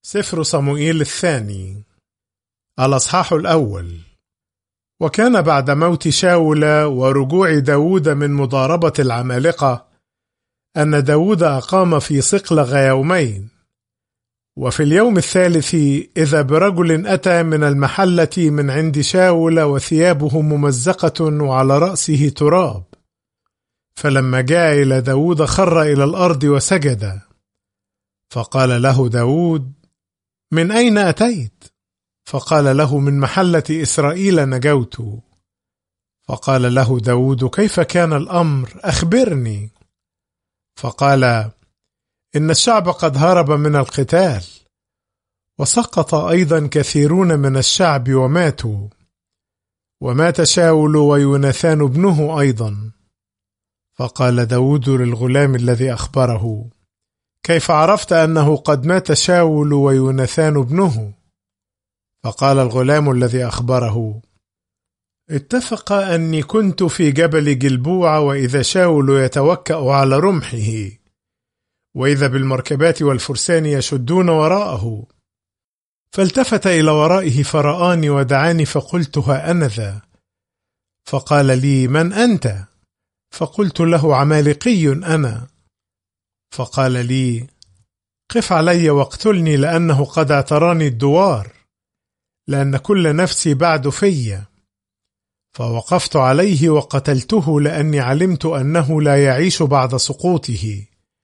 سفر صموئيل الثاني الأصحاح الأول. وكان بعد موت شاول ورجوع داود من مضاربة العمالقة أن داود أقام في صقلغ يومين، وفي اليوم الثالث إذا برجل أتى من المحلة من عند شاول وثيابه ممزقة وعلى رأسه تراب، فلما جاء إلى داود خر إلى الأرض وسجد، فقال له داود: من أين أتيت؟ فقال له: من محلة إسرائيل نجوت. فقال له داود: كيف كان الأمر؟ أخبرني. فقال: إن الشعب قد هرب من القتال، وسقط أيضا كثيرون من الشعب وماتوا، ومات شاول ويوناثان ابنه أيضا. فقال داود للغلام الذي أخبره: كيف عرفت أنه قد مات شاول ويوناثان ابنه؟ فقال الغلام الذي أخبره: اتفق أني كنت في جبل جلبوع، وإذا شاول يتوكأ على رمحه، وإذا بالمركبات والفرسان يشدون وراءه، فالتفت إلى ورائه فرآني ودعاني، فقلت: ها أنا ذا. فقال لي: من أنت؟ فقلت له: عمالقي أنا. فقال لي: قف علي واقتلني، لأنه قد اعتراني الدوار، لأن كل نفسي بعد في. فوقفت عليه وقتلته، لأني علمت أنه لا يعيش بعد سقوطه.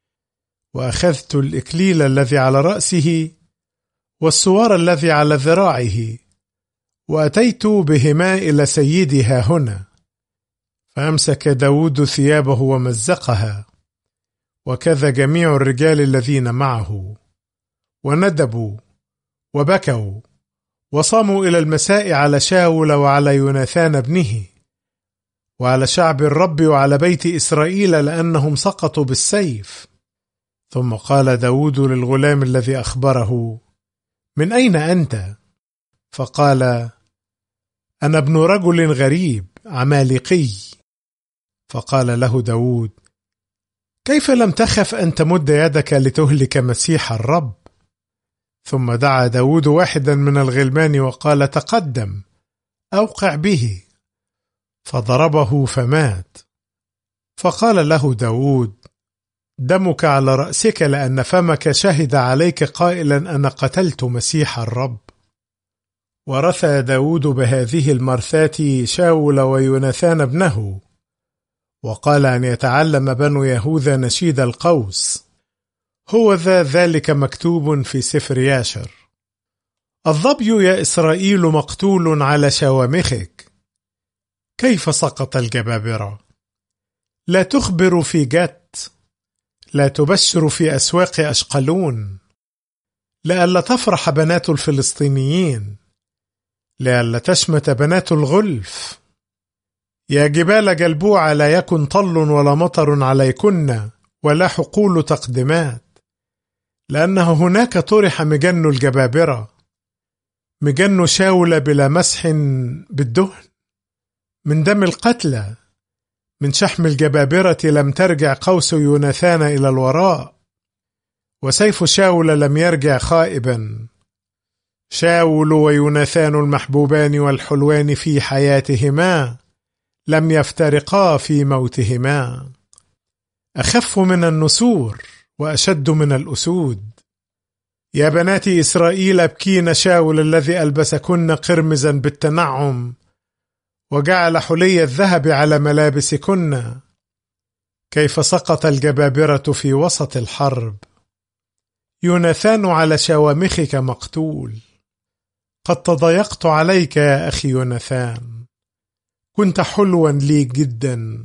وأخذت الإكليل الذي على رأسه والسوار الذي على ذراعه، وأتيت بهما إلى سيدي ها هنا. فأمسك داود ثيابه ومزقها، وكذا جميع الرجال الذين معه، وندبوا وبكوا وصاموا إلى المساء على شاول وعلى يوناثان ابنه وعلى شعب الرب وعلى بيت إسرائيل، لأنهم سقطوا بالسيف. ثم قال داود للغلام الذي أخبره: من أين أنت؟ فقال: أنا ابن رجل غريب عمالقي. فقال له داود: كيف لم تخف أن تمد يدك لتهلك مسيح الرب؟ ثم دعا داود واحدا من الغلمان وقال: تقدم أوقع به. فضربه فمات. فقال له داود: دمك على رأسك، لأن فمك شهد عليك قائلا: أنا قتلت مسيح الرب. ورثى داود بهذه المرثاة شاول ويوناثان ابنه، وقال أن يتعلم بنو يهوذا نشيد القوس. هو ذلك مكتوب في سفر ياشر: الظبي يا إسرائيل مقتول على شوامخك. كيف سقط الجبابرة؟ لا تخبر في جت، لا تبشر في أسواق أشقلون، لئلا تفرح بنات الفلسطينيين، لئلا تشمت بنات الغلف. يا جبال جلبوع لا يكن طل ولا مطر عليكن، ولا حقول تقدمات، لأنه هناك طرح مجن الجبابرة، مجن شاول بلا مسح بالدهن. من دم القتلى، من شحم الجبابرة لم ترجع قوس يوناثان إلى الوراء، وسيف شاول لم يرجع خائبا. شاول ويوناثان المحبوبان والحلوان في حياتهما، لم يفترقا في موتهما. أخف من النسور وأشد من الأسود. يا بنات إسرائيل ابكين شاول الذي ألبسكن قرمزا بالتنعم، وجعل حلي الذهب على ملابسكن. كيف سقط الجبابرة في وسط الحرب. يوناثان على شوامخك مقتول. قد تضايقت عليك يا أخي يوناثان، كنت حلوا لي جدا،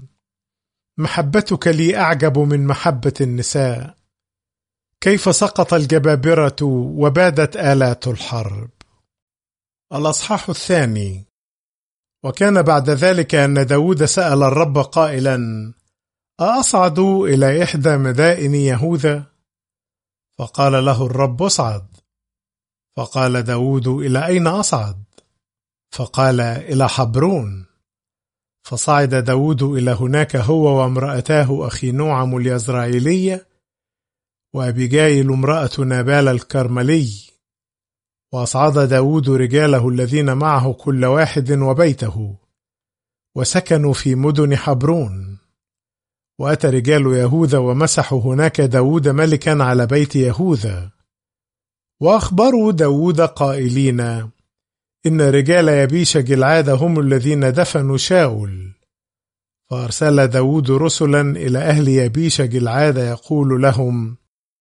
محبتك لي أعجب من محبة النساء. كيف سقط الجبابرة وبادت آلات الحرب. الأصحاح الثاني. وكان بعد ذلك أن داود سأل الرب قائلا: أصعد إلى إحدى مدائن يهوذا؟ فقال له الرب: اصعد. فقال داود: إلى أين أصعد؟ فقال: إلى حبرون. فصعد داود إلى هناك هو وامرأتاه أخينوعم اليزرعيلية، وأبيجايل امرأة نابال الكرملي، وأصعد داود رجاله الذين معه كل واحد وبيته، وسكنوا في مدن حبرون. وأتى رجال يهوذا ومسحوا هناك داود ملكا على بيت يهوذا. وأخبروا داود قائلين: إن رجال يبيش جلعاد هم الذين دفنوا شاول. فأرسل داود رسلا إلى أهل يبيش جلعاد يقول لهم: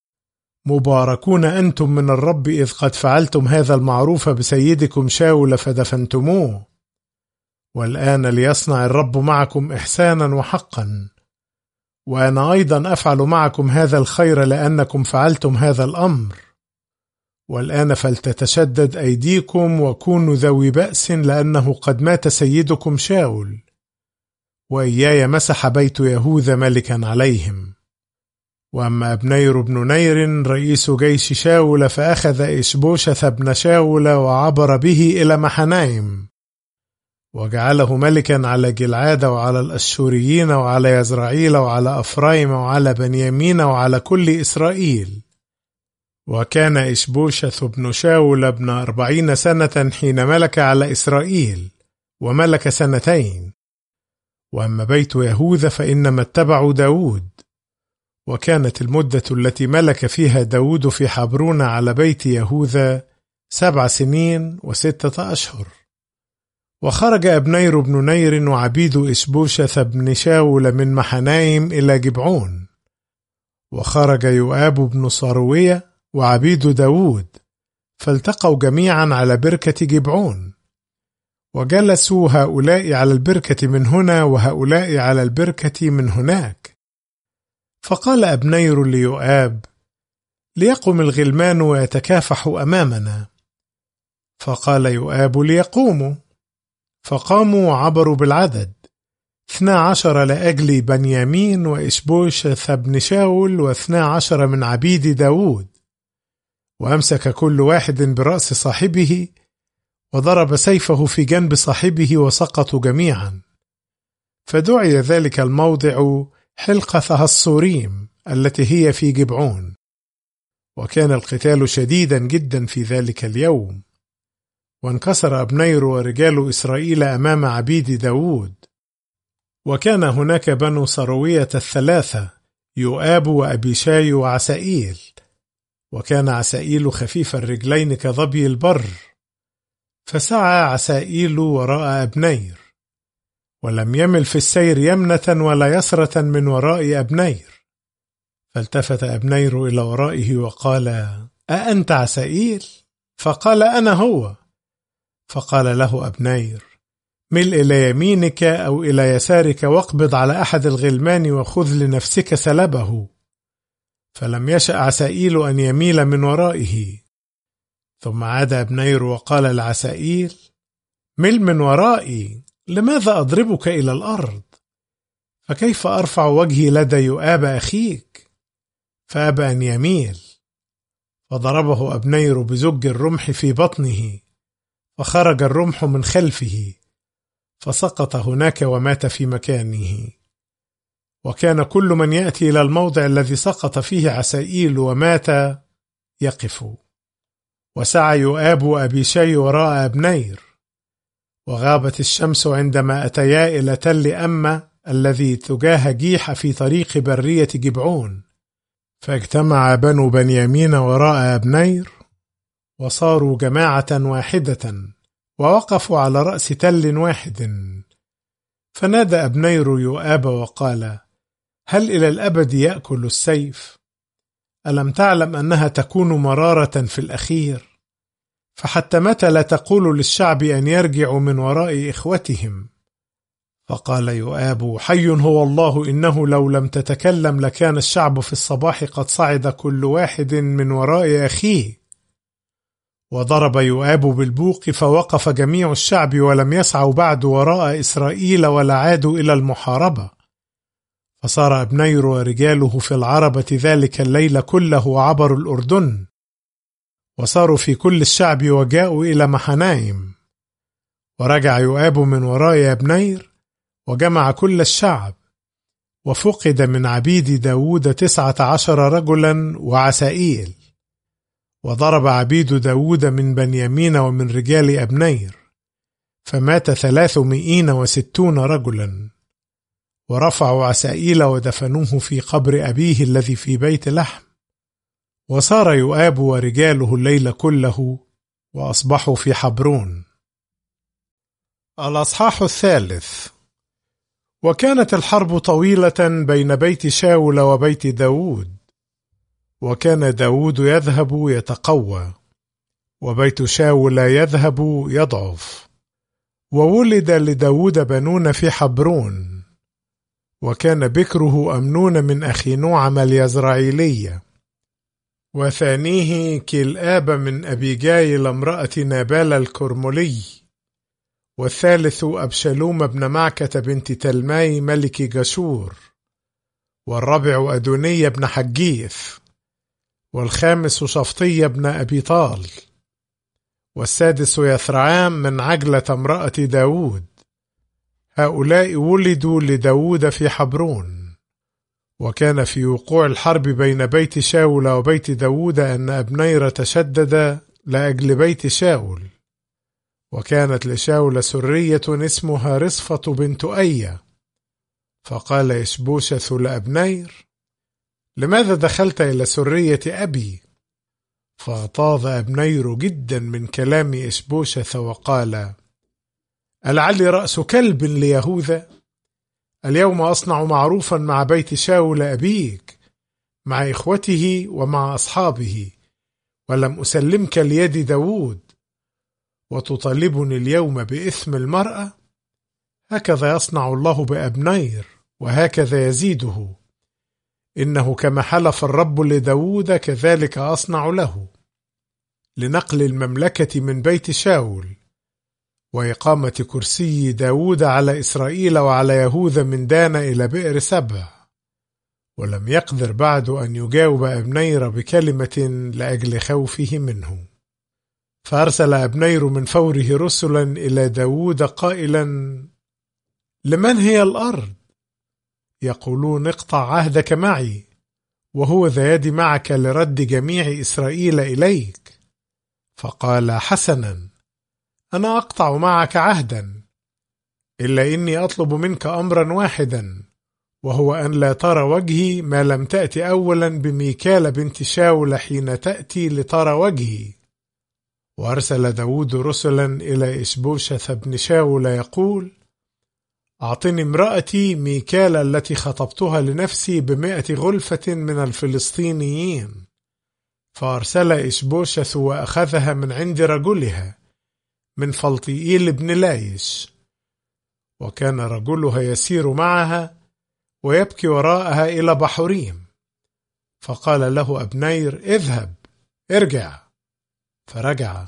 مباركون أنتم من الرب إذ قد فعلتم هذا المعروف بسيدكم شاول فدفنتموه. والآن ليصنع الرب معكم إحسانا وحقا، وأنا أيضا أفعل معكم هذا الخير لأنكم فعلتم هذا الأمر. والآن فلتتشدد أيديكم وكونوا ذوي بأس، لأنه قد مات سيدكم شاول، وإياي مسح بيت يهوذا ملكا عليهم. وأما أبنير بن نير رئيس جيش شاول فأخذ إشبوشث بن شاول وعبر به إلى محنايم، وجعله ملكا على جلعاد وعلى الأشوريين وعلى يزرعيل وعلى أفرايم وعلى بنيامين وعلى كل إسرائيل. وكان إشبوشث بن شاول ابن 40 سنة حين ملك على إسرائيل، وملك 2 سنين. وأما بيت يهوذا فإنما اتبعوا داود. وكانت المدة التي ملك فيها داود في حبرون على بيت يهوذا 7 سنين و6 أشهر. وخرج أبنير بن نير وعبيد إشبوشث بن شاول من محنايم إلى جبعون. وخرج يؤاب بن صاروية وعبيد داود، فالتقوا جميعا على بركة جبعون. وجلسوا هؤلاء على البركة من هنا وهؤلاء على البركة من هناك. فقال أبنير ليؤاب: ليقم الغلمان ويتكافحوا أمامنا. فقال يؤاب: ليقوموا. فقاموا وعبروا بالعدد 12 لأجل بنيامين وإشبوشث بن شاول و12 من عبيد داود. وأمسك كل واحد برأس صاحبه، وضرب سيفه في جنب صاحبه وسقطوا جميعا. فدعي ذلك الموضع حلقة الصوريم التي هي في جبعون. وكان القتال شديدا جدا في ذلك اليوم. وانكسر أبنير ورجال إسرائيل أمام عبيد داود. وكان هناك بنو صروية 3: يؤاب وأبيشاي وعسائيل. وكان عسائيل خفيف الرجلين كظبي البر، فسعى عسائيل وراء أبنير، ولم يمل في السير يمنة ولا يسرة من وراء أبنير. فالتفت أبنير إلى ورائه وقال: أأنت عسائيل؟ فقال: أنا هو. فقال له أبنير: مل إلى يمينك أو إلى يسارك واقبض على أحد الغلمان وخذ لنفسك سلبه. فلم يشأ عسائيل أن يميل من ورائه. ثم عاد أبنير وقال لعسائيل: مل من ورائي، لماذا أضربك إلى الأرض؟ فكيف أرفع وجهي لدى يؤاب أخيك؟ فأبى أن يميل. فضربه أبنير بزج الرمح في بطنه، فخرج الرمح من خلفه، فسقط هناك ومات في مكانه. وكان كل من يأتي إلى الموضع الذي سقط فيه عسائيل ومات يقف. وسعى يؤاب وأبيشاي وراء أبنير. وغابت الشمس عندما أتيا إلى تل أمة الذي تجاه جيح في طريق برية جبعون. فاجتمع بنو بنيامين وراء أبنير، وصاروا جماعة واحدة، ووقفوا على رأس تل واحد. فنادى أبنير يؤاب وقال: هل إلى الأبد يأكل السيف؟ ألم تعلم أنها تكون مرارة في الأخير؟ فحتى متى لا تقول للشعب أن يرجعوا من وراء إخوتهم؟ فقال يؤاب: حي هو الله، إنه لو لم تتكلم لكان الشعب في الصباح قد صعد كل واحد من وراء أخيه. وضرب يؤاب بالبوق فوقف جميع الشعب، ولم يسعوا بعد وراء إسرائيل ولا عادوا إلى المحاربة. فصار أبنير ورجاله في العربة ذلك الليل كله وعبروا الأردن، وصاروا في كل الشعب وجاءوا إلى محنايم. ورجع يؤاب من وراء أبنير وجمع كل الشعب، وفقد من عبيد داود 19 رجلا وعسائيل. وضرب عبيد داود من بنيامين ومن رجال أبنير، فمات 360 رجلا. ورفعوا عسائيل ودفنوه في قبر أبيه الذي في بيت لحم. وصار يؤاب ورجاله الليل كله، وأصبحوا في حبرون. الأصحاح 3. وكانت الحرب طويلة بين بيت شاول وبيت داود، وكان داود يذهب يتقوى، وبيت شاول يذهب يضعف. وولد لداود بنون في حبرون، وكان بكره أمنون من أخي نعم اليزرعيلية، وثانيه كلآب من أبيجايل امرأة نابال الكرملي، والثالث أبشالوم بن معكة بنت تلماي ملك جشور، والرابع أدوني بن حجيث، والخامس شفطي بن أبي طال، والسادس يثرعام من عجلة امرأة داود. هؤلاء ولدوا لداود في حبرون. وكان في وقوع الحرب بين بيت شاول وبيت داود أن أبنير تشدد لأجل بيت شاول. وكانت لشاول سرية اسمها رصفة بنت أية، فقال إشبوشث لأبنير: لماذا دخلت إلى سرية أبي؟ فاغتاظ أبنير جدا من كلام إشبوشث وقال: ألعلي رأس كلب ليهوذا؟ اليوم أصنع معروفا مع بيت شاول أبيك، مع إخوته ومع أصحابه، ولم أسلمك ليد داود، وتطالبني اليوم بإثم المرأة؟ هكذا يصنع الله بأبنير، وهكذا يزيده. إنه كما حلف الرب لداود كذلك أصنع له، لنقل المملكة من بيت شاول، وإقامة كرسي داود على إسرائيل وعلى يهوذا من دان إلى بئر سبع. ولم يقدر بعد أن يجاوب أبنير بكلمة لأجل خوفه منه. فأرسل أبنير من فوره رسلا إلى داود قائلا: لمن هي الأرض؟ يقولون: اقطع عهدك معي، وهو ذا يد معك لرد جميع إسرائيل إليك. فقال: حسنا، أنا أقطع معك عهدا، إلا إني أطلب منك أمرا واحدا، وهو أن لا ترى وجهي ما لم تأتي أولا بميكال بنت شاول حين تأتي لترى وجهي. وأرسل داود رسلا إلى إشبوشث بن شاول يقول: أعطني امرأتي ميكال التي خطبتها لنفسي ب100 غلفة من الفلسطينيين. فأرسل إشبوشث وأخذها من عند رجلها من فلطيئيل بن لايش، وكان رجلها يسير معها ويبكي وراءها إلى بحوريم. فقال له أبنير: اذهب، ارجع. فرجع.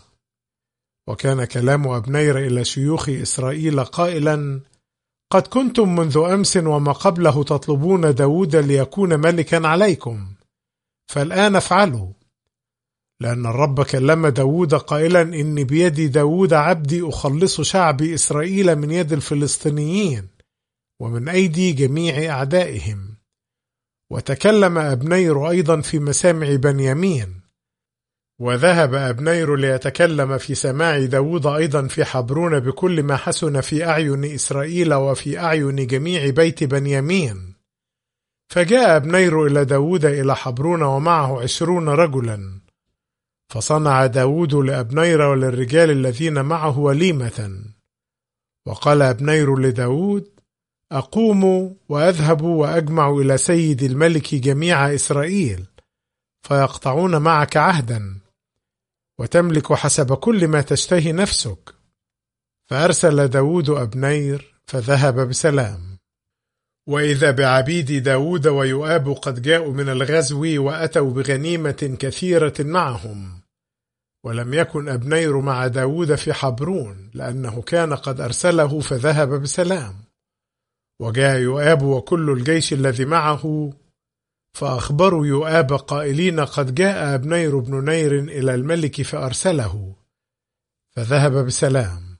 وكان كلام أبنير إلى شيوخ إسرائيل قائلا: قد كنتم منذ أمس وما قبله تطلبون داود ليكون ملكا عليكم، فالآن افعلوا، لأن الرب كلم داود قائلا: إني بيد داود عبدي أخلص شعب إسرائيل من يد الفلسطينيين ومن أيدي جميع أعدائهم. وتكلم أبنير أيضا في مسامع بنيامين. وذهب أبنير ليتكلم في سماع داود أيضا في حبرون بكل ما حسن في أعين إسرائيل وفي أعين جميع بيت بنيامين. فجاء أبنير إلى داود إلى حبرون ومعه 20 رجلا. فصنع داود لأبنير وللرجال الذين معه وليمة. وقال أبنير لداود: أقوم وأذهب وأجمع إلى سيد الملك جميع إسرائيل، فيقطعون معك عهدا، وتملك حسب كل ما تشتهي نفسك. فأرسل داود أبنير فذهب بسلام. وإذا بعبيد داود ويؤاب قد جاءوا من الغزو وأتوا بغنيمة كثيرة معهم. ولم يكن أبنير مع داود في حبرون، لأنه كان قد أرسله فذهب بسلام. وجاء يؤاب وكل الجيش الذي معه، فأخبروا يؤاب قائلين: قد جاء أبنير بن نير إلى الملك فأرسله، فذهب بسلام.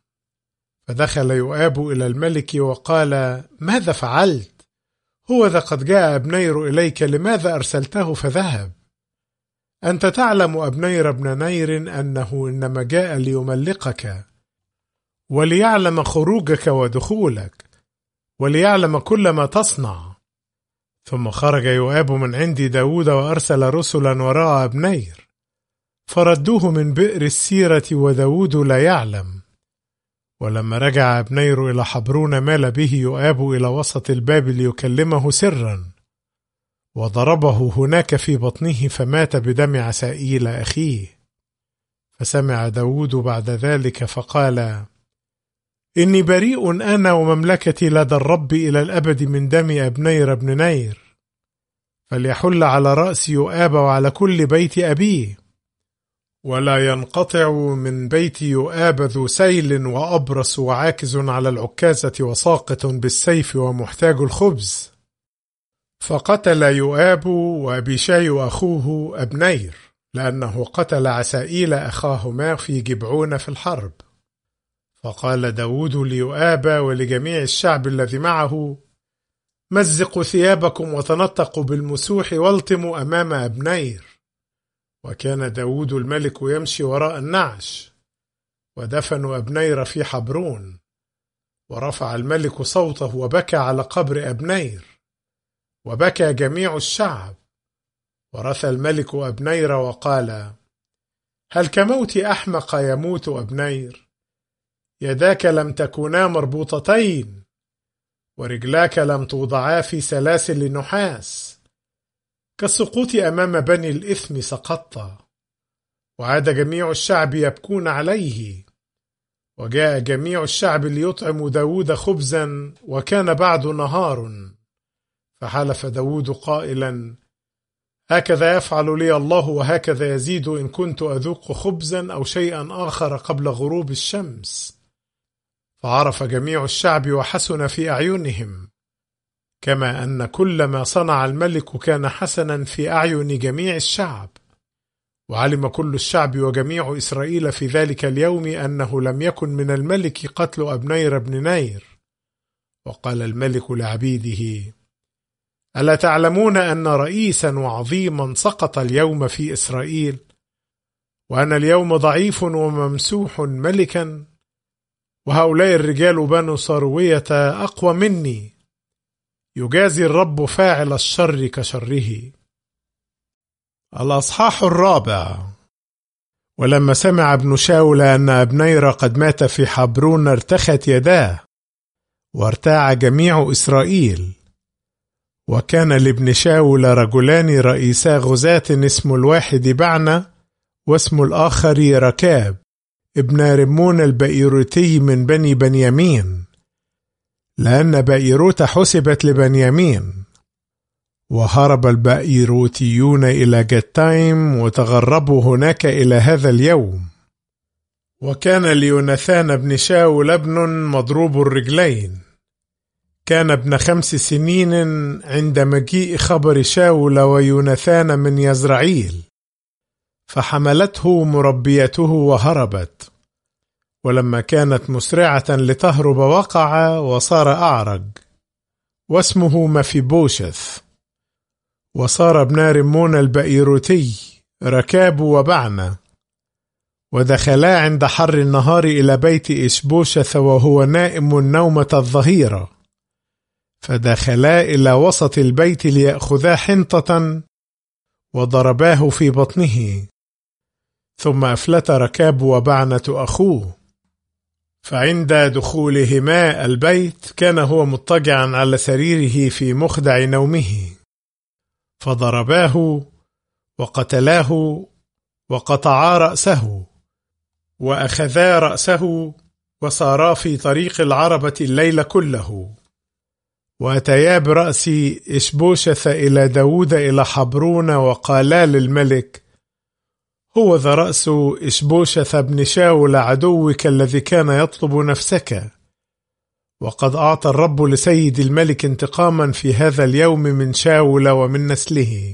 فدخل يؤاب إلى الملك وقال: ماذا فعلت؟ هو ذا قد جاء أبنير إليك، لماذا أرسلته فذهب؟ أنت تعلم أبنير بن نير أنه إنما جاء ليملقك وليعلم خروجك ودخولك وليعلم كل ما تصنع. ثم خرج يؤاب من عند داود وأرسل رسلا وراء أبنير فردوه من بئر السيرة وداود لا يعلم. ولما رجع أبنير إلى حبرون مال به يؤاب إلى وسط الباب ليكلمه سرا وضربه هناك في بطنه فمات بدم عسائيل أخيه. فسمع داود بعد ذلك فقال: إني بريء أنا ومملكتي لدى الرب إلى الأبد من دم أبنير بن نير، فليحل على رأس يؤاب وعلى كل بيت أبيه، ولا ينقطع من بيت يؤاب ذو سيل وأبرص وعاكز على العكازة وساقط بالسيف ومحتاج الخبز. فقتل يؤاب وأبيشاي أخوه أبنير لأنه قتل عسائيل أخاهما في جبعون في الحرب. فقال داود ليؤاب ولجميع الشعب الذي معه: مزقوا ثيابكم وتنطقوا بالمسوح والتموا أمام أبنير. وكان داود الملك يمشي وراء النعش. ودفنوا أبنير في حبرون. ورفع الملك صوته وبكى على قبر أبنير، وبكى جميع الشعب. ورثى الملك أبنير وقال: هل كموت أحمق يموت أبنير؟ يداك لم تكونا مربوطتين، ورجلاك لم توضعا في سلاسل نحاس. كالسقوط أمام بني الإثم سقطت. وعاد جميع الشعب يبكون عليه. وجاء جميع الشعب ليطعم داود خبزا، وكان بعد نهار. فحلف داود قائلا: هكذا يفعل لي الله وهكذا يزيد إن كنت أذوق خبزا أو شيئا آخر قبل غروب الشمس. فعرف جميع الشعب وحسن في أعينهم، كما أن كل ما صنع الملك كان حسنا في أعين جميع الشعب. وعلم كل الشعب وجميع إسرائيل في ذلك اليوم أنه لم يكن من الملك قتل أبنير بن نير. وقال الملك لعبيده: ألا تعلمون أن رئيسا وعظيما سقط اليوم في إسرائيل، وأنا اليوم ضعيف وممسوح ملكا، وهؤلاء الرجال بنو صروية أقوى مني، يجازي الرب فاعل الشر كشره. الأصحاح 4. ولما سمع ابن شاول أن أبنير قد مات في حبرون ارتخت يداه، وارتاع جميع إسرائيل. وكان لابن شاول رجلان رئيسا غزاة، اسم الواحد بعنة واسم الآخر ركاب ابن رمون البئيروتي من بني بنيامين، لأن بئيروت حسبت لبنيامين. وهرب البئيروتيون إلى جتايم وتغربوا هناك إلى هذا اليوم. وكان ليوناثان بن شاول ابن مضروب الرجلين، كان ابن 5 سنين عند مجيء خبر شاول ويوناثان من يزرعيل، فحملته مربيته وهربت. ولما كانت مسرعة لتهرب وقع وصار أعرج، واسمه مفيبوشث. وصار ابن رمون البئيروتي ركاب وبعنة، ودخلا عند حر النهار إلى بيت إشبوشث وهو نائم نومة الظهيرة، فدخلا إلى وسط البيت ليأخذا حنطة وضرباه في بطنه. ثم أفلت ركاب وبعنة أخوه. فعند دخولهما البيت كان هو مضطجعا على سريره في مخدع نومه، فضرباه وقتلاه وقطعا رأسه، وأخذا رأسه وصارا في طريق العربة الليل كله. وأتيا برأس إشبوشث إلى داود إلى حبرون، وقالا للملك: هو ذا رأس إشبوشث بن شاول عدوك الذي كان يطلب نفسك، وقد أعطى الرب لسيد الملك انتقاما في هذا اليوم من شاول ومن نسله.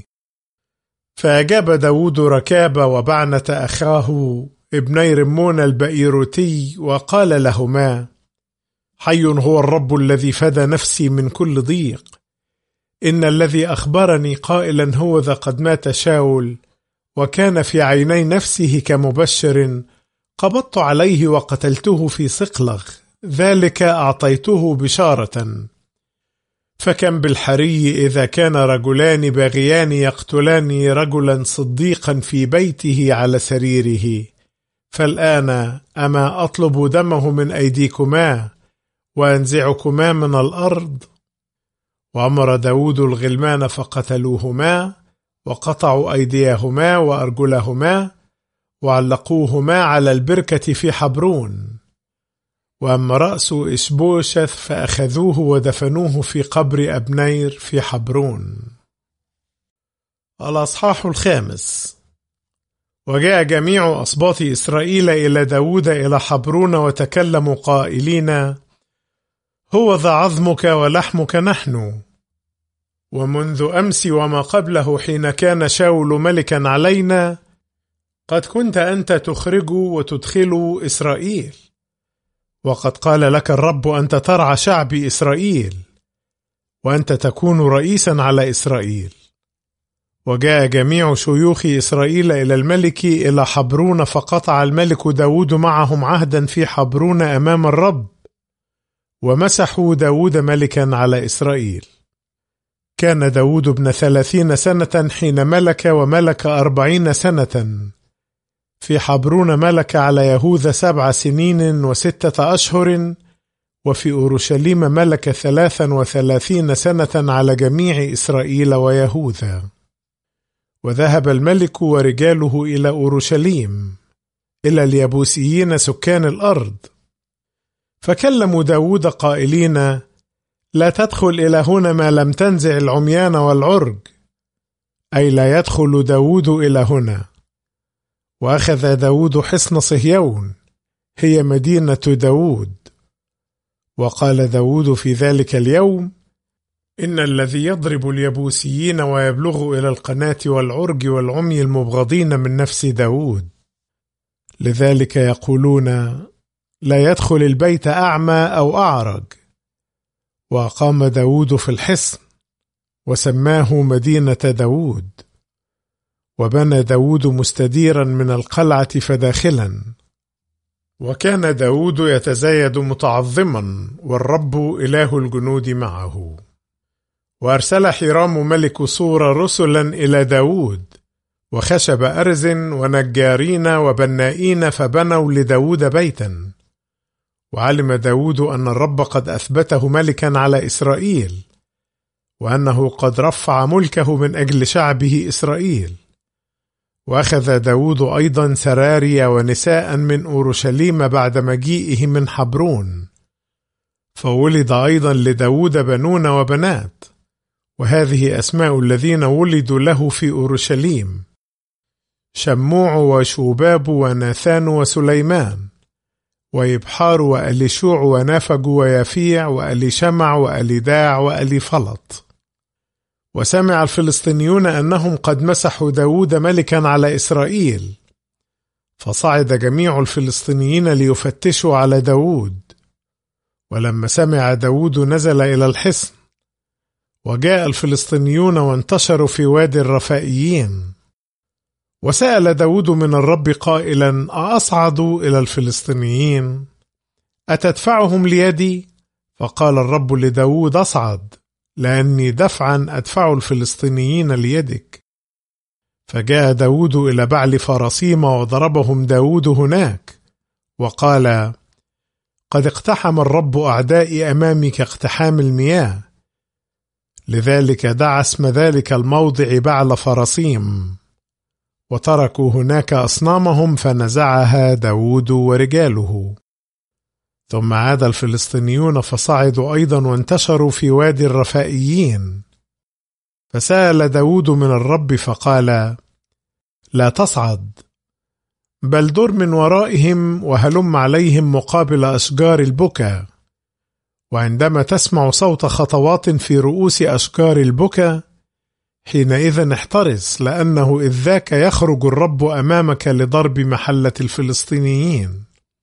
فأجاب داود ركاب وبعنة أخاه ابني رمون البئيروتي وقال لهما: حي هو الرب الذي فدى نفسي من كل ضيق، إن الذي أخبرني قائلا هو ذا قد مات شاول، وكان في عيني نفسه كمبشر، قبضت عليه وقتلته في صقلغ، ذلك أعطيته بشارة. فكم بالحري إذا كان رجلان باغيان يقتلان رجلا صديقا في بيته على سريره، فالآن أما أطلب دمه من أيديكما وأنزعكما من الأرض؟ وأمر داود الغلمان فقتلوهما، وقطعوا أيديهما وأرجلهما، وعلقوهما على البركة في حبرون. وأما رأس إشبوشث فأخذوه ودفنوه في قبر أبنير في حبرون. الأصحاح 5. وجاء جميع أسباط إسرائيل إلى داود إلى حبرون، وتكلموا قائلين: هو ذا عظمك ولحمك نحن، ومنذ أمس وما قبله حين كان شاول ملكا علينا قد كنت أنت تخرج وتدخل إسرائيل، وقد قال لك الرب أنت ترعى شعب إسرائيل، وأنت تكون رئيسا على إسرائيل. وجاء جميع شيوخ إسرائيل إلى الملك إلى حبرون، فقطع الملك داود معهم عهدا في حبرون أمام الرب، ومسحوا داود ملكا على إسرائيل. كان داود ابن 30 سنة حين ملك، وملك 40 سنة. في حبرون ملك على يهوذا 7 سنين و6 أشهر، وفي أورشليم ملك 33 سنة على جميع إسرائيل ويهوذا. وذهب الملك ورجاله إلى أورشليم إلى اليبوسيين سكان الأرض، فكلموا داود قائلين: لا تدخل إلى هنا ما لم تنزع العميان والعرج، أي لا يدخل داود إلى هنا. وأخذ داود حصن صهيون، هي مدينة داود. وقال داود في ذلك اليوم: إن الذي يضرب اليبوسيين ويبلغ إلى القناة والعرج والعمي المبغضين من نفس داود. لذلك يقولون: لا يدخل البيت أعمى أو أعرج. وقام داود في الحصن، وسماه مدينة داود. وبنى داود مستديرا من القلعة فداخلا. وكان داود يتزايد متعظما، والرب إله الجنود معه. وأرسل حرام ملك صور رسلا إلى داود، وخشب أرز ونجارين وبنائين، فبنوا لداود بيتا. وعلم داود أن الرب قد أثبته ملكا على إسرائيل، وأنه قد رفع ملكه من أجل شعبه إسرائيل. وأخذ داود أيضا سراري ونساء من أورشليم بعد مجيئه من حبرون. فولد أيضا لداود بنون وبنات، وهذه أسماء الذين ولدوا له في أورشليم: شموع وشوباب وناثان وسليمان، ويبحار وأليشوع ونافج ويفيع وأليشمع وأليداع وأليفلط. وسمع الفلسطينيون أنهم قد مسحوا داود ملكا على إسرائيل، فصعد جميع الفلسطينيين ليفتشوا على داود. ولما سمع داود نزل إلى الحصن. وجاء الفلسطينيون وانتشروا في وادي الرفائيين. وسأل داود من الرب قائلا: أصعد إلى الفلسطينيين؟ أتدفعهم ليدي؟ فقال الرب لداود: أصعد، لأني دفعا أدفع الفلسطينيين ليدك. فجاء داود إلى بعل فرسيم، وضربهم داود هناك، وقال: قد اقتحم الرب أعدائي أمامي كاقتحام المياه. لذلك دعا اسم ذلك الموضع بعل فرسيم. وتركوا هناك أصنامهم، فنزعها داود ورجاله. ثم عاد الفلسطينيون فصعدوا أيضا وانتشروا في وادي الرفائيين. فسأل داود من الرب فقال: لا تصعد، بل در من ورائهم وهلم عليهم مقابل أشجار البكا. وعندما تسمع صوت خطوات في رؤوس أشجار البكا، حينئذ احترس، لأنه إذ ذاك يخرج الرب أمامك لضرب محلة الفلسطينيين.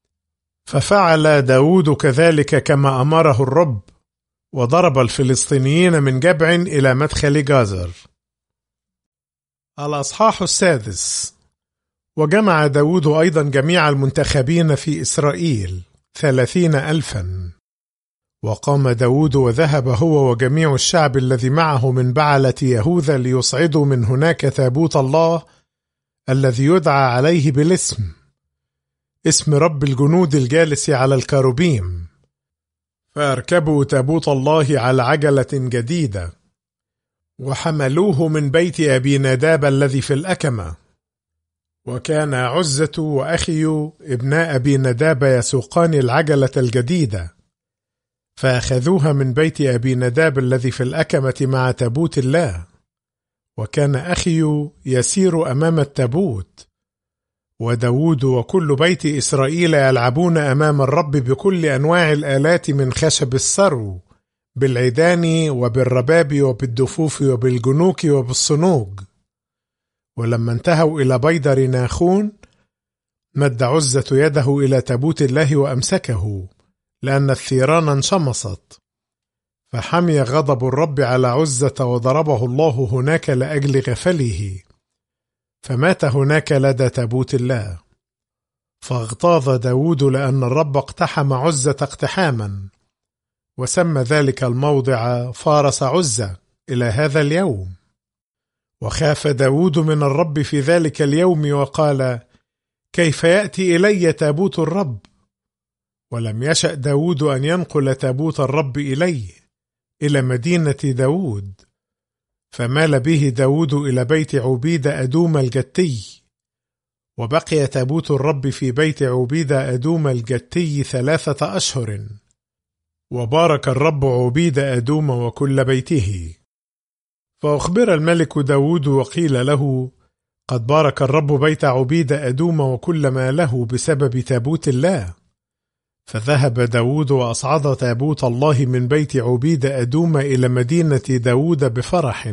ففعل داود كذلك كما أمره الرب، وضرب الفلسطينيين من جبع إلى مدخل جازر. الأصحاح 6. وجمع داود أيضا جميع المنتخبين في إسرائيل 30,000. وقام داود وذهب هو وجميع الشعب الذي معه من بعلة يهوذا ليصعدوا من هناك تابوت الله الذي يدعى عليه بالاسم، اسم رب الجنود الجالس على الكروبيم. فأركبوا تابوت الله على عجلة جديدة، وحملوه من بيت أبي نداب الذي في الأكمة. وكان عزة وأخي ابناء أبي نداب يسوقان العجلة الجديدة، فأخذوها من بيت أبي نداب الذي في الأكمة مع تابوت الله. وكان أخي يسير أمام التابوت، وداود وكل بيت إسرائيل يلعبون أمام الرب بكل أنواع الآلات من خشب السرو، بالعيدان وبالرباب وبالدفوف وبالجنوك وبالصنوج. ولما انتهوا إلى بيدر ناخون، مد عزة يده إلى تابوت الله وأمسكه، لأن الثيران انشمصت. فحمي غضب الرب على عزة، وضربه الله هناك لأجل غفله، فمات هناك لدى تابوت الله. فاغتاظ داود لأن الرب اقتحم عزة اقتحاما، وسمى ذلك الموضع فارس عزة إلى هذا اليوم. وخاف داود من الرب في ذلك اليوم، وقال: كيف يأتي إلي تابوت الرب؟ ولم يشأ داود أن ينقل تابوت الرب إليه إلى مدينة داود، فمال به داود إلى بيت عبيدة أدوم الجتي. وبقي تابوت الرب في بيت عبيدة أدوم الجتي 3 أشهر. وبارك الرب عبيدة أدوم وكل بيته. فأخبر الملك داود وقيل له: قد بارك الرب بيت عبيدة أدوم وكل ما له بسبب تابوت الله. فذهب داود وأصعد تابوت الله من بيت عبيدة أدوم إلى مدينة داود بفرح.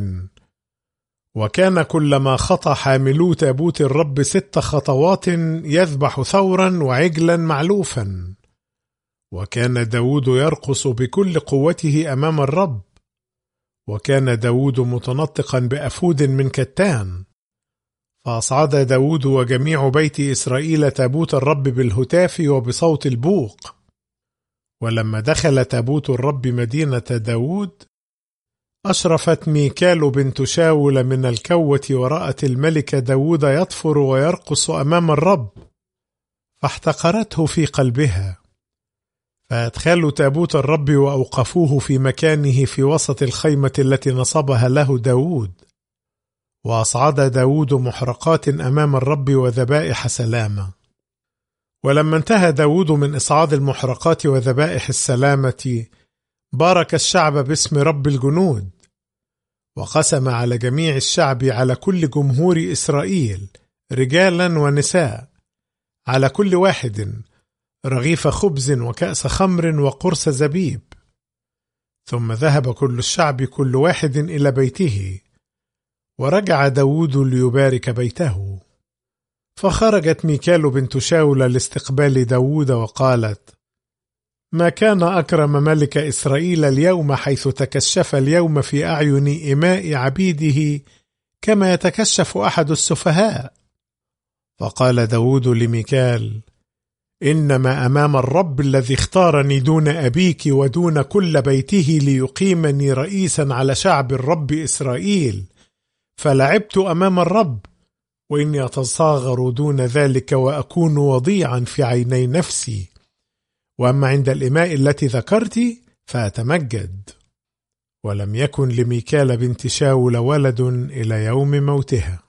وكان كلما خطى حاملو تابوت الرب 6 خطوات يذبح ثورا وعجلا معلوفا. وكان داود يرقص بكل قوته أمام الرب. وكان داود متنطقا بأفود من كتان. فأصعد داود وجميع بيت إسرائيل تابوت الرب بالهتاف وبصوت البوق. ولما دخل تابوت الرب مدينة داود، أشرفت ميكال بنت شاول من الكوة، ورأت الملك داود يطفر ويرقص أمام الرب، فاحتقرته في قلبها. فأدخلوا تابوت الرب وأوقفوه في مكانه في وسط الخيمة التي نصبها له داود. وأصعد داود محرقات أمام الرب وذبائح سلامة. ولما انتهى داود من إصعاد المحرقات وذبائح السلامة، بارك الشعب باسم رب الجنود، وقسم على جميع الشعب على كل جمهور إسرائيل رجالا ونساء، على كل واحد رغيف خبز وكأس خمر وقرص زبيب. ثم ذهب كل الشعب كل واحد إلى بيته، ورجع داود ليبارك بيته. فخرجت ميكال بنت شاول لاستقبال داود وقالت: ما كان أكرم ملك إسرائيل اليوم، حيث تكشف اليوم في أعين إماء عبيده كما يتكشف أحد السفهاء. فقال داود لميكال: إنما أمام الرب الذي اختارني دون أبيك ودون كل بيته ليقيمني رئيسا على شعب الرب إسرائيل، فلعبت أمام الرب، وإني أتصاغر دون ذلك وأكون وضيعا في عيني نفسي. وأما عند الإماء التي ذكرت فأتمجد. ولم يكن لميكال بنت شاول ولد إلى يوم موتها.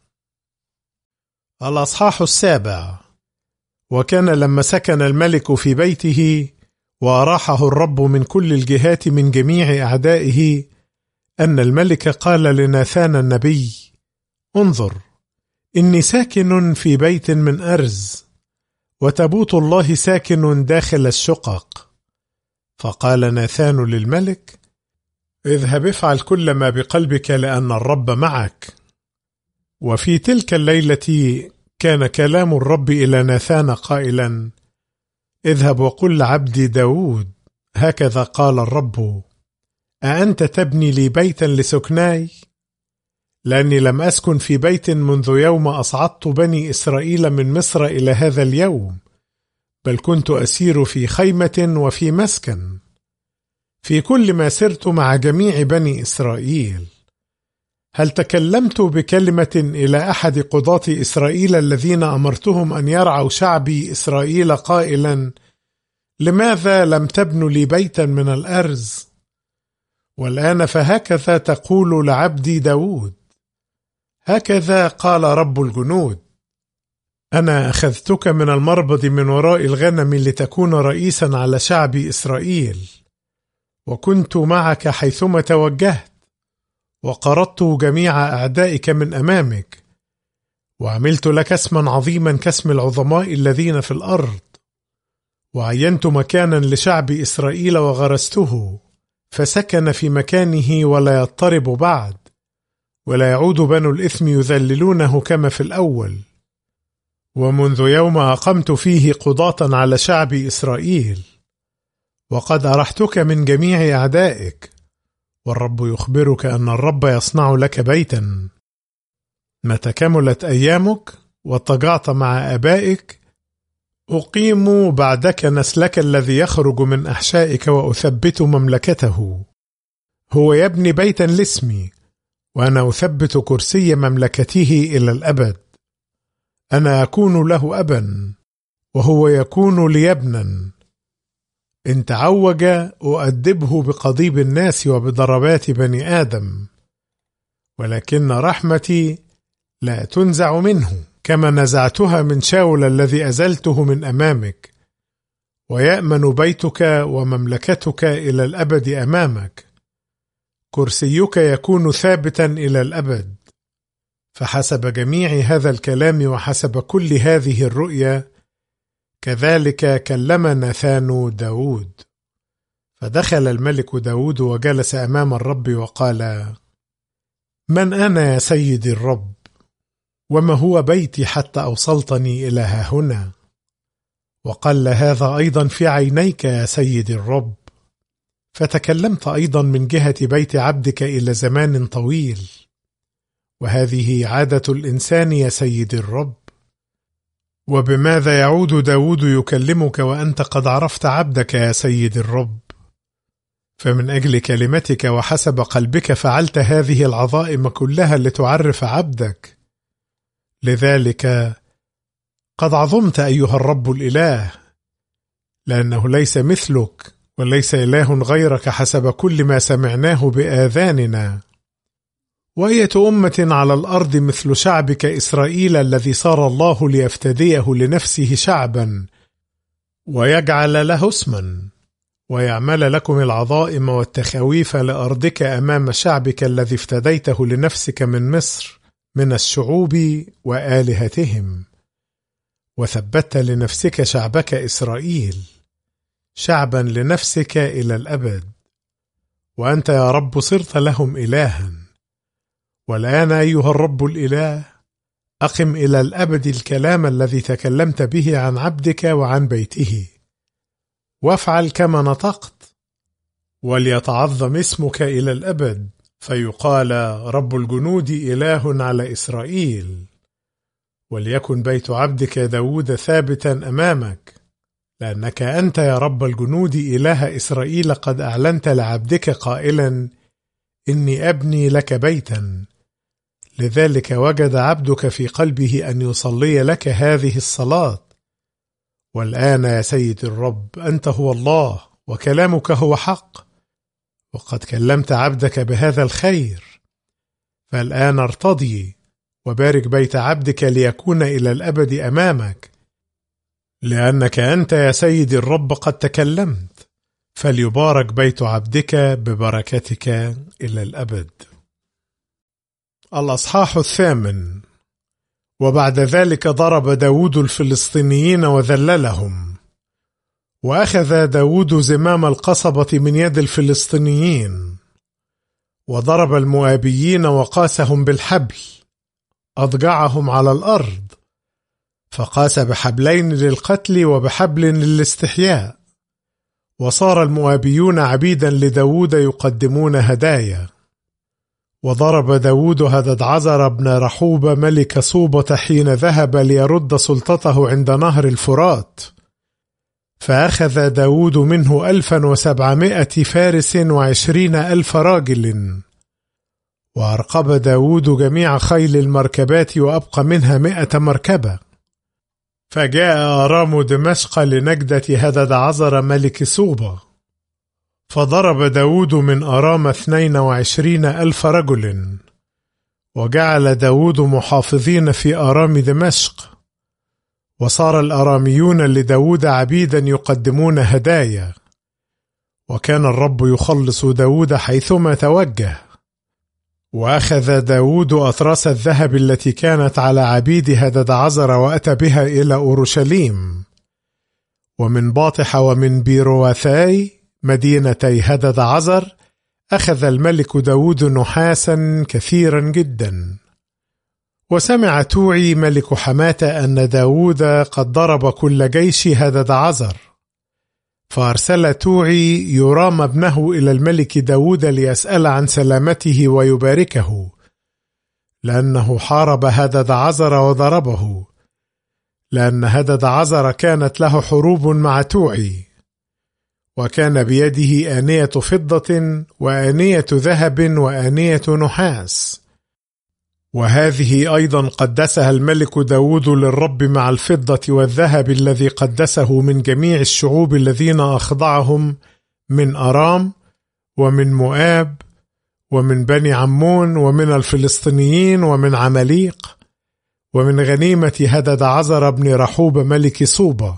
الأصحاح 7. وكان لما سكن الملك في بيته وأراحه الرب من كل الجهات من جميع أعدائه، أن الملك قال لناثان النبي: انظر، إني ساكن في بيت من أرز، وتابوت الله ساكن داخل الشقق. فقال ناثان للملك: اذهب افعل كل ما بقلبك، لأن الرب معك. وفي تلك الليلة كان كلام الرب إلى ناثان قائلا: اذهب وقل لعبدي داود: هكذا قال الرب: أأنت تبني لي بيتا لسكناي؟ لأني لم أسكن في بيت منذ يوم أصعدت بني إسرائيل من مصر إلى هذا اليوم، بل كنت أسير في خيمة وفي مسكن في كل ما سرت مع جميع بني إسرائيل. هل تكلمت بكلمة إلى أحد قضاة إسرائيل الذين أمرتهم أن يرعوا شعبي إسرائيل قائلا: لماذا لم تبنوا لي بيتا من الأرز؟ والآن فهكذا تقول لعبدي داود: هكذا قال رب الجنود: أنا أخذتك من المربض من وراء الغنم لتكون رئيسا على شعب إسرائيل، وكنت معك حيثما توجهت، وقرضت جميع أعدائك من أمامك، وعملت لك اسما عظيما كاسم العظماء الذين في الأرض، وعينت مكانا لشعب إسرائيل وغرسته، فسكن في مكانه ولا يضطرب بعد، ولا يعود بنو الإثم يذللونه كما في الأول. ومنذ يوم أقمت فيه قضاة على شعب إسرائيل، وقد أرحتك من جميع أعدائك، والرب يخبرك أن الرب يصنع لك بيتا. متى كملت أيامك واضطجعت مع آبائك، أقيم بعدك نسلك الذي يخرج من أحشائك وأثبت مملكته. هو يبني بيتا لاسمي، وأنا أثبت كرسي مملكته إلى الأبد. أنا أكون له أبا، وهو يكون لي ابنا. إن تعوج أؤدبه بقضيب الناس وبضربات بني آدم، ولكن رحمتي لا تنزع منه، كما نزعتها من شاول الذي أزلته من أمامك. ويأمن بيتك ومملكتك إلى الأبد أمامك، كرسيك يكون ثابتا إلى الأبد. فحسب جميع هذا الكلام وحسب كل هذه الرؤيا، كذلك كلم ناثان داود. فدخل الملك داود وجلس أمام الرب وقال: من أنا يا سيدي الرب؟ وما هو بيتي حتى أوصلتني إلى هاهنا؟ وقال هذا أيضا في عينيك يا سيدي الرب. فتكلمت أيضا من جهة بيت عبدك إلى زمان طويل، وهذه عادة الإنسان يا سيدي الرب. وبماذا يعود داود يكلمك وأنت قد عرفت عبدك يا سيدي الرب؟ فمن أجل كلمتك وحسب قلبك فعلت هذه العظائم كلها لتعرف عبدك. لذلك قد عظمت أيها الرب الإله، لأنه ليس مثلك وليس إله غيرك حسب كل ما سمعناه بآذاننا. وأية أمة على الأرض مثل شعبك إسرائيل الذي صار الله ليفتديه لنفسه شعبا ويجعل له اسما، ويعمل لكم العظائم والتخويف لأرضك أمام شعبك الذي افتديته لنفسك من مصر من الشعوب وآلهتهم، وثبت لنفسك شعبك إسرائيل شعبا لنفسك إلى الأبد. وأنت يا رب صرت لهم إلها. والآن أيها الرب الإله، أقم إلى الأبد الكلام الذي تكلمت به عن عبدك وعن بيته، وافعل كما نطقت، وليتعظم اسمك إلى الأبد، فيقال رب الجنود إله على إسرائيل. وليكن بيت عبدك داود ثابتا أمامك، لأنك أنت يا رب الجنود إله إسرائيل قد أعلنت لعبدك قائلا: إني أبني لك بيتا. لذلك وجد عبدك في قلبه أن يصلي لك هذه الصلاة. والآن يا سيد الرب، أنت هو الله وكلامك هو حق، وقد كلمت عبدك بهذا الخير. فالآن ارتضي وبارك بيت عبدك ليكون إلى الأبد أمامك، لأنك أنت يا سيدي الرب قد تكلمت. فليبارك بيت عبدك ببركتك إلى الأبد. الأصحاح 8. وبعد ذلك ضرب داود الفلسطينيين وذللهم، وأخذ داود زمام القصبة من يد الفلسطينيين، وضرب المؤابيين وقاسهم بالحبل، أضجعهم على الأرض، فقاس بحبلين للقتل وبحبل للاستحياء. وصار المؤابيون عبيدا لداود يقدمون هدايا. وضرب داود هددعزر بن رحوب ملك صوبة حين ذهب ليرد سلطته عند نهر الفرات، فأخذ داود منه 1700 فارس و20,000 راجل، وأرقب داود جميع خيل المركبات وأبقى منها 100 مركبة. فجاء آرام دمشق لنجدة هددعزر ملك صوبة، فضرب داود من آرام 22,000 رجل، وجعل داود محافظين في آرام دمشق، وصار الآراميون لداود عبيدا يقدمون هدايا، وكان الرب يخلص داود حيثما توجه. وأخذ داود أطراس الذهب التي كانت على عبيد هددعزر وأتى بها إلى أورشليم، ومن باطح ومن بيرواثاي مدينتي هددعزر أخذ الملك داود نحاسا كثيرا جدا. وسمع توعي ملك حماة أن داود قد ضرب كل جيش هددعزر، فأرسل توعي يرام ابنه إلى الملك داود ليسأل عن سلامته ويباركه، لأنه حارب هددعزر وضربه، لأن هددعزر كانت له حروب مع توعي، وكان بيده آنية فضة وآنية ذهب وآنية نحاس، وهذه أيضا قدسها الملك داود للرب مع الفضة والذهب الذي قدسه من جميع الشعوب الذين أخضعهم من أرام ومن مؤاب ومن بني عمون ومن الفلسطينيين ومن عماليق، ومن غنيمة هددعزر بن رحوب ملك صوبة.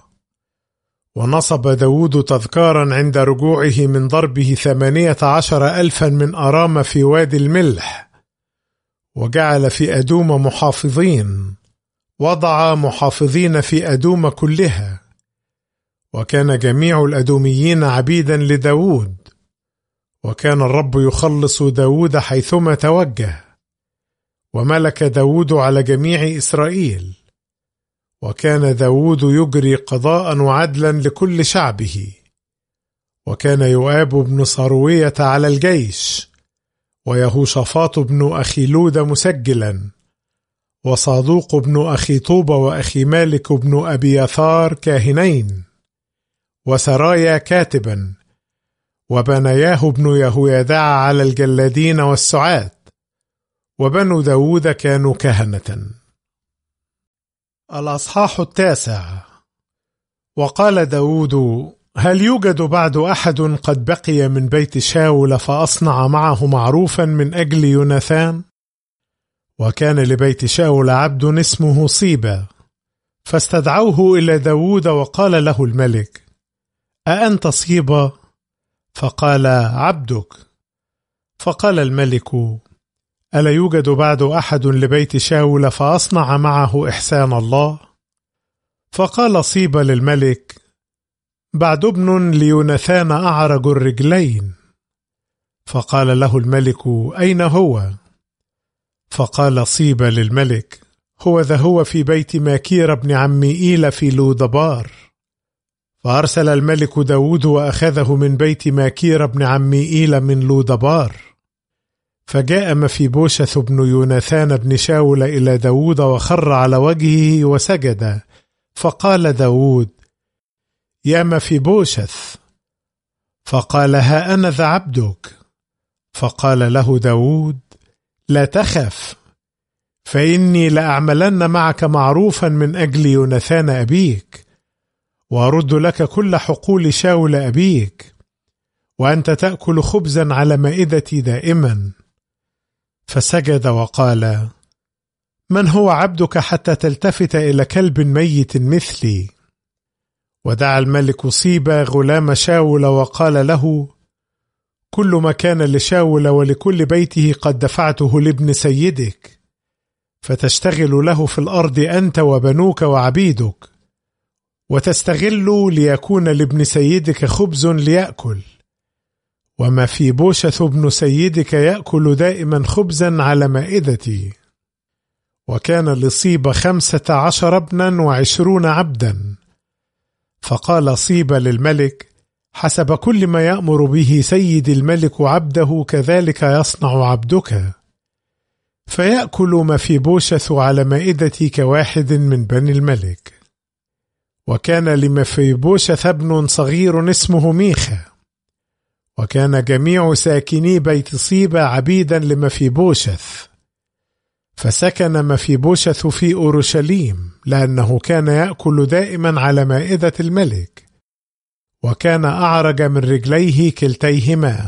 ونصب داود تذكارا عند رجوعه من ضربه 18,000 من أرام في وادي الملح، وجعل في أدوم محافظين، وضع محافظين في أدوم كلها، وكان جميع الأدوميين عبيدا لداود، وكان الرب يخلص داود حيثما توجه. وملك داود على جميع إسرائيل، وكان داود يجري قضاء وعدلا لكل شعبه. وكان يؤاب بن صروية على الجيش، ويهوشافاط بن أخيلود مسجلا، وصادوق بن أخي طوبة وأخي مالك بن أبياثار كاهنين، وسرايا كاتبا، وبنياه بن يهويدع على الجلادين والسعات، وبنو داود كانوا كهنة. الأصحاح 9. وقال داود: هل يوجد بعد أحد قد بقي من بيت شاول فأصنع معه معروفا من أجل يوناثان؟ وكان لبيت شاول عبد اسمه صيبا، فاستدعوه إلى داود، وقال له الملك: أأنت صيبا؟ فقال: عبدك. فقال الملك: ألا يوجد بعد أحد لبيت شاول فأصنع معه إحسان الله؟ فقال صيبا للملك: بعد ابن ليوناثان أعرج الرجلين. فقال له الملك: أين هو؟ فقال صيبا للملك: هو في بيت ماكير بن عميئيل في لودبار. فأرسل الملك داود وأخذه من بيت ماكير بن عميئيل من لودبار. فجاء مفيبوشث بن يوناثان بن شاول إلى داود وخر على وجهه وسجد، فقال داود: يا مفيبوشث. فقال: ها أنا ذا عبدك. فقال له داود: لا تخف، فإني لأعملن معك معروفا من أجل يوناثان أبيك، وأرد لك كل حقول شاول أبيك، وأنت تأكل خبزا على مائدتي دائما. فسجد وقال: من هو عبدك حتى تلتفت إلى كلب ميت مثلي؟ ودعا الملك صيبا غلام شاول وقال له: كل ما كان لشاول ولكل بيته قد دفعته لابن سيدك، فتشتغل له في الأرض أنت وبنوك وعبيدك، وتستغل ليكون لابن سيدك خبز ليأكل، وما في بوشث ابن سيدك يأكل دائما خبزا على مائدتي. وكان لصيب 15 ابنا و20 عبدا. فقال صيبا للملك: حسب كل ما يأمر به سيد الملك عبده كذلك يصنع عبدك، فيأكل مفيبوشث على مائدتي كواحد من بني الملك. وكان لمفيبوشث ابن صغير اسمه ميخا، وكان جميع ساكني بيت صيبا عبيدا لمفيبوشث. فسكن مفيبوشث في أورشليم، لأنه كان يأكل دائما على مائدة الملك، وكان أعرج من رجليه كلتيهما.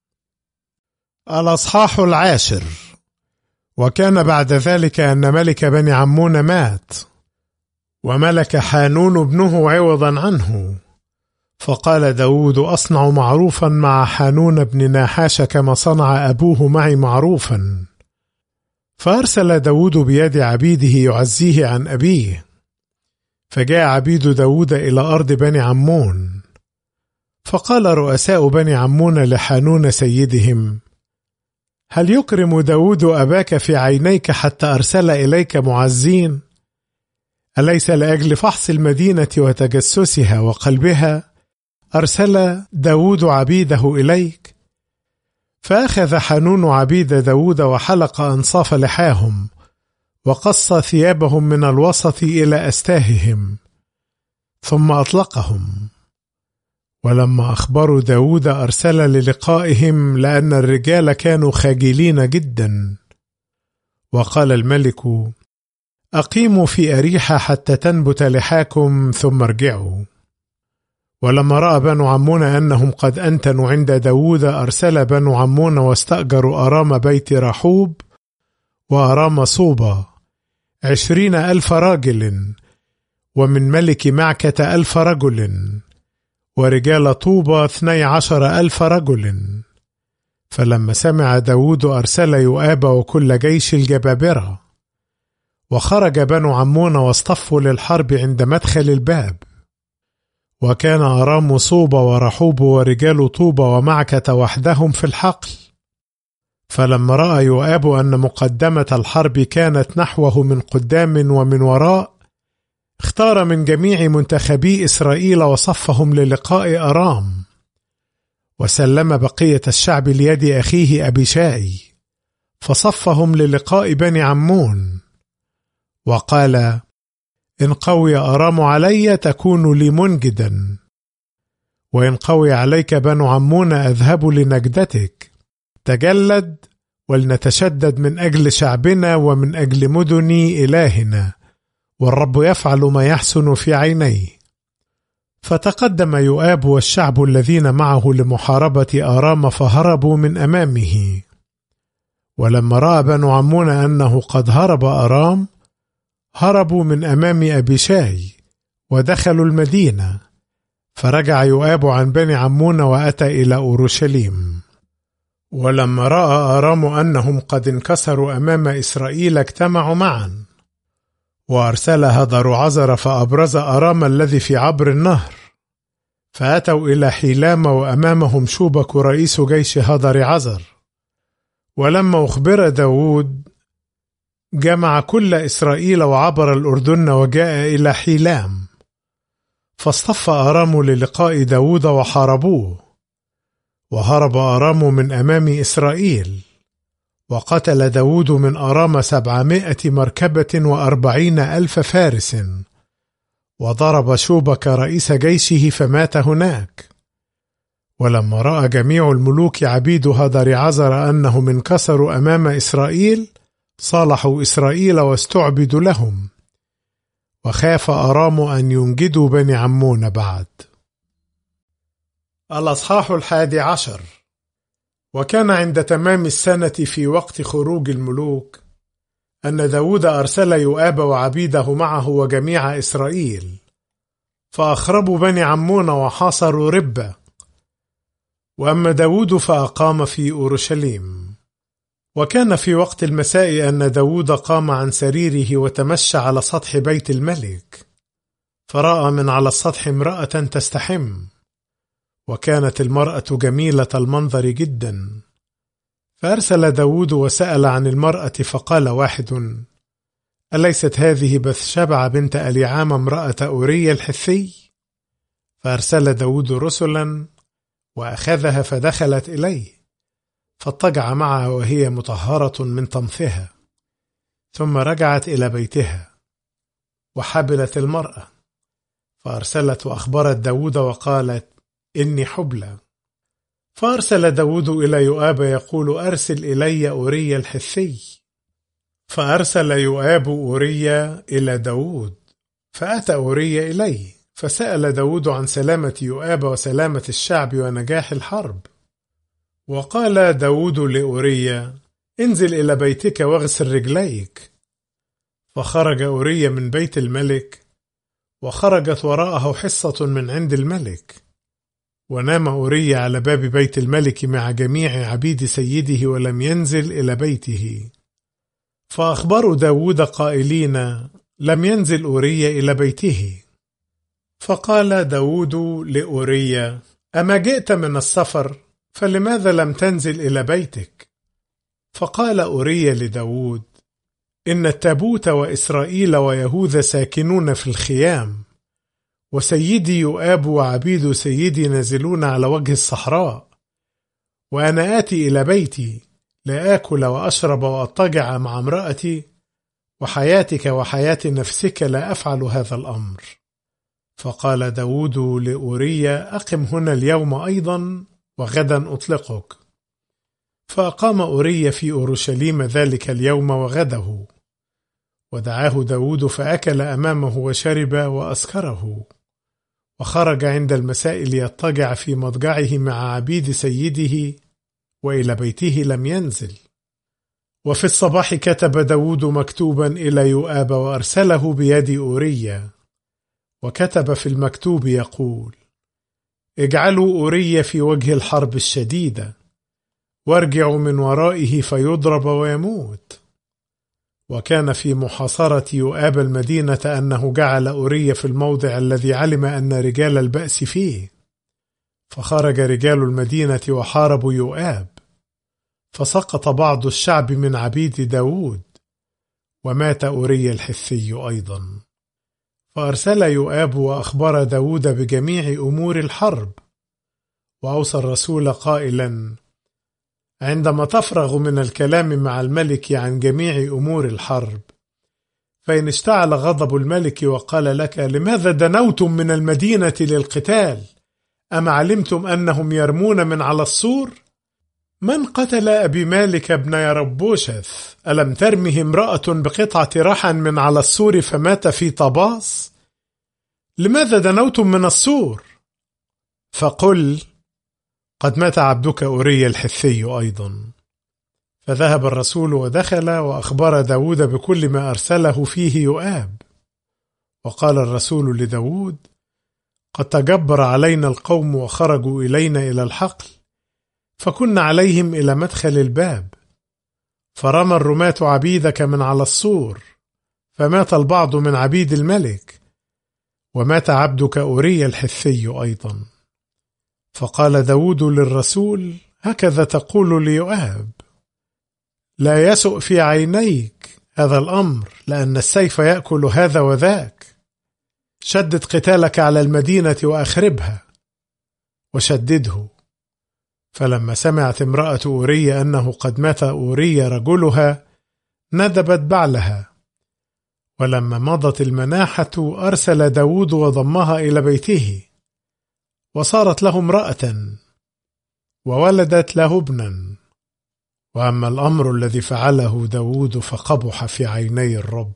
الأصحاح 10. وكان بعد ذلك أن ملك بني عمون مات، وملك حانون ابنه عوضا عنه. فقال داود: أصنع معروفا مع حانون بن ناحاش كما صنع أبوه معي معروفا. فأرسل داود بيد عبيده يعزيه عن أبيه. فجاء عبيد داود إلى أرض بني عمون. فقال رؤساء بني عمون لحانون سيدهم: هل يكرم داود أباك في عينيك حتى أرسل إليك معزين؟ أليس لأجل فحص المدينة وتجسسها وقلبها أرسل داود عبيده إليك؟ فأخذ حانون عبيد داود وحلق أنصاف لحاهم، وقص ثيابهم من الوسط إلى أستاههم، ثم أطلقهم. ولما أخبروا داود أرسل للقائهم، لأن الرجال كانوا خجلين جدا. وقال الملك: أقيموا في أريحة حتى تنبت لحاكم، ثم ارجعوا. ولما رأى بنو عمون أنهم قد أنتنوا عند داود، أرسل بنو عمون واستأجروا أرام بيت رحوب وأرام صوبا 20,000 راجل، ومن ملك معكة 1,000 رجل، ورجال طوبى 12,000 رجل. فلما سمع داود أرسل يؤاب وكل جيش الجبابرة، وخرج بنو عمون واصطفوا للحرب عند مدخل الباب. وكان أرام صوبى ورحوب ورجال طوبى ومعكة وحدهم في الحقل. فلما رأى يؤاب أن مقدمة الحرب كانت نحوه من قدام ومن وراء، اختار من جميع منتخبي إسرائيل وصفهم للقاء أرام، وسلم بقية الشعب ليد أخيه أبيشاي، فصفهم للقاء بني عمون. وقال: إن قوي أرام علي تكون لي منجدا، وإن قوي عليك بنو عمون أذهب لنجدتك. تجلد ولنتشدد من أجل شعبنا ومن أجل مدن إلهنا، والرب يفعل ما يحسن في عينيه. فتقدم يؤاب والشعب الذين معه لمحاربة آرام، فهربوا من أمامه. ولما رأى بنو عمون أنه قد هرب آرام، هربوا من أمام أبيشاي ودخلوا المدينة. فرجع يؤاب عن بني عمون وأتى إلى أورشليم. ولما رأى آرام أنهم قد انكسروا أمام إسرائيل، اجتمعوا معا، وأرسل هدرعزر فأبرز أرام الذي في عبر النهر. فأتوا إلى حيلام، وأمامهم شوبك رئيس جيش هدرعزر. ولما أخبر داود، جمع كل إسرائيل وعبر الأردن وجاء إلى حيلام. فاصطف آرام للقاء داود وحاربوه، وهرب آرام من أمام إسرائيل. وقتل داود من آرام 700 مركبة و40,000 فارس، وضرب شوبك رئيس جيشه فمات هناك. ولما رأى جميع الملوك عبيد هدرعزر أنهم انكسروا أمام إسرائيل، صالحوا إسرائيل واستعبدوا لهم. وخاف آرام أن ينجدوا بني عمون بعد. الأصحاح 11. وكان عند تمام السنة في وقت خروج الملوك أن داود أرسل يؤاب وعبيده معه وجميع إسرائيل، فأخربوا بني عمون وحاصروا ربة. وأما داود فأقام في أورشليم. وكان في وقت المساء أن داود قام عن سريره وتمشى على سطح بيت الملك، فرأى من على السطح امرأة تستحم، وكانت المرأة جميلة المنظر جدا. فأرسل داود وسأل عن المرأة، فقال واحد: أليست هذه بثشبع بنت أليعام امرأة أوريا الحثي؟ فأرسل داود رسلا وأخذها، فدخلت إليه، فاضطجع معها وهي مطهرة من طمثها. ثم رجعت إلى بيتها وحبلت المرأة، فأرسلت وأخبرت داود وقالت: إني حبلى. فأرسل داود إلى يؤاب يقول: أرسل إلي أوريا الحثي. فأرسل يؤاب أوريا إلى داود، فأتى أوريا إليه، فسأل داود عن سلامة يؤاب وسلامة الشعب ونجاح الحرب. وقال داود لأوريا: انزل إلى بيتك واغسل رجليك. فخرج أوريا من بيت الملك، وخرجت وراءه حصة من عند الملك، ونام أوريا على باب بيت الملك مع جميع عبيد سيده ولم ينزل إلى بيته. فأخبروا داود قائلين: لم ينزل أوريا إلى بيته. فقال داود لأوريا: أما جئت من السفر؟ فلماذا لم تنزل إلى بيتك؟ فقال أوريا لداود: إن التابوت وإسرائيل ويهوذا ساكنون في الخيام، وسيدي يؤاب وعبيد سيدي نازلون على وجه الصحراء، وأنا آتي إلى بيتي لآكل وأشرب وأضطجع مع امرأتي، وحياتك وحياة نفسك لا أفعل هذا الأمر. فقال داود لأوريا: أقم هنا اليوم أيضا، وغدا أطلقك. فأقام أوريا في أورشليم ذلك اليوم وغده، ودعاه داود فأكل أمامه وشرب وأسكره، وخرج عند المساء ليضطجع في مضجعه مع عبيد سيده، وإلى بيته لم ينزل. وفي الصباح كتب داود مكتوبا إلى يؤاب وأرسله بيد أوريا، وكتب في المكتوب يقول: اجعلوا أوريا في وجه الحرب الشديدة، وارجعوا من ورائه فيضرب ويموت. وكان في محاصرة يؤاب المدينة أنه جعل أوريا في الموضع الذي علم أن رجال البأس فيه. فخرج رجال المدينة وحاربوا يؤاب، فسقط بعض الشعب من عبيد داود، ومات أوريا الحثي أيضا. فأرسل يؤاب وأخبر داود بجميع أمور الحرب، وأوصى الرسول قائلا: عندما تفرغ من الكلام مع الملك عن جميع أمور الحرب، فإن اشتعل غضب الملك وقال لك: لماذا دنوتم من المدينة للقتال؟ أما علمتم أنهم يرمون من على السور؟ من قتل أبي مالك بن يربوشث؟ ألم ترمه امرأة بقطعة رحى من على السور فمات في طباس؟ لماذا دنوتم من السور؟ فقل: قد مات عبدك أوريا الحثي أيضا. فذهب الرسول ودخل وأخبر داود بكل ما أرسله فيه يؤاب. وقال الرسول لداود: قد تجبر علينا القوم وخرجوا إلينا إلى الحقل، فكنا عليهم إلى مدخل الباب، فرمى الرماة عبيدك من على السور، فمات البعض من عبيد الملك، ومات عبدك أوريا الحثي أيضا. فقال داود للرسول: هكذا تقول ليؤاب؟ لا يسؤ في عينيك هذا الأمر، لأن السيف يأكل هذا وذاك. شدد قتالك على المدينة وأخربها، وشدده. فلما سمعت امرأة أوريا أنه قد مات أوريا رجلها، ندبت بعلها. ولما مضت المناحة أرسل داود وضمها إلى بيته، وصارت له امرأة، وولدت له ابنا. وأما الأمر الذي فعله داود فقبح في عيني الرب.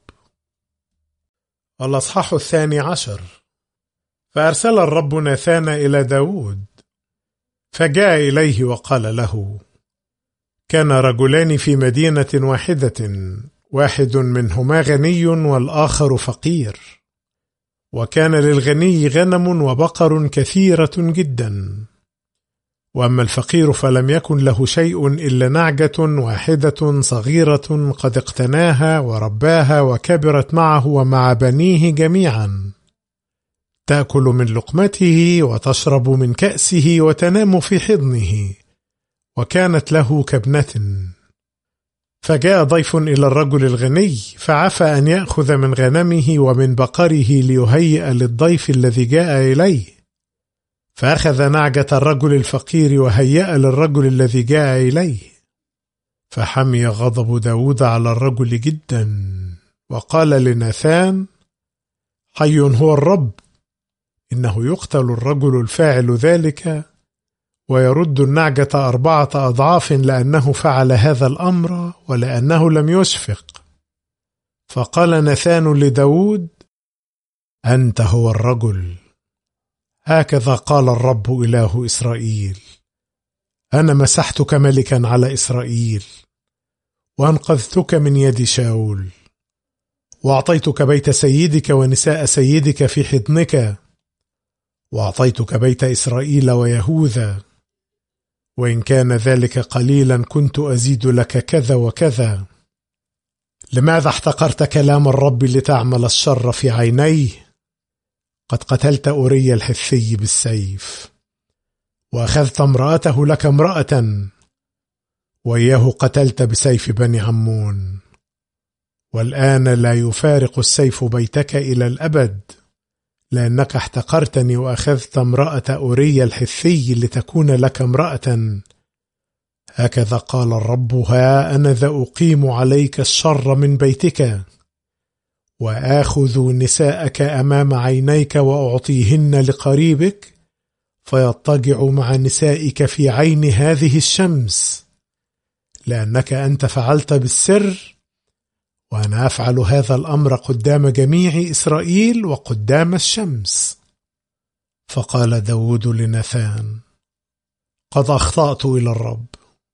الأصحاح 12. فأرسل الرب ناثان إلى داود، فجاء إليه وقال له: كان رجلان في مدينة واحدة، واحد منهما غني والآخر فقير. وكان للغني غنم وبقر كثيرة جدا، وأما الفقير فلم يكن له شيء إلا نعجة واحدة صغيرة قد اقتناها ورباها وكبرت معه ومع بنيه جميعا، تأكل من لقمته وتشرب من كأسه وتنام في حضنه، وكانت له كابنة. فجاء ضيف إلى الرجل الغني، فعفى أن يأخذ من غنمه ومن بقره ليهيئ للضيف الذي جاء إليه، فأخذ نعجة الرجل الفقير وهيأ للرجل الذي جاء إليه. فحمي غضب داود على الرجل جدا، وقال لناثان: حي هو الرب، إنه يقتل الرجل الفاعل ذلك، ويرد النعجة 4 أضعاف لأنه فعل هذا الأمر ولأنه لم يشفق. فقال ناثان لداود: أنت هو الرجل. هكذا قال الرب إله إسرائيل: أنا مسحتك ملكا على إسرائيل، وأنقذتك من يد شاول، وأعطيتك بيت سيدك ونساء سيدك في حضنك، وأعطيتك بيت إسرائيل ويهوذا، وإن كان ذلك قليلا كنت أزيد لك كذا وكذا. لماذا احتقرت كلام الرب لتعمل الشر في عينيه؟ قد قتلت أوريا الحثي بالسيف، وأخذت امرأته لك امرأة، وإياه قتلت بسيف بني عمون. والآن لا يفارق السيف بيتك إلى الأبد، لأنك احتقرتني وأخذت امرأة أوريا الحثي لتكون لك امرأة. هكذا قال الرب: ها أنا ذا أقيم عليك الشر من بيتك، وآخذ نساءك أمام عينيك وأعطيهن لقريبك، فيضطجع مع نسائك في عين هذه الشمس، لأنك أنت فعلت بالسر، وأنا أفعل هذا الأمر قدام جميع إسرائيل وقدام الشمس. فقال داود لناثان: قد أخطأت إلى الرب.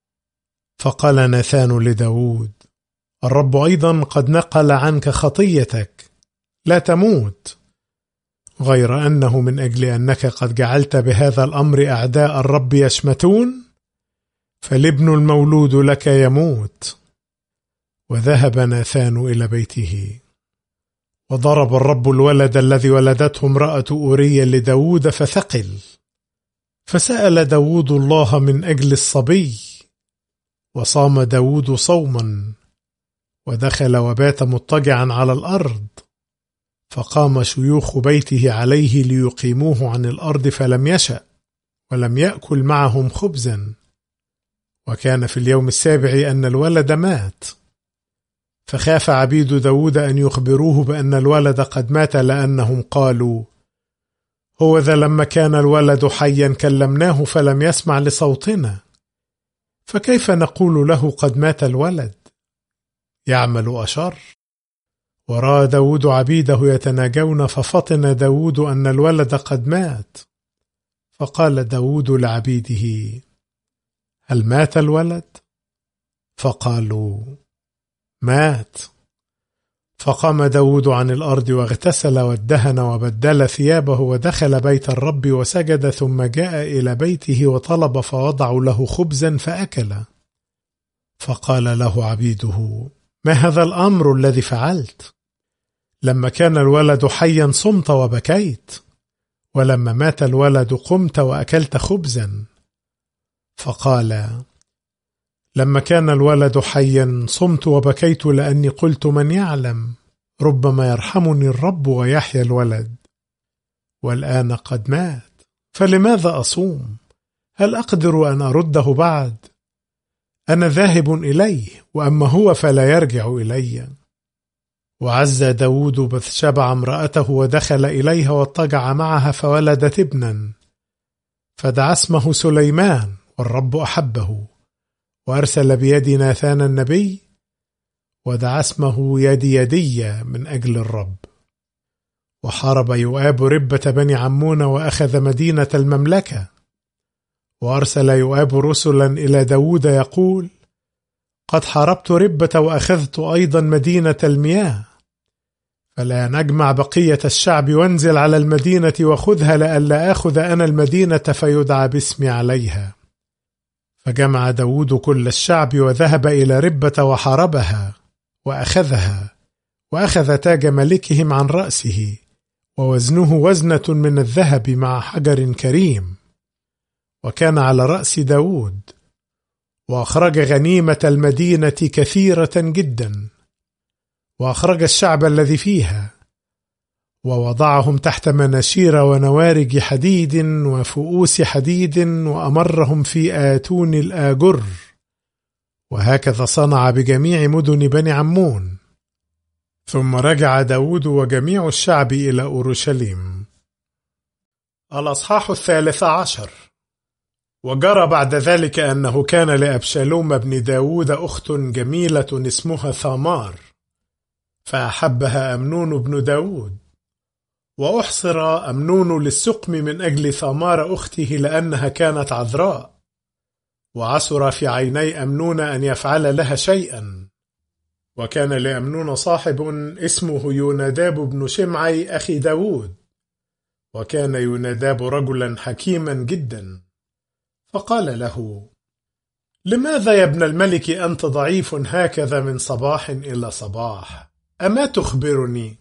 فقال ناثان لداود: الرب أيضا قد نقل عنك خطيتك، لا تموت، غير أنه من أجل أنك قد جعلت بهذا الأمر أعداء الرب يشمتون، فالابن المولود لك يموت. وذهب ناثان إلى بيته. وضرب الرب الولد الذي ولدته امرأة أوريا لداود فثقل. فسأل داود الله من أجل الصبي، وصام داود صوما، ودخل وبات مضطجعا على الأرض. فقام شيوخ بيته عليه ليقيموه عن الأرض، فلم يشأ، ولم يأكل معهم خبزا. وكان في اليوم 7 أن الولد مات. فخاف عبيد داود أن يخبروه بأن الولد قد مات، لأنهم قالوا: هوذا لما كان الولد حيا كلمناه فلم يسمع لصوتنا، فكيف نقول له قد مات الولد؟ يعمل أشر. ورأى داود عبيده يتناجون، ففطن داود أن الولد قد مات. فقال داود لعبيده: هل مات الولد؟ فقالوا: مات. فقام داود عن الأرض واغتسل وادهن وبدل ثيابه، ودخل بيت الرب وسجد، ثم جاء إلى بيته وطلب، فوضعوا له خبزا فأكل. فقال له عبيده: ما هذا الأمر الذي فعلت؟ لما كان الولد حيا صمت وبكيت، ولما مات الولد قمت وأكلت خبزا. فقال: لما كان الولد حيا صمت وبكيت، لأني قلت من يعلم، ربما يرحمني الرب ويحيى الولد. والآن قد مات، فلماذا أصوم؟ هل أقدر أن أرده بعد؟ أنا ذاهب إليه، وأما هو فلا يرجع إلي. وعز داود بثشبع امرأته، ودخل إليها واضطجع معها، فولدت ابنا، فدعا اسمه سليمان، والرب أحبه. وأرسل بيد ناثان النبي، ودعا اسمه يدي من أجل الرب. وحارب يؤاب ربة بني عمون، وأخذ مدينة المملكة. وأرسل يؤاب رسلا إلى داود يقول: قد حاربت ربة وأخذت أيضا مدينة المياه، فلا نجمع بقية الشعب وانزل على المدينة وخذها، لئلا آخذ أنا المدينة فيدعى باسمي عليها. فجمع داود كل الشعب وذهب إلى ربة وحاربها وأخذها، وأخذ تاج ملكهم عن رأسه، ووزنه وزنة من الذهب مع حجر كريم، وكان على رأس داود. وأخرج غنيمة المدينة كثيرة جدا، وأخرج الشعب الذي فيها، ووضعهم تحت مناشير ونوارج حديد وفؤوس حديد، وأمرهم في آتون الآجر. وهكذا صنع بجميع مدن بني عمون. ثم رجع داود وجميع الشعب إلى أورشليم. الأصحاح 13. وجرى بعد ذلك أنه كان لأبشالوم بن داود أخت جميلة اسمها ثامار، فأحبها أمنون بن داود. وأحصر أمنون للسقم من أجل ثامار أخته لأنها كانت عذراء، وعسر في عيني أمنون أن يفعل لها شيئا. وكان لأمنون صاحب اسمه يوناداب بن شمعي أخي داود، وكان يوناداب رجلا حكيما جدا. فقال له: لماذا يا ابن الملك أنت ضعيف هكذا من صباح إلى صباح؟ أما تخبرني؟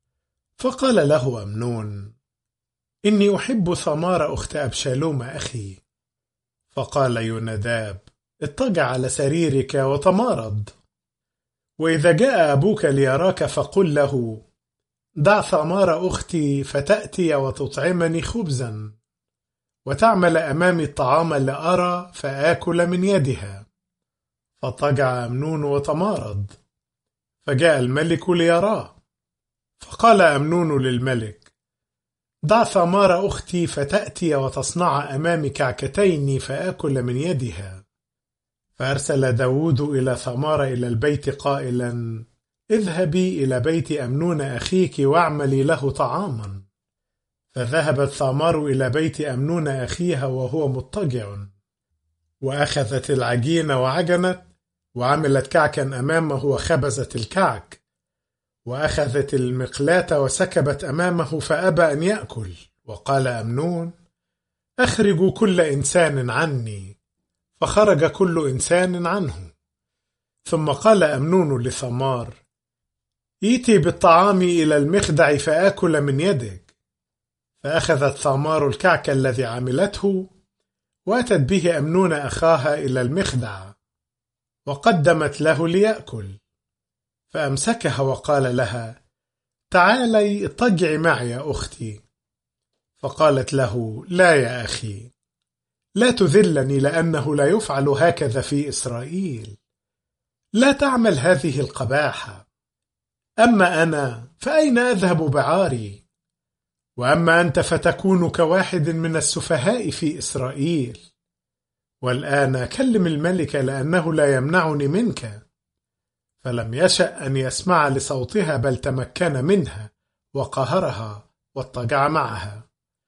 فقال له أمنون: إني أحب ثمار أخت أبشالوم أخي. فقال يوناداب: اضطجع على سريرك وتمارض، وإذا جاء أبوك ليراك فقل له: دع ثمار أختي فتأتي وتطعمني خبزا، وتعمل أمامي الطعام لأرى فآكل من يدها. فاضطجع أمنون وتمارض، فجاء الملك ليراه. فقال أمنون للملك: دع ثمار أختي فتأتي وتصنع أمامي كعكتين فآكل من يدها. فأرسل داود إلى ثمار إلى البيت قائلا: اذهبي إلى بيت أمنون أخيك واعملي له طعاما. فذهبت ثمار إلى بيت أمنون أخيها وهو مضطجع، وأخذت العجين وعجنت، وعملت كعكا أمامه وخبزت الكعك، وأخذت المقلاة وسكبت أمامه فأبى أن يأكل. وقال أمنون: أخرجوا كل إنسان عني. فخرج كل إنسان عنه. ثم قال أمنون لثمار: ائتي بالطعام إلى المخدع فآكل من يدك. فأخذت ثمار الكعك الذي عملته وأتت به أمنون أخاها إلى المخدع، وقدمت له ليأكل. فأمسكها وقال لها: تعالي اضطجعي معي يا أختي. فقالت له: لا يا أخي، لا تذلني، لأنه لا يفعل هكذا في إسرائيل. لا تعمل هذه القباحة. أما أنا فأين أذهب بعاري؟ وأما أنت فتكون كواحد من السفهاء في إسرائيل. والآن كلم الملك، لأنه لا يمنعني منك. فلم يشأ أن يسمع لصوتها، بل تمكن منها وقهرها واضطجع معها.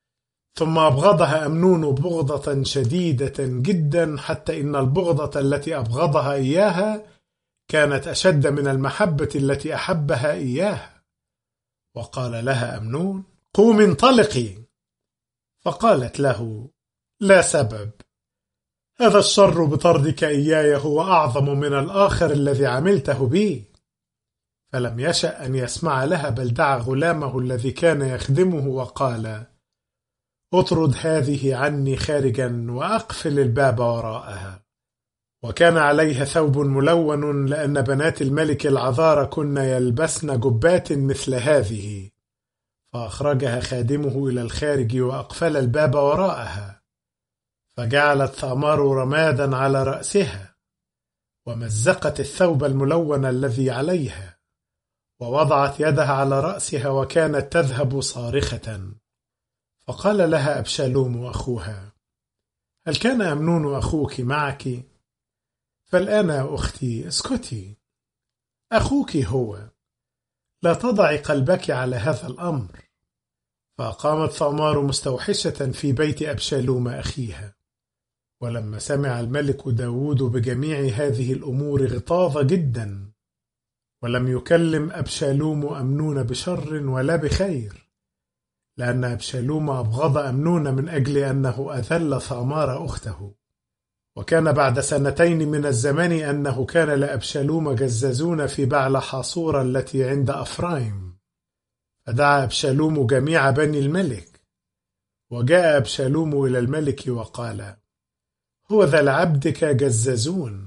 ثم أبغضها أمنون بغضة شديدة جدا، حتى إن البغضة التي أبغضها إياها كانت أشد من المحبة التي أحبها إياها. وقال لها أمنون: قومي انطلقي. فقالت له: لا سبب، هذا الشر بطردك إياي هو أعظم من الآخر الذي عملته بي. فلم يشأ أن يسمع لها، بل دعا غلامه الذي كان يخدمه وقال: اطرد هذه عني خارجا وأقفل الباب وراءها. وكان عليها ثوب ملون، لأن بنات الملك العذار كن يلبسن جبات مثل هذه. فأخرجها خادمه إلى الخارج وأقفل الباب وراءها. فجعلت ثمار رمادا على رأسها، ومزقت الثوب الملون الذي عليها، ووضعت يدها على رأسها، وكانت تذهب صارخة. فقال لها أبشالوم أخوها: هل كان أمنون أخوك معك؟ فالآن يا أختي اسكتي، أخوك هو، لا تضعي قلبك على هذا الأمر. فقامت ثمار مستوحشة في بيت أبشالوم أخيها. ولما سمع الملك داود بجميع هذه الأمور اغتاظ جدا، ولم يكلم أبشالوم أمنون بشر ولا بخير، لأن أبشالوم أبغض أمنون من أجل أنه أذل ثمار أخته. وكان بعد 2 من الزمان أنه كان لأبشالوم جزازون في بعل حاصور التي عند أفرايم. فدعا أبشالوم جميع بني الملك. وجاء أبشالوم إلى الملك وقال: هو ذا لعبدك جزازون،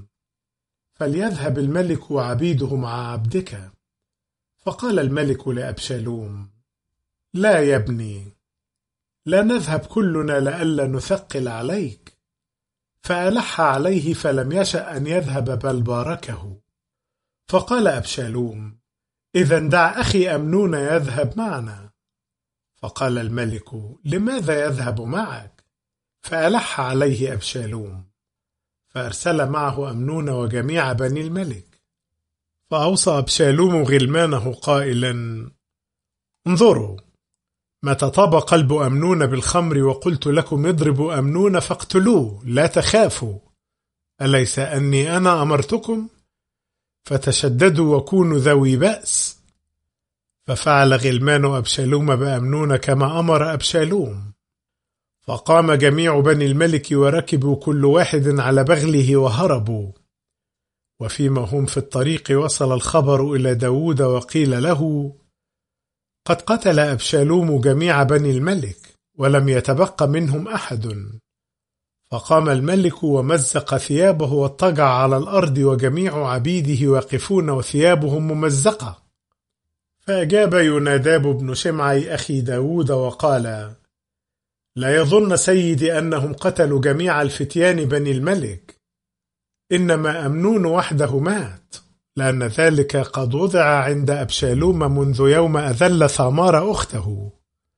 فليذهب الملك وعبيده مع عبدك. فقال الملك لأبشالوم: لا يا ابني، لا نذهب كلنا لئلا نثقل عليك. فألح عليه فلم يشأ أن يذهب بل باركه. فقال أبشالوم: إذن دع أخي أمنون يذهب معنا. فقال الملك: لماذا يذهب معك؟ فألح عليه أبشالوم، فأرسل معه أمنون وجميع بني الملك. فأوصى أبشالوم غلمانه قائلا: انظروا، متى طاب قلب أمنون بالخمر وقلت لكم اضربوا أمنون فاقتلوه لا تخافوا، أليس أني أنا أمرتكم؟ فتشددوا وكونوا ذوي بأس. ففعل غلمان أبشالوم بأمنون كما أمر أبشالوم. فقام جميع بني الملك وركبوا كل واحد على بغله وهربوا. وفيما هم في الطريق وصل الخبر إلى داود وقيل له: قد قتل أبشالوم جميع بني الملك ولم يتبق منهم أحد. فقام الملك ومزق ثيابه واضطجع على الأرض وجميع عبيده واقفون وثيابهم ممزقة. فأجاب يوناداب بن شمعي أخي داود وقال: لا يظن سيدي أنهم قتلوا جميع الفتيان بني الملك، إنما أمنون وحده مات، لأن ذلك قد وضع عند أبشالوم منذ يوم أذل ثامار أخته.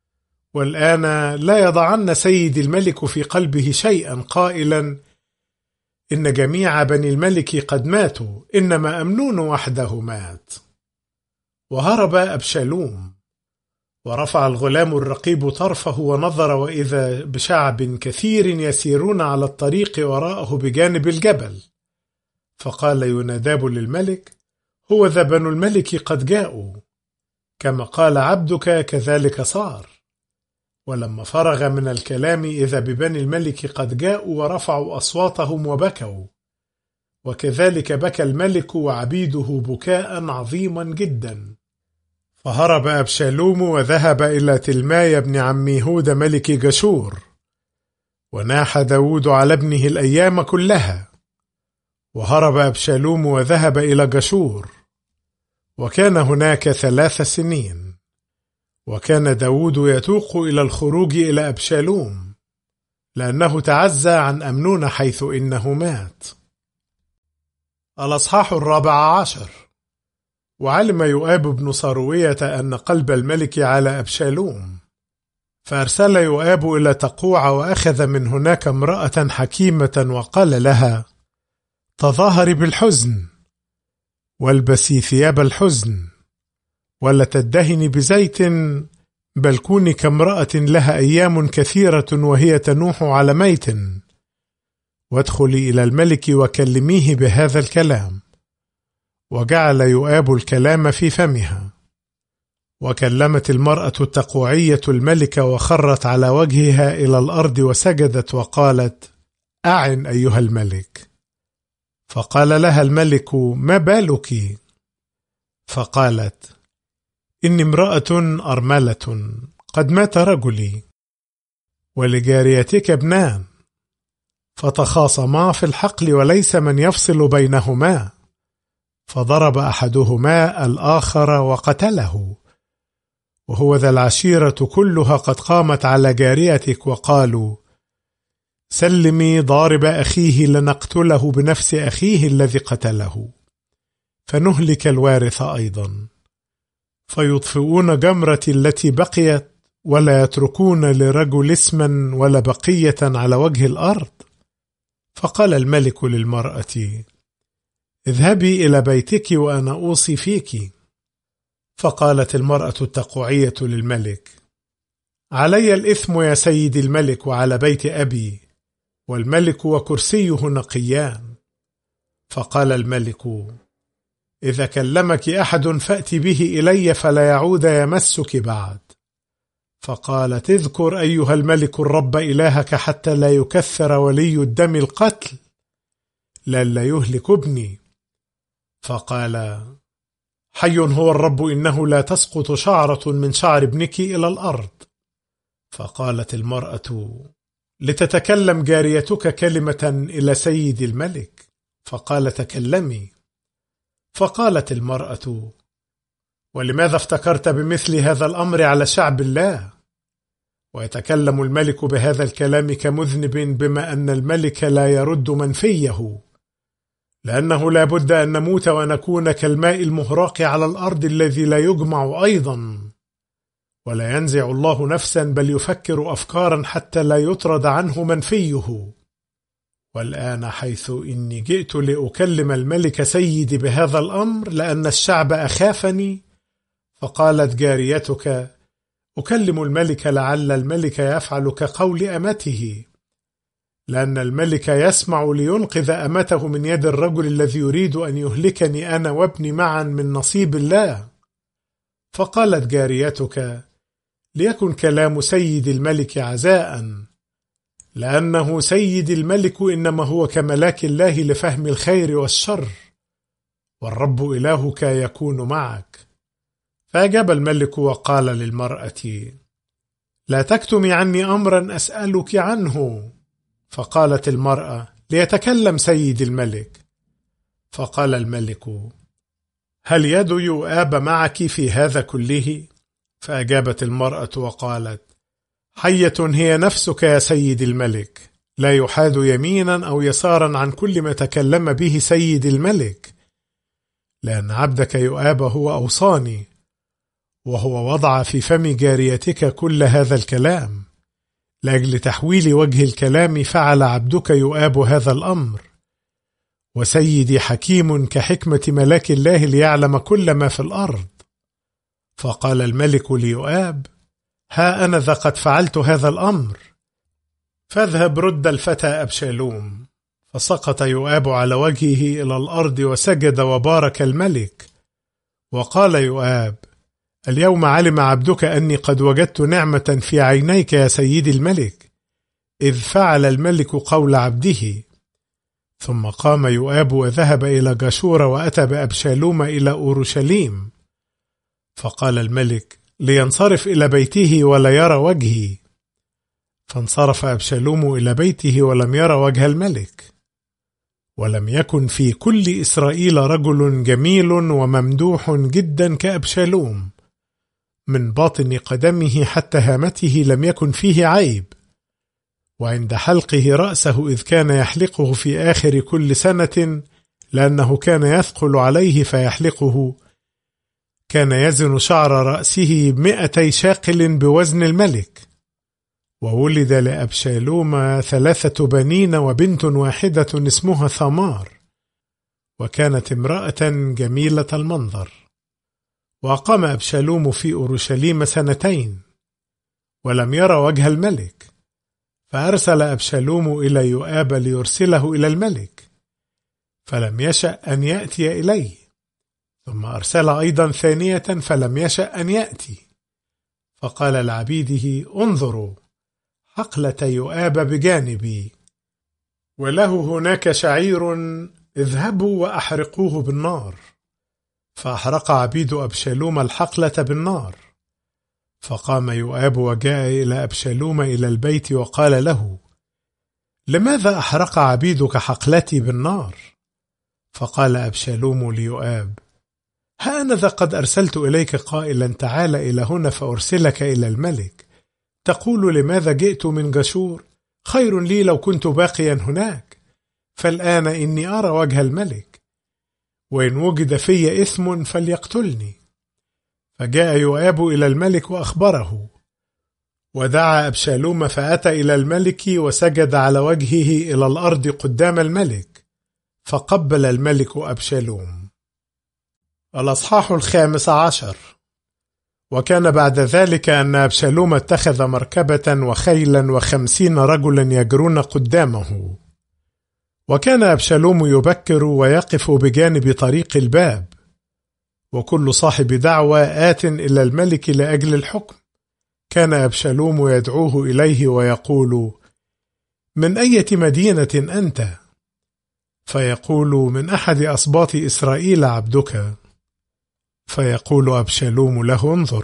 والآن لا يضعن سيدي الملك في قلبه شيئا قائلا: إن جميع بني الملك قد ماتوا، إنما أمنون وحده مات. وهرب أبشالوم. ورفع الغلام الرقيب طرفه ونظر، وإذا بشعب كثير يسيرون على الطريق وراءه بجانب الجبل. فقال يوناداب للملك: هو ذا بنو الملك قد جاءوا، كما قال عبدك كذلك صار. ولما فرغ من الكلام إذا ببني الملك قد جاءوا ورفعوا أصواتهم وبكوا، وكذلك بكى الملك وعبيده بكاء عظيما جدا. فهرب أبشالوم وذهب إلى تلماي بن عمي هود ملك جشور. وناح داود على ابنه الأيام كلها. وهرب أبشالوم وذهب إلى جشور، وكان هناك 3 سنين. وكان داود يتوق إلى الخروج إلى أبشالوم، لأنه تعزى عن أمنون حيث إنه مات. الأصحاح 14. وعلم يؤاب بن صاروية أن قلب الملك على أبشالوم، فأرسل يؤاب إلى تقوع وأخذ من هناك امرأة حكيمة وقال لها: تظاهري بالحزن، والبسي ثياب الحزن، ولا تدهني بزيت، بل كوني كامرأة لها أيام كثيرة وهي تنوح على ميت، وادخلي إلى الملك وكلميه بهذا الكلام. وجعل يؤاب الكلام في فمها. وكلمت المرأة التقوعية الملك وخرت على وجهها إلى الأرض وسجدت وقالت: أعن أيها الملك. فقال لها الملك: ما بالك؟ فقالت: إني امرأة أرملة، قد مات رجلي، ولجاريتك ابنان، فتخاصما في الحقل وليس من يفصل بينهما، فضرب أحدهما الآخر وقتله، وهو ذا العشيرة كلها قد قامت على جاريتك وقالوا: سلمي ضارب أخيه لنقتله بنفس أخيه الذي قتله، فنهلك الوارث أيضا. فيطفئون جمرتي التي بقيت، ولا يتركون لرجل اسما ولا بقية على وجه الأرض. فقال الملك للمرأة: اذهبي إلى بيتك وأنا أوصي فيك. فقالت المرأة التقوعية للملك: علي الإثم يا سيدي الملك وعلى بيت أبي، والملك وكرسيه نقيان. فقال الملك: إذا كلمك أحد فأتي به إلي فلا يعود يمسك بعد. فقالت: اذكر أيها الملك الرب إلهك حتى لا يكثر ولي الدم القتل، لئلا يهلك ابني. فقال: حي هو الرب إنه لا تسقط شعرة من شعر ابنك إلى الأرض. فقالت المرأة: لتتكلم جاريتك كلمة إلى سيد الملك. فقال: تكلمي. فقالت المرأة: ولماذا افتكرت بمثل هذا الأمر على شعب الله؟ ويتكلم الملك بهذا الكلام كمذنب، بما أن الملك لا يرد منفيه، لأنه لا بد أن نموت ونكون كالماء المهراق على الأرض الذي لا يجمع أيضا. ولا ينزع الله نفسا، بل يفكر أفكارا حتى لا يطرد عنه منفيه. والآن حيث إني جئت لأكلم الملك سيدي بهذا الأمر، لأن الشعب أخافني، فقالت جاريتك: أكلم الملك لعل الملك يفعل كقول أمته، لأن الملك يسمع لينقذ أمته من يد الرجل الذي يريد أن يهلكني أنا وابني معا من نصيب الله. فقالت جاريتك: ليكن كلام سيد الملك عزاء، لأنه سيد الملك إنما هو كملاك الله لفهم الخير والشر، والرب إلهك يكون معك. فأجاب الملك وقال للمرأة: لا تكتمي عني أمرا أسألك عنه. فقالت المرأة: ليتكلم سيد الملك. فقال الملك: هل يد يؤاب معك في هذا كله؟ فأجابت المرأة وقالت: حية هي نفسك يا سيد الملك، لا يحاد يمينا أو يسارا عن كل ما تكلم به سيد الملك، لأن عبدك يؤاب هو أوصاني، وهو وضع في فم جاريتك كل هذا الكلام. لأجل تحويل وجه الكلام فعل عبدك يؤاب هذا الأمر، وسيدي حكيم كحكمة ملاك الله ليعلم كل ما في الأرض. فقال الملك ليؤاب: ها أنا ذا قد فعلت هذا الأمر، فاذهب رد الفتى أبشالوم. فسقط يؤاب على وجهه إلى الأرض وسجد وبارك الملك. وقال يؤاب: اليوم علم عبدك أني قد وجدت نعمة في عينيك يا سيدي الملك، إذ فعل الملك قول عبده. ثم قام يؤاب وذهب إلى جشور وأتى بأبشالوم إلى أورشليم. فقال الملك: لينصرف إلى بيته ولا يرى وجهي. فانصرف أبشالوم إلى بيته ولم يرى وجه الملك. ولم يكن في كل إسرائيل رجل جميل وممدوح جدا كأبشالوم، من باطن قدمه حتى هامته لم يكن فيه عيب. وعند حلقه رأسه إذ كان يحلقه في آخر كل سنة، لأنه كان يثقل عليه فيحلقه، كان يزن شعر رأسه 200 شاقل بوزن الملك. وولد لأبشالوم 3 بنين وبنت واحدة اسمها ثمار، وكانت امرأة جميلة المنظر. وأقام أبشالوم في أورشليم 2 ولم يرى وجه الملك. فأرسل أبشالوم إلى يؤاب ليرسله إلى الملك، فلم يشأ أن يأتي إليه. ثم أرسل أيضا 2 فلم يشأ أن يأتي. فقال لعبيده: انظروا، حقلة يؤاب بجانبي، وله هناك شعير، اذهبوا وأحرقوه بالنار. فأحرق عبيد أبشالوم الحقلة بالنار. فقام يؤاب وجاء إلى أبشالوم إلى البيت وقال له: لماذا أحرق عبيدك حقلتي بالنار؟ فقال أبشالوم ليؤاب: ها أنا ذا قد أرسلت إليك قائلا: تعال إلى هنا فأرسلك إلى الملك. تقول: لماذا جئت من جشور؟ خير لي لو كنت باقيا هناك، فالآن إني أرى وجه الملك، وإن وجد في إثم فليقتلني. فجاء يؤاب إلى الملك وأخبره. ودعا أبشالوم فأتى إلى الملك وسجد على وجهه إلى الأرض قدام الملك، فقبل الملك أبشالوم. الأصحاح 15. وكان بعد ذلك أن أبشالوم اتخذ مركبة وخيلا 50 رجلا يجرون قدامه. وكان أبشالوم يبكر ويقف بجانب طريق الباب، وكل صاحب دعوة آت إلى الملك لأجل الحكم. كان أبشالوم يدعوه إليه ويقول: من أية مدينة أنت؟ فيقول: من أحد أسباط إسرائيل عبدك. فيقول أبشالوم له: انظر،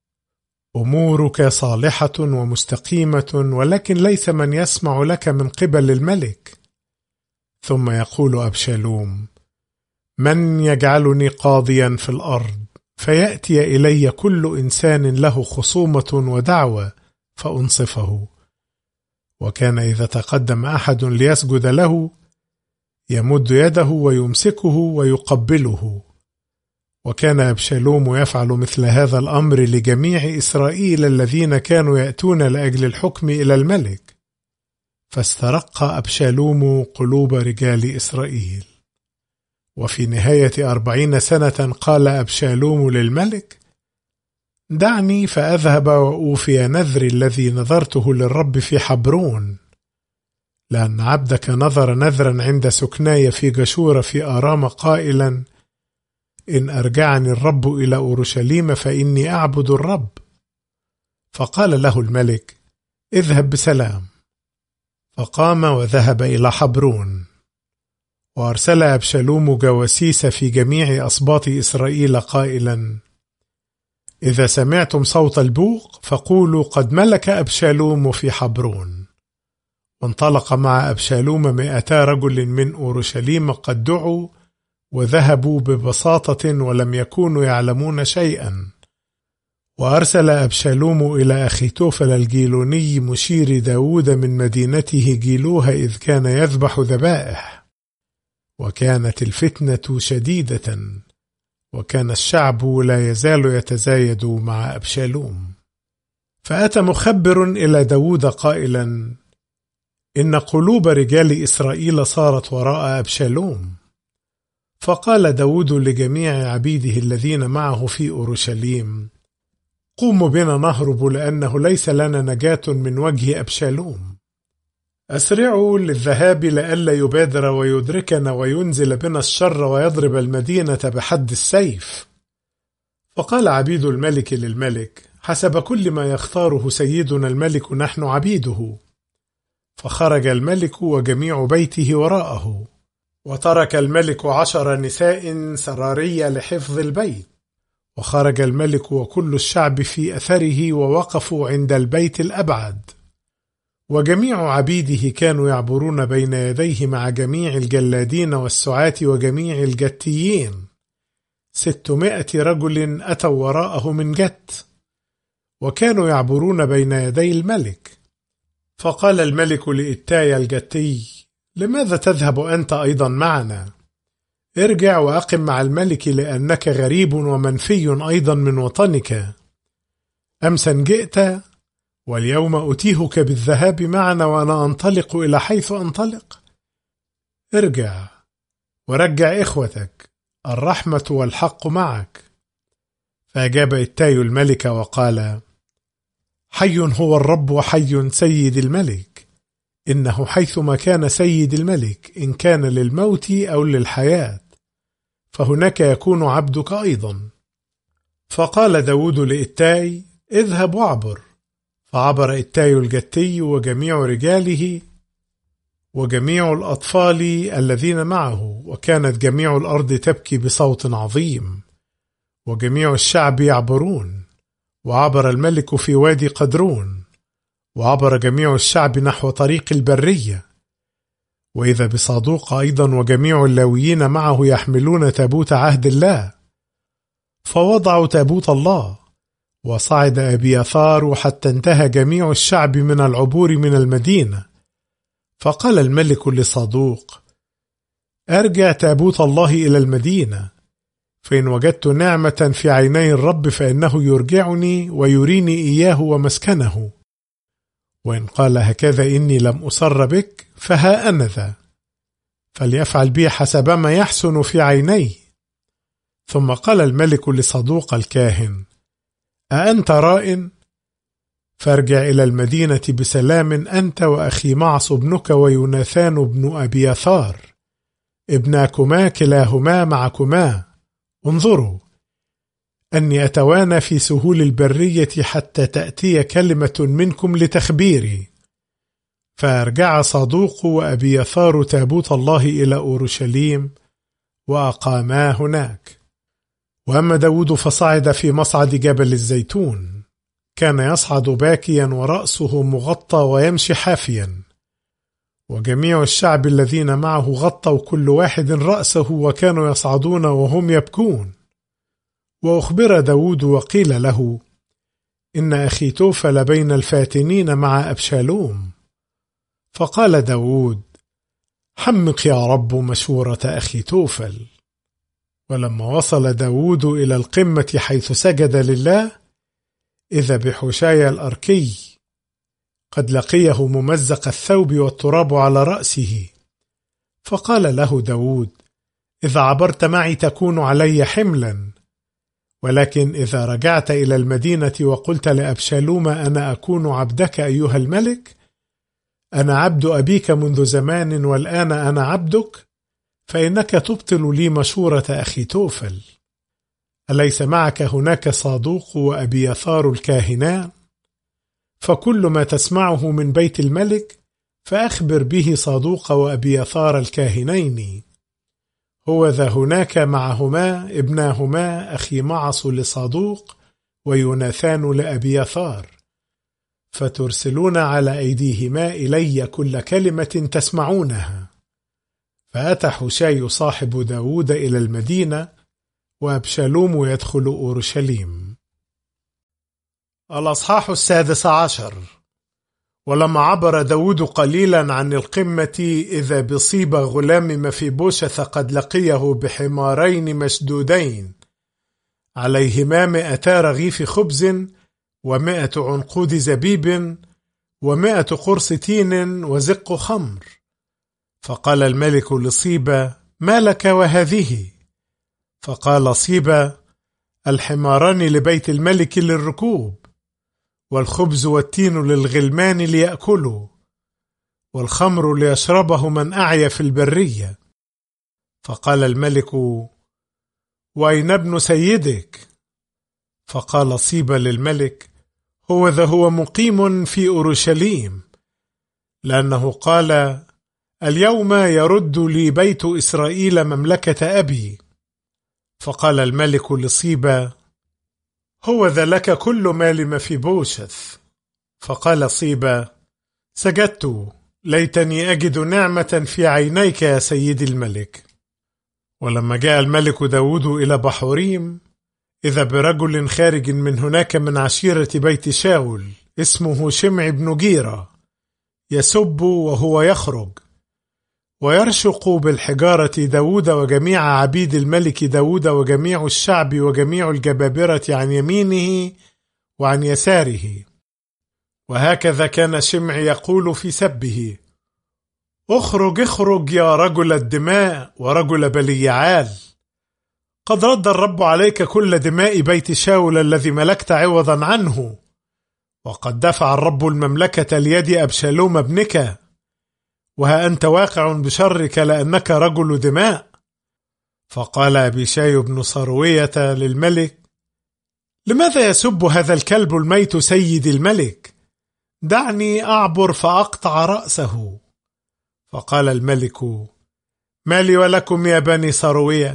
أمورك صالحة ومستقيمة، ولكن ليس من يسمع لك من قبل الملك. ثم يقول أبشالوم: من يجعلني قاضيا في الأرض، فيأتي إلي كل إنسان له خصومة ودعوة فأنصفه. وكان إذا تقدم أحد ليسجد له يمد يده ويمسكه ويقبله. وكان أبشالوم يفعل مثل هذا الأمر لجميع إسرائيل الذين كانوا يأتون لأجل الحكم إلى الملك. فاسترق أبشالوم قلوب رجال إسرائيل. وفي نهاية 40 سنة قال أبشالوم للملك: دعني فأذهب وأوفي نذري الذي نذرته للرب في حبرون، لأن عبدك نذر نذرا عند سكناي في جشور في آرام قائلا: إن أرجعني الرب إلى أورشليم فإني أعبد الرب. فقال له الملك: اذهب بسلام. فقام وذهب إلى حبرون. وأرسل أبشالوم جواسيس في جميع أسباط إسرائيل قائلا: إذا سمعتم صوت البوق فقولوا قد ملك أبشالوم في حبرون. وانطلق مع أبشالوم 200 رجل من أورشليم قد دعوا وذهبوا ببساطة ولم يكونوا يعلمون شيئا. وأرسل أبشالوم إلى أخيتوفل الجيلوني مشير داود من مدينته جيلوها إذ كان يذبح ذبائح. وكانت الفتنة شديدة، وكان الشعب لا يزال يتزايد مع أبشالوم. فأتى مخبر إلى داود قائلا: إن قلوب رجال إسرائيل صارت وراء أبشالوم. فقال داود لجميع عبيده الذين معه في أورشليم: قوموا بنا نهرب، لأنه ليس لنا نجاة من وجه أبشالوم. أسرعوا للذهاب لئلا يبادر ويدركنا وينزل بنا الشر ويضرب المدينة بحد السيف. فقال عبيد الملك للملك: حسب كل ما يختاره سيدنا الملك نحن عبيده. فخرج الملك وجميع بيته وراءه. وترك الملك 10 نساء سرارية لحفظ البيت. وخرج الملك وكل الشعب في أثره ووقفوا عند البيت الأبعد. وجميع عبيده كانوا يعبرون بين يديه مع جميع الجلادين والسعاة وجميع الجتيين. 600 رجل أتوا وراءه من جت، وكانوا يعبرون بين يدي الملك. فقال الملك لإتاي الجتي: لماذا تذهب أنت أيضا معنا؟ ارجع وأقم مع الملك، لأنك غريب ومنفي أيضا من وطنك. أمسا جئت، واليوم أتيهك بالذهاب معنا وأنا أنطلق إلى حيث أنطلق. ارجع ورجع إخوتك، الرحمة والحق معك. فأجاب إتاي الملك وقال: حي هو الرب وحي سيد الملك، إنه حيثما كان سيد الملك إن كان للموت أو للحياة فهناك يكون عبدك أيضا. فقال داود لإتاي: اذهب واعبر. فعبر إتاي الجتي وجميع رجاله وجميع الأطفال الذين معه، وكانت جميع الأرض تبكي بصوت عظيم، وجميع الشعب يعبرون. وعبر الملك في وادي قدرون، وعبر جميع الشعب نحو طريق البرية. وإذا بصادوق أيضا وجميع اللاويين معه يحملون تابوت عهد الله. فوضعوا تابوت الله، وصعد أبياثار حتى انتهى جميع الشعب من العبور من المدينة. فقال الملك لصادوق: أرجع تابوت الله إلى المدينة، فإن وجدت نعمة في عيني الرب فإنه يرجعني ويريني إياه ومسكنه. وإن قال هكذا إني لم أصر بك فها أنا ذا، فليفعل بي حسب ما يحسن في عيني. ثم قال الملك لصادوق الكاهن: أأنت رائن؟ فارجع إلى المدينة بسلام أنت وأخي معص ابنك ويوناثان ابن أبياثار ابناكما كلاهما معكما. انظروا أني أتوانى في سهول البرية حتى تأتي كلمة منكم لتخبيري. فأرجع صادوق وأبياثار تابوت الله إلى أورشليم وأقاما هناك. وأما داود فصعد في مصعد جبل الزيتون، كان يصعد باكيا ورأسه مغطى ويمشي حافيا. وجميع الشعب الذين معه غطوا كل واحد رأسه وكانوا يصعدون وهم يبكون. وأخبر داود وقيل له: إن أخيتوفل بين الفاتنين مع أبشالوم. فقال داود: حمق يا رب مشورة أخيتوفل. ولما وصل داود إلى القمة حيث سجد لله، إذا بحشاي الأركي قد لقيه ممزق الثوب والتراب على رأسه. فقال له داود: إذا عبرت معي تكون علي حملا، ولكن إذا رجعت إلى المدينة وقلت لأبشالوم: أنا أكون عبدك أيها الملك، أنا عبد أبيك منذ زمان والآن أنا عبدك، فإنك تبطل لي مشورة أخيتوفل. أليس معك هناك صادوق وأبياثار الكاهنان؟ فكل ما تسمعه من بيت الملك فأخبر به صادوق وأبياثار الكاهنين. هوذا هناك معهما ابناهما أخي معص لصادوق ويوناثان لأبياثار، فترسلون على أيديهما إلي كل كلمة تسمعونها. فأتى حشاي صاحب داود إلى المدينة، وأبشالوم يدخل أورشليم. الأصحاح 16. ولما عبر داود قليلا عن القمة، إذا بصيب غلام مفيبوشث قد لقيه بحمارين مشدودين عليهما 200 رغيف خبز 100 عنقود زبيب 100 قرص تين وزق خمر. فقال الملك لصيبة: ما لك وهذه؟ فقال صيبة: الحماران لبيت الملك للركوب، والخبز والتين للغلمان ليأكلوا، والخمر ليشربه من أعيا في البرية. فقال الملك: وأين ابن سيدك؟ فقال صيبة للملك: هوذا هو مقيم في أورشليم، لأنه قال: اليوم يرد لي بيت إسرائيل مملكة أبي. فقال الملك لصيبة: هوذا لك كل مال مفيبوشث. فقال صيبة: سجدت، ليتني أجد نعمة في عينيك يا سيدي الملك. ولما جاء الملك داود إلى بحوريم، إذا برجل خارج من هناك من عشيرة بيت شاول اسمه شمع بن جيرة، يسب وهو يخرج ويرشق بالحجارة داود وجميع عبيد الملك داود وجميع الشعب وجميع الجبابرة عن يمينه وعن يساره. وهكذا كان شمع يقول في سبه: اخرج اخرج يا رجل الدماء ورجل بليعال، قد رد الرب عليك كل دماء بيت شاول الذي ملكت عوضا عنه، وقد دفع الرب المملكة ليد أبشالوم ابنك، وها أنت واقع بشرك لأنك رجل دماء. فقال أبيشاي بن صروية للملك: لماذا يسب هذا الكلب الميت سيد الملك؟ دعني أعبر فأقطع رأسه. فقال الملك: ما لي ولكم يا بني صروية؟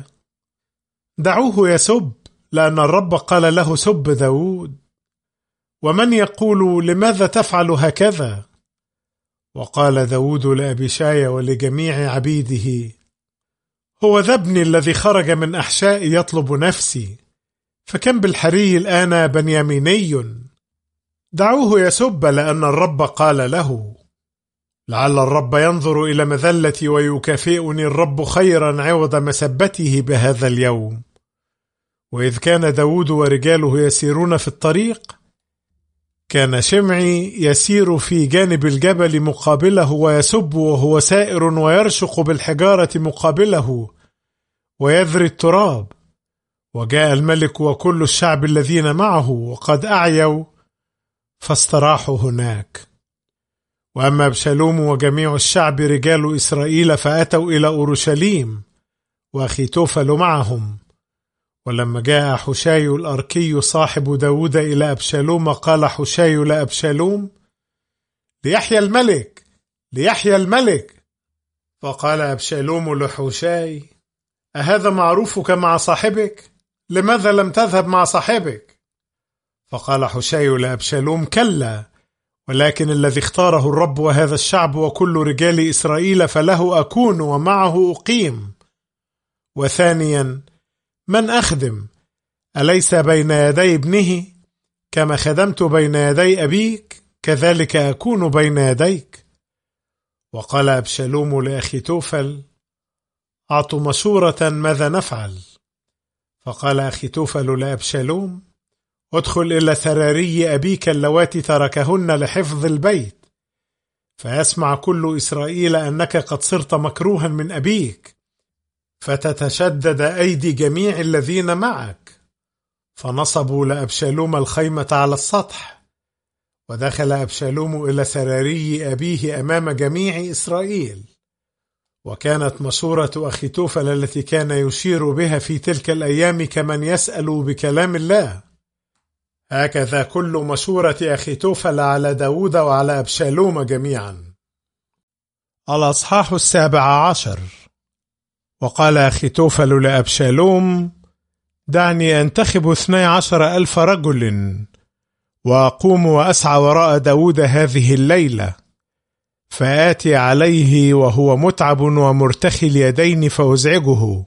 دعوه يسب، لأن الرب قال له: سب داود. ومن يقول: لماذا تفعل هكذا؟ وقال داود لأبيشاي ولجميع عبيده: هو ذا ابني الذي خرج من أحشائي يطلب نفسي، فكم بالحري الآن بنياميني؟ دعوه يسب، لأن الرب قال له. لعل الرب ينظر إلى مذلتي ويكافئني الرب خيرا عوض مسبته بهذا اليوم. وإذ كان داود ورجاله يسيرون في الطريق، كان شمعي يسير في جانب الجبل مقابله ويسب وهو سائر ويرشق بالحجارة مقابله ويذري التراب. وجاء الملك وكل الشعب الذين معه وقد أعيوا فاستراحوا هناك. وأما أبشالوم وجميع الشعب رجال إسرائيل فأتوا إلى أورشليم، وأخيتوفل معهم. ولما جاء حشاي الأركي صاحب داود إلى أبشالوم، قال حشاي لأبشالوم: ليحيى الملك، ليحيى الملك. فقال أبشالوم لحشاي: أهذا معروفك مع صاحبك؟ لماذا لم تذهب مع صاحبك؟ فقال حشاي لأبشالوم: كلا، ولكن الذي اختاره الرب وهذا الشعب وكل رجال إسرائيل فله أكون ومعه أقيم. وثانيا، من أخدم؟ أليس بين يدي ابنه؟ كما خدمت بين يدي أبيك كذلك أكون بين يديك. وقال أبشالوم لأخيتوفل: أعطوا مشورة ماذا نفعل؟ فقال أخيتوفل لأبشالوم: ادخل إلى سراري أبيك اللواتي تركهن لحفظ البيت، فيسمع كل إسرائيل أنك قد صرت مكروها من أبيك، فتتشدد أيدي جميع الذين معك. فنصبوا لأبشالوم الخيمة على السطح، ودخل أبشالوم إلى سراري أبيه أمام جميع إسرائيل. وكانت مشورة أخيتوفل التي كان يشير بها في تلك الأيام كمن يسأل بكلام الله. هكذا كل مشورة أخيتوفل على داود وعلى أبشالوم جميعا. الأصحاح 17. وقال أخيتوفل لأبشالوم: دعني أنتخب 12,000 رجل وأقوم وأسعى وراء داود هذه الليلة، فآتي عليه وهو متعب ومرتخي اليدين فأزعجه،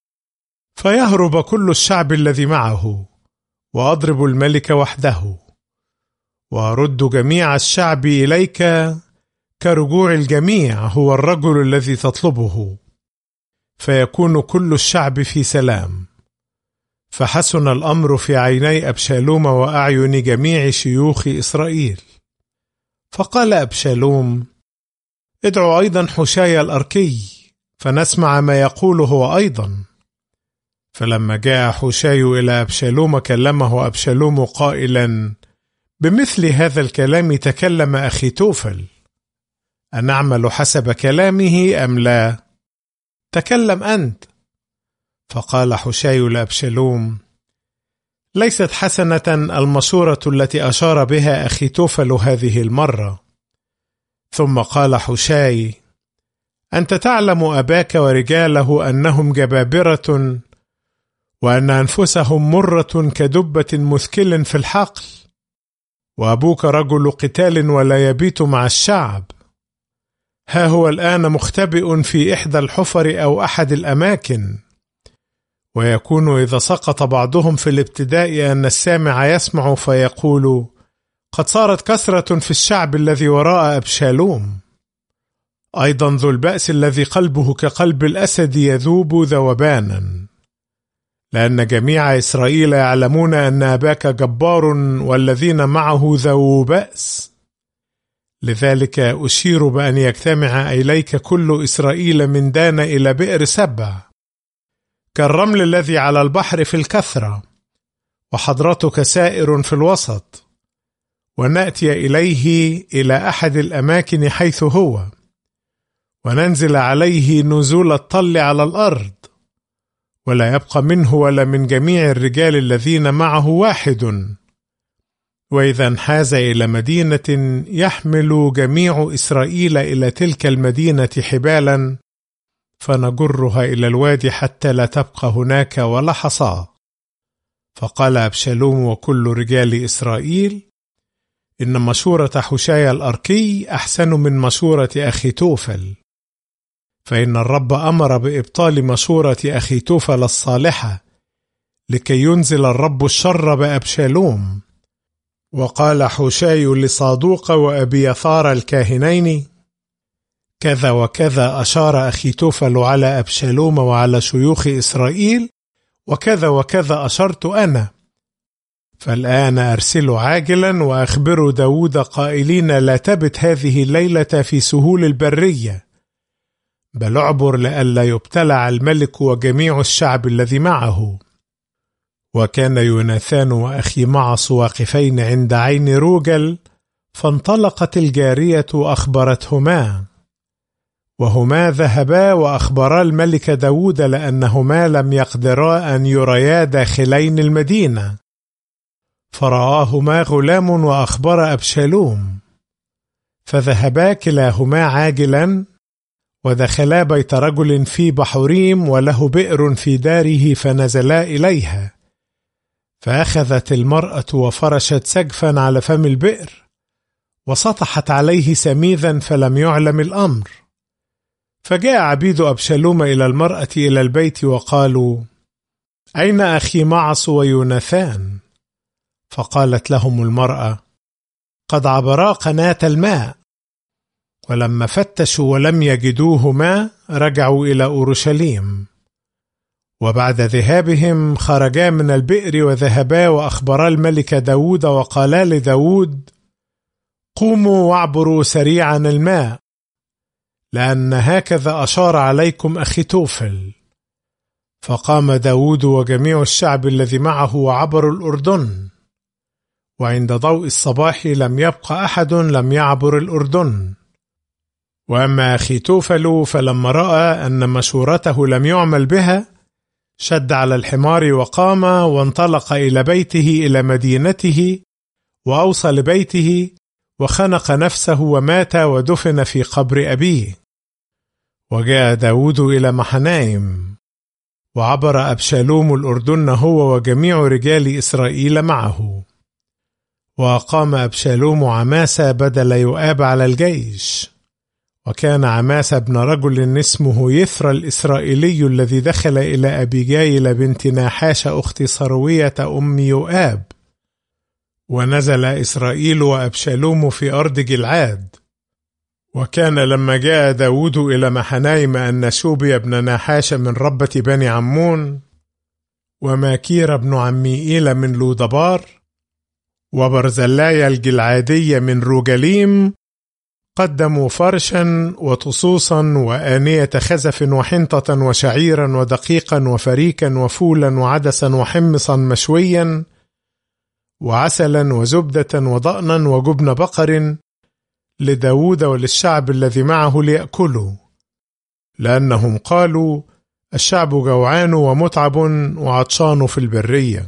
فيهرب كل الشعب الذي معه، وأضرب الملك وحده، وأرد جميع الشعب إليك كرجوع الجميع هو الرجل الذي تطلبه، فيكون كل الشعب في سلام. فحسن الأمر في عيني أبشالوم وأعين جميع شيوخ إسرائيل. فقال أبشالوم: ادعوا أيضا حشاي الأركي فنسمع ما يقول هو أيضا. فلما جاء حشاي إلى أبشالوم كلمه أبشالوم قائلا: بمثل هذا الكلام تكلم أخيتوفل، أنعمل حسب كلامه أم لا؟ تكلم أنت. فقال حشاي لأبشالوم: ليست حسنة المشورة التي أشار بها أخيتوفل هذه المرة. ثم قال حشاي: أنت تعلم أباك ورجاله أنهم جبابرة، وأن أنفسهم مرة كدبة مثكل في الحقل، وأبوك رجل قتال ولا يبيت مع الشعب. ها هو الآن مختبئ في إحدى الحفر أو أحد الأماكن، ويكون إذا سقط بعضهم في الابتداء أن السامع يسمع فيقول: قد صارت كثرة في الشعب الذي وراء أبشالوم. أيضا ذو البأس الذي قلبه كقلب الأسد يذوب ذوبانا، لأن جميع إسرائيل يعلمون أن أباك جبار والذين معه ذو بأس. لذلك أشير بأن يجتمع إليك كل إسرائيل من دان إلى بئر سبع، كالرمل الذي على البحر في الكثرة، وحضرتك سائر في الوسط، ونأتي إليه إلى أحد الأماكن حيث هو، وننزل عليه نزول الطل على الأرض، ولا يبقى منه ولا من جميع الرجال الذين معه واحد. وإذا انحاز إلى مدينة يحمل جميع إسرائيل إلى تلك المدينة حبالا، فنجرها إلى الوادي حتى لا تبقى هناك ولا حصى. فقال أبشالوم وكل رجال إسرائيل: إن مشورة حشاي الأركي أحسن من مشورة أخيتوفل، فإن الرب أمر بإبطال مشورة أخيتوفل الصالحة، لكي ينزل الرب الشر بأبشالوم. وقال حشاي لصادوق وأبيثار الكاهنين: كذا وكذا أشار أخيتوفل على أبشالوم وعلى شيوخ إسرائيل، وكذا وكذا أشرت أنا. فالآن أرسلوا عاجلا وأخبروا داود قائلين: لا تبت هذه الليلة في سهول البرية، بل اعبر لئلا يبتلع الملك وجميع الشعب الذي معه. وكان يوناثان وأخي معص واقفين عند عين روجل، فانطلقت الجارية أخبرتهما، وهما ذهبا وأخبرا الملك داود، لأنهما لم يقدرا أن يريا داخلين المدينة. فرآهما غلام وأخبر أبشالوم، فذهبا كلاهما عاجلا، ودخلا بيت رجل في بحوريم وله بئر في داره، فنزلا إليها. فأخذت المرأة وفرشت سجفا على فم البئر، وسطحت عليه سميذا، فلم يعلم الأمر. فجاء عبيد أبشالوم إلى المرأة إلى البيت وقالوا: أين أخي معص ويوناثان؟ فقالت لهم المرأة: قد عبرا قناة الماء. ولما فتشوا ولم يجدوهما رجعوا إلى أورشليم. وبعد ذهابهم خرجا من البئر وذهبا وأخبرا الملك داود وقالا لداود: قوموا واعبروا سريعا الماء، لأن هكذا أشار عليكم أخيتوفل. فقام داود وجميع الشعب الذي معه وعبروا الأردن، وعند ضوء الصباح لم يبق أحد لم يعبر الأردن. وأما أخيتوفل فلما رأى أن مشورته لم يعمل بها شد على الحمار وقام وانطلق إلى بيته إلى مدينته، وأوصى لبيته وخنق نفسه ومات ودفن في قبر أبيه. وجاء داود إلى محنايم، وعبر أبشالوم الأردن هو وجميع رجال إسرائيل معه. وأقام أبشالوم عماسة بدل يؤاب على الجيش. وكان عماسة ابن رجل اسمه يثرى الإسرائيلي الذي دخل إلى أبيجايل بنت ناحاش أخت صروية أم يؤاب. ونزل إسرائيل وأبشالوم في أرض جلعاد. وكان لما جاء داود إلى محنايم أن شوبي بن ناحاش من ربة بني عمون، وماكير بن عميئيل من لودبار، وبرزلاي الجلعادي من روجليم، قدموا فرشا وطصوصا وآنية خزف وحنطة وشعيرا ودقيقا وفريكا وفولا وعدسا وحمصا مشويا وعسلا وزبدة وضأنا وجبن بقر لداود وللشعب الذي معه ليأكلوا، لأنهم قالوا: الشعب جوعان ومتعب وعطشان في البرية.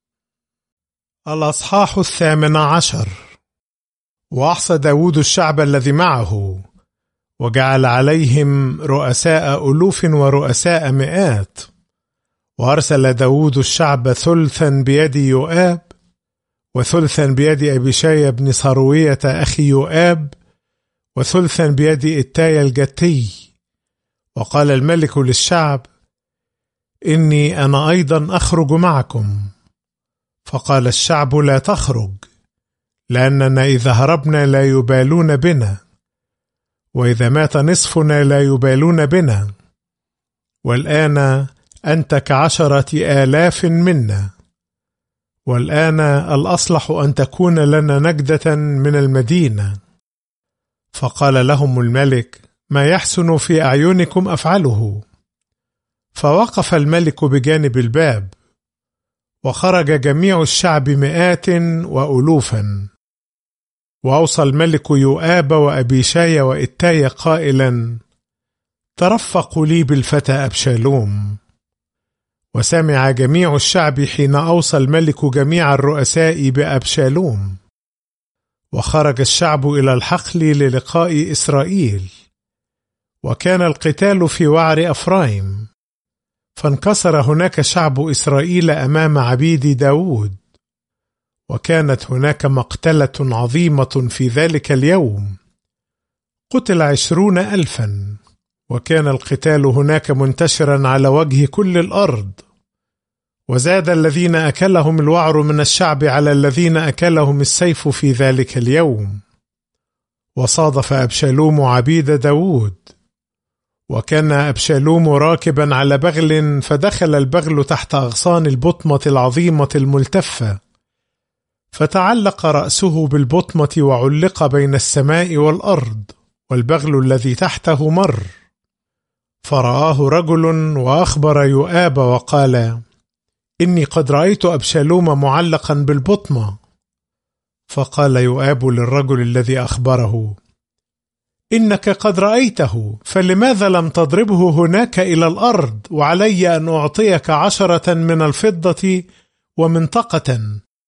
الأصحاح 18. وأحصى داود الشعب الذي معه، وجعل عليهم رؤساء ألوف ورؤساء مئات. وأرسل داود الشعب ثلثا بيد يؤاب، وثلثا بيد أبيشاي بن صروية أخي يؤاب، وثلثا بيد إتاي الجتي. وقال الملك للشعب: إني أنا أيضا أخرج معكم. فقال الشعب: لا تخرج، لأننا إذا هربنا لا يبالون بنا، وإذا مات نصفنا لا يبالون بنا، والآن أنت ك10,000 منا، والآن الأصلح أن تكون لنا نجدة من المدينة. فقال لهم الملك: ما يحسن في أعينكم أفعله. فوقف الملك بجانب الباب، وخرج جميع الشعب مئات وألوفا. وأوصى الملك يؤاب وأبيشاي وإتاي قائلا: ترفقوا لي بالفتى أبشالوم. وسمع جميع الشعب حين أوصى الملك جميع الرؤساء بأبشالوم. وخرج الشعب إلى الحقل للقاء إسرائيل. وكان القتال في وعر أفرايم، فانكسر هناك شعب إسرائيل أمام عبيد داود. وكانت هناك مقتلة عظيمة في ذلك اليوم، قتل 20,000. وكان القتال هناك منتشرا على وجه كل الأرض. وزاد الذين أكلهم الوعر من الشعب على الذين أكلهم السيف في ذلك اليوم. وصادف أبشالوم عبيد داود، وكان أبشالوم راكبا على بغل، فدخل البغل تحت أغصان البطمة العظيمة الملتفة، فتعلق رأسه بالبطمة وعلق بين السماء والأرض، والبغل الذي تحته مر. فرآه رجل وأخبر يؤاب وقال: إني قد رأيت أبشالوم معلقا بالبطمة. فقال يؤاب للرجل الذي أخبره: إنك قد رأيته، فلماذا لم تضربه هناك إلى الأرض، وعلي أن أعطيك 10 من الفضة ومنطقة؟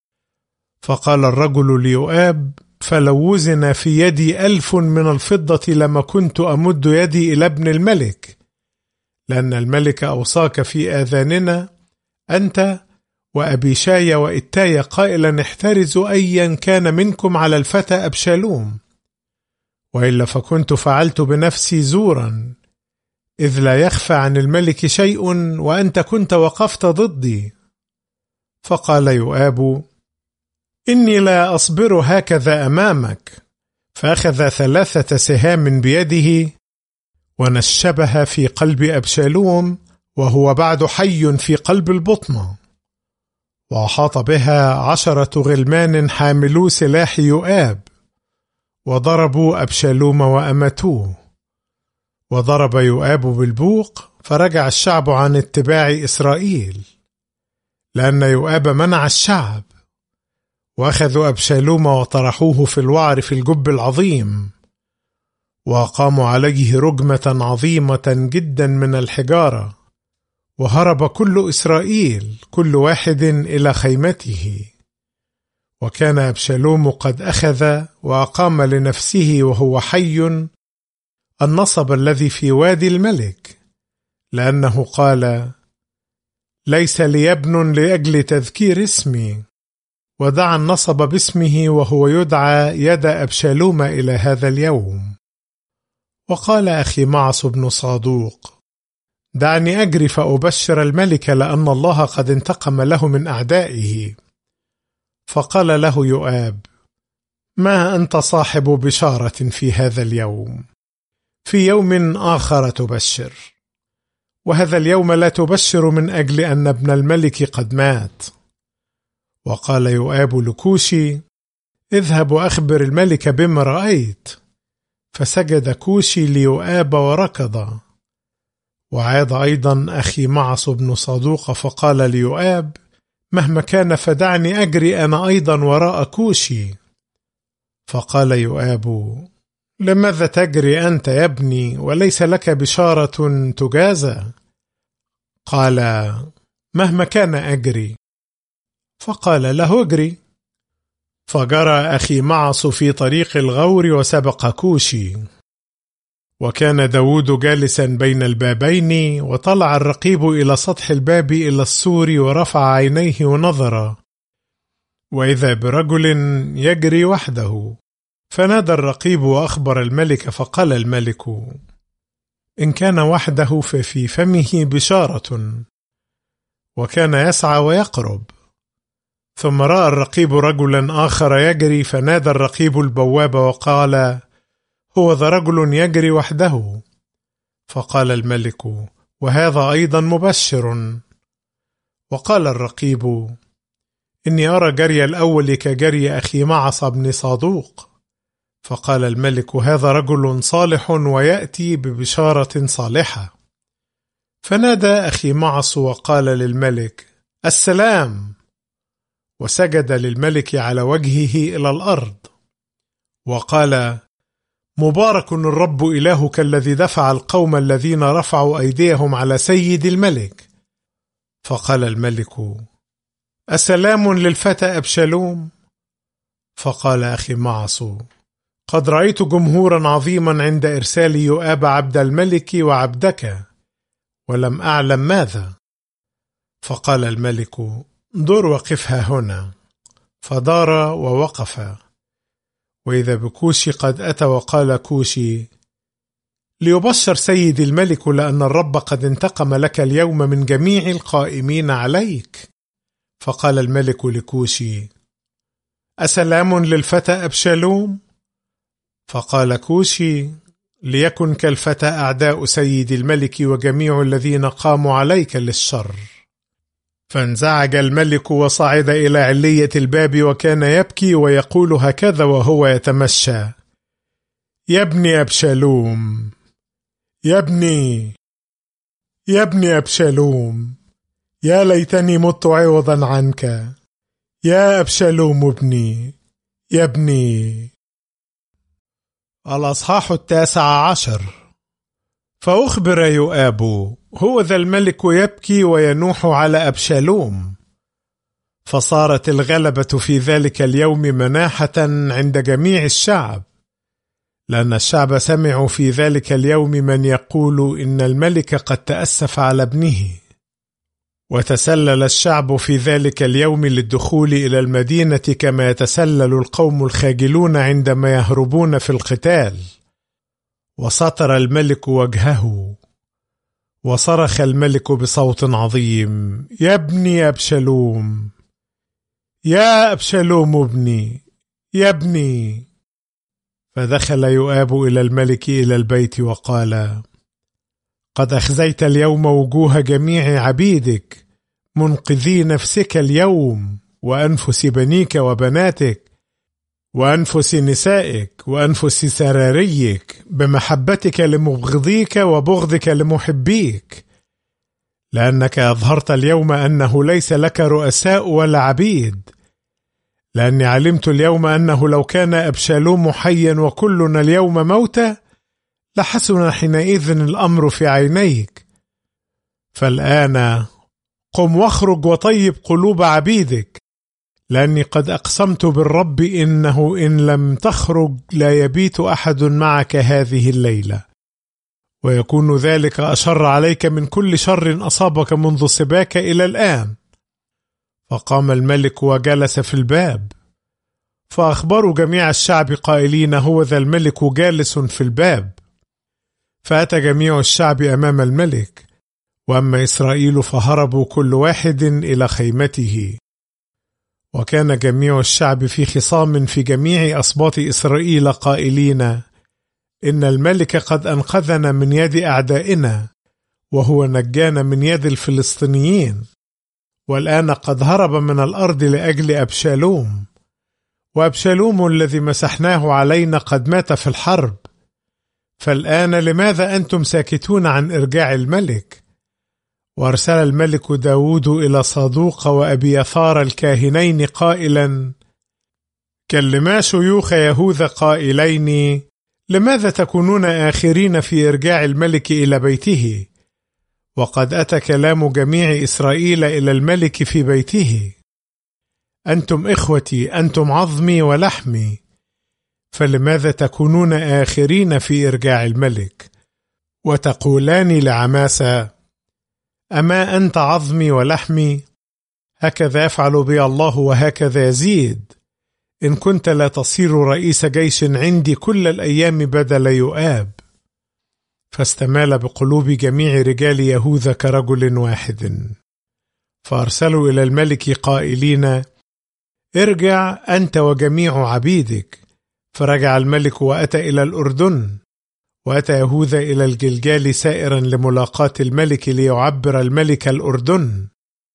فقال الرجل ليؤاب: فلو وزن في يدي 1000 من الفضة لما كنت أمد يدي إلى ابن الملك، لأن الملك أوصاك في آذاننا أنت وأبيشاي وإتاي قائلا: احترزوا أيا كان منكم على الفتى أبشالوم، وإلا فكنت فعلت بنفسي زورا، إذ لا يخفى عن الملك شيء، وأنت كنت وقفت ضدي. فقال يؤاب: إني لا أصبر هكذا أمامك. فأخذ 3 سهام بيده ونشبها في قلب أبشالوم وهو بعد حي في قلب البطنة، وأحاط بها 10 غلمان حاملو سلاح يؤاب، وضربوا أبشالوم وأمتوه. وضرب يؤاب بالبوق، فرجع الشعب عن اتباع إسرائيل، لأن يؤاب منع الشعب. وأخذوا أبشالوم وطرحوه في الوعر في الجب العظيم، وقاموا عليه رجمة عظيمة جدا من الحجارة، وهرب كل إسرائيل كل واحد إلى خيمته. وكان أبشالوم قد أخذ وأقام لنفسه وهو حي النصب الذي في وادي الملك، لأنه قال: ليس لي ابن لأجل تذكير اسمي. ودعا النصب باسمه، وهو يدعى يد أبشالوم إلى هذا اليوم. وقال أخيمعص بن صادوق: دعني أجري فأبشر الملك، لأن الله قد انتقم له من أعدائه. فقال له يؤاب: ما أنت صاحب بشارة في هذا اليوم؟ في يوم آخر تبشر، وهذا اليوم لا تبشر من أجل أن ابن الملك قد مات. وقال يؤاب لكوشي: اذهب وأخبر الملك بما رأيت. فسجد كوشي ليؤاب وركض. وعاد أيضا أخيمعص بن صادوق فقال ليؤاب: مهما كان فدعني أجري أنا أيضا وراء كوشي. فقال يؤاب: لماذا تجري أنت يا ابني وليس لك بشارة تجازى؟ قال: مهما كان أجري. فقال له: اجري. فجرى أخيمعص في طريق الغور وسبق كوشي. وكان داود جالسا بين البابين، وطلع الرقيب إلى سطح الباب إلى السور، ورفع عينيه ونظر، وإذا برجل يجري وحده. فنادى الرقيب وأخبر الملك، فقال الملك: إن كان وحده ففي فمه بشارة. وكان يسعى ويقرب. ثم رأى الرقيب رجلا آخر يجري، فنادى الرقيب البواب وقال: هو ذا رجل يجري وحده. فقال الملك: وهذا أيضا مبشر. وقال الرقيب: إني أرى جري الأول كجري أخيمعص بن صادوق. فقال الملك: هذا رجل صالح ويأتي ببشارة صالحة. فنادى أخيمعص وقال للملك: السلام. وسجد للملك على وجهه إلى الأرض، وقال: مبارك الرب إلهك الذي دفع القوم الذين رفعوا أيديهم على سيد الملك. فقال الملك: أسلام للفتى أبشالوم؟ فقال أخيمعص: قد رأيت جمهورا عظيما عند إرسال يؤاب عبد الملك وعبدك، ولم أعلم ماذا. فقال الملك: دور وقفها هنا. فدار ووقف، وإذا بكوشي قد أتى. وقال كوشي: ليبشر سيد الملك، لأن الرب قد انتقم لك اليوم من جميع القائمين عليك. فقال الملك لكوشي: أسلام للفتى أبشالوم؟ فقال كوشي: ليكن كالفتى أعداء سيد الملك وجميع الذين قاموا عليك للشر. فانزعج الملك وصعد إلى علية الباب، وكان يبكي ويقول هكذا وهو يتمشى: يا ابني أبشالوم، يا ابني، يا ابني أبشالوم، يا ليتني مت عوضا عنك، يا أبشالوم ابني، يا ابني. الأصحاح 19. فأخبر يؤاب: هو ذا الملك يبكي وينوح على أبشالوم. فصارت الغلبة في ذلك اليوم مناحة عند جميع الشعب، لأن الشعب سمعوا في ذلك اليوم من يقول إن الملك قد تأسف على ابنه. وتسلل الشعب في ذلك اليوم للدخول إلى المدينة كما يتسلل القوم الخاجلون عندما يهربون في القتال. وسطر الملك وجهه، وصرخ الملك بصوت عظيم: يا ابني أبشالوم، يا أبشالوم ابني، يا ابني. فدخل يؤاب إلى الملك إلى البيت وقال: قد أخزيت اليوم وجوه جميع عبيدك، منقذي نفسك اليوم وأنفس بنيك وبناتك وأنفس نسائك وأنفس سراريك، بمحبتك لمبغضيك وبغضك لمحبيك، لأنك أظهرت اليوم أنه ليس لك رؤساء ولا عبيد، لأني علمت اليوم أنه لو كان أبشالوم حيا وكلنا اليوم موتى لحسن حينئذ الأمر في عينيك. فالآن قم واخرج وطيب قلوب عبيدك، لأني قد أقسمت بالرب إنه إن لم تخرج لا يبيت أحد معك هذه الليلة، ويكون ذلك أشر عليك من كل شر أصابك منذ سباك إلى الآن. فقام الملك وجلس في الباب، فأخبروا جميع الشعب قائلين: هو ذا الملك جالس في الباب. فأتى جميع الشعب أمام الملك، وأما إسرائيل فهربوا كل واحد إلى خيمته. وكان جميع الشعب في خصام في جميع أسباط إسرائيل قائلين: إن الملك قد أنقذنا من يد أعدائنا، وهو نجانا من يد الفلسطينيين، والآن قد هرب من الأرض لأجل أبشالوم، وأبشالوم الذي مسحناه علينا قد مات في الحرب. فالآن لماذا أنتم ساكتون عن إرجاع الملك؟ وأرسل الملك داود إلى صادوق وأبياثار الكاهنين قائلا: كلما شيوخ يهوذا قائلين: لماذا تكونون آخرين في إرجاع الملك إلى بيته؟ وقد أتى كلام جميع إسرائيل إلى الملك في بيته. أنتم إخوتي، أنتم عظمي ولحمي، فلماذا تكونون آخرين في إرجاع الملك؟ وتقولان لعماسة: أما أنت عظمي ولحمي؟ هكذا يفعل بي الله وهكذا يزيد، إن كنت لا تصير رئيس جيش عندي كل الأيام بدل يؤاب. فاستمال بقلوب جميع رجال يهوذا كرجل واحد، فأرسلوا إلى الملك قائلين: ارجع أنت وجميع عبيدك. فرجع الملك وأتى إلى الأردن، وأتى يهوذا إلى الجلجال سائرا لملاقاة الملك ليعبر الملك الأردن.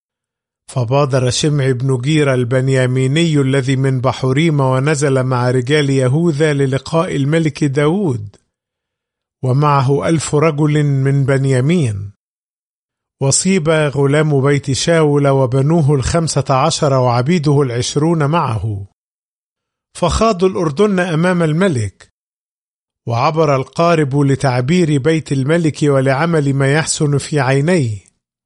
فبادر شمع بن جيرة البنياميني الذي من بحوريم ونزل مع رجال يهوذا للقاء الملك داود، ومعه 1000 رجل من بنيامين. وصيب غلام بيت شاول وبنوه 15 وعبيده 20 معه، فخاضوا الأردن أمام الملك. وعبر القارب لتعبير بيت الملك ولعمل ما يحسن في عينيه.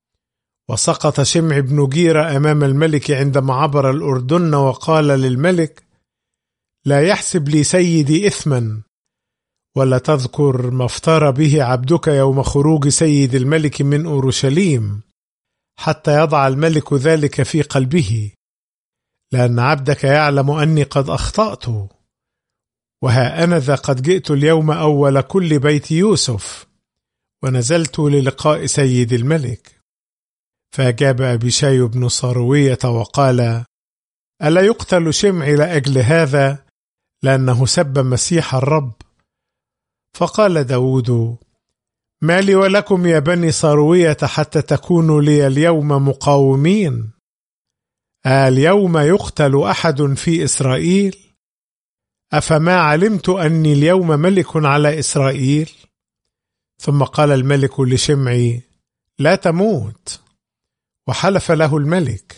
وسقط شمع بن جيرة أمام الملك عندما عبر الأردن، وقال للملك: لا يحسب لي سيدي إثما، ولا تذكر ما افترى به عبدك يوم خروج سيد الملك من أورشليم، حتى يضع الملك ذلك في قلبه، لأن عبدك يعلم أني قد أخطأت، وها أنا ذا قد جئت اليوم أول كل بيت يوسف، ونزلت للقاء سيد الملك. فأجاب أبيشاي بن صاروية وقال: ألا يقتل شمع لأجل هذا، لأنه سب مسيح الرب؟ فقال داود: ما لي ولكم يا بني صاروية حتى تكونوا لي اليوم مقاومين؟ اليوم يقتل أحد في إسرائيل؟ أفما علمت أني اليوم ملك على إسرائيل؟ ثم قال الملك لشمعي: لا تموت. وحلف له الملك.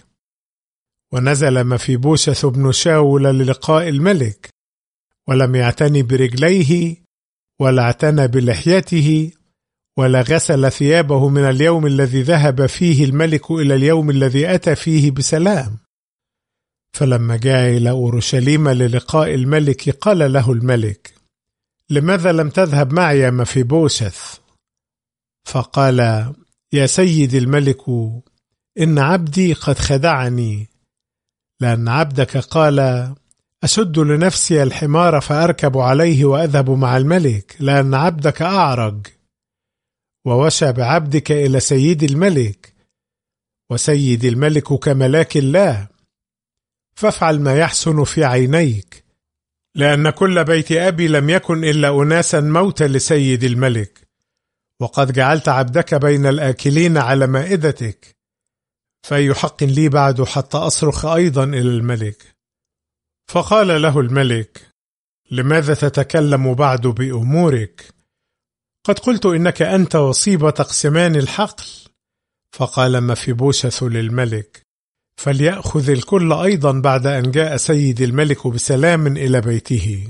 ونزل مفيبوشث بن شاول للقاء الملك، ولم يعتني برجليه ولا اعتنى بلحيته، ولا غسل ثيابه من اليوم الذي ذهب فيه الملك إلى اليوم الذي أتى فيه بسلام. فلما جاء إلى أورشليم للقاء الملك قال له الملك: لماذا لم تذهب معي يا مفيبوشث؟ فقال: يا سيد الملك، إن عبدي قد خدعني، لأن عبدك قال: أشد لنفسي الحمار فأركب عليه وأذهب مع الملك، لأن عبدك أعرج. ووشى بعبدك إلى سيد الملك، وسيد الملك كملاك الله. فافعل ما يحسن في عينيك، لأن كل بيت أبي لم يكن إلا أناسا موتى لسيد الملك، وقد جعلت عبدك بين الآكلين على مائدتك، فأي حق لي بعد حتى أصرخ أيضا إلى الملك؟ فقال له الملك: لماذا تتكلم بعد بأمورك؟ قد قلت إنك أنت وصيبة تقسمان الحقل. فقال مفيبوشث للملك: فليأخذ الكل أيضا بعد أن جاء سيد الملك بسلام إلى بيته.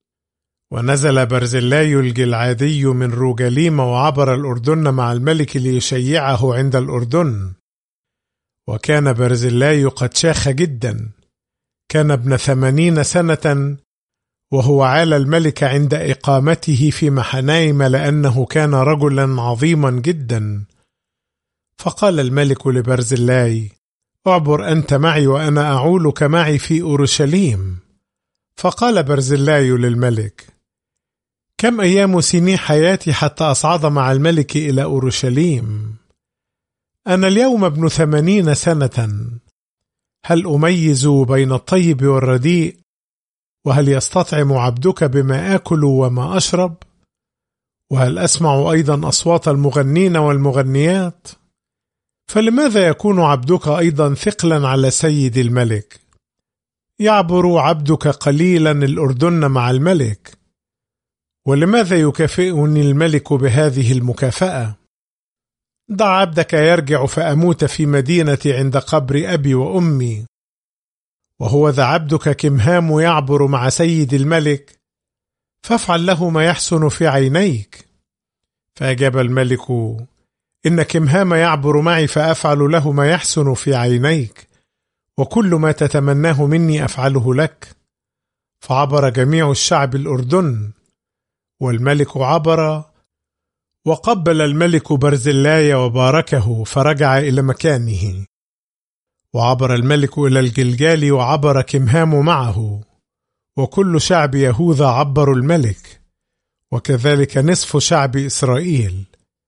ونزل برزلاي الجلعادي من روجليم وعبر الأردن مع الملك ليشيعه عند الأردن. وكان برزلاي قد شاخ جدا، كان ابن 80 سنة، وهو عال الملك عند إقامته في محنايم، لأنه كان رجلا عظيما جدا. فقال الملك لبرزلاي: اعبر أنت معي وأنا أعولك معي في أورشليم. فقال برزلاي للملك: كم أيام سنين حياتي حتى أصعد مع الملك إلى أورشليم؟ أنا اليوم ابن 80 سنة. هل أميز بين الطيب والرديء؟ وهل يستطعم عبدك بما آكل وما أشرب؟ وهل أسمع أيضا أصوات المغنين والمغنيات؟ فلماذا يكون عبدك أيضا ثقلا على سيد الملك؟ يعبر عبدك قليلا الأردن مع الملك، ولماذا يكافئني الملك بهذه المكافأة؟ دع عبدك يرجع فأموت في مدينتي عند قبر أبي وأمي. وهو ذا عبدك كمهام يعبر مع سيد الملك، فافعل له ما يحسن في عينيك. فأجاب الملك: إن كمهام يعبر معي فأفعل له ما يحسن في عينيك، وكل ما تتمناه مني أفعله لك. فعبر جميع الشعب الأردن، والملك عبر، وقبل الملك برزلاي وباركه، فرجع إلى مكانه. وعبر الملك إلى الجلجال، وعبر كمهام معه، وكل شعب يهوذا عبروا الملك، وكذلك نصف شعب إسرائيل.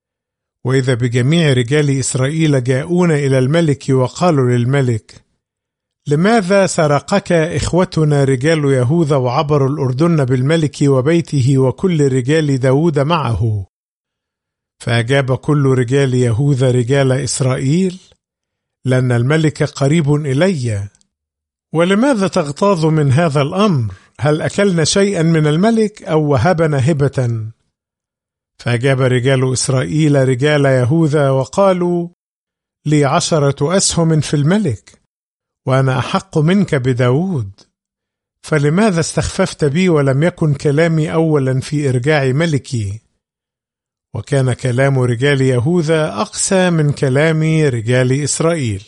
وإذا بجميع رجال إسرائيل جاءون إلى الملك وقالوا للملك: لماذا سرقك إخوتنا رجال يهوذا وعبروا الأردن بالملك وبيته وكل رجال داود معه؟ فأجاب كل رجال يهوذا رجال إسرائيل: لأن الملك قريب إلي. ولماذا تغتاظ من هذا الأمر؟ هل أكلنا شيئا من الملك أو وهبنا هبة؟ فأجاب رجال إسرائيل رجال يهوذا وقالوا: لي 10 أسهم في الملك، وأنا أحق منك بداود، فلماذا استخففت بي ولم يكن كلامي أولا في إرجاع ملكي؟ وكان كلام رجال يهوذا أقسى من كلام رجال إسرائيل.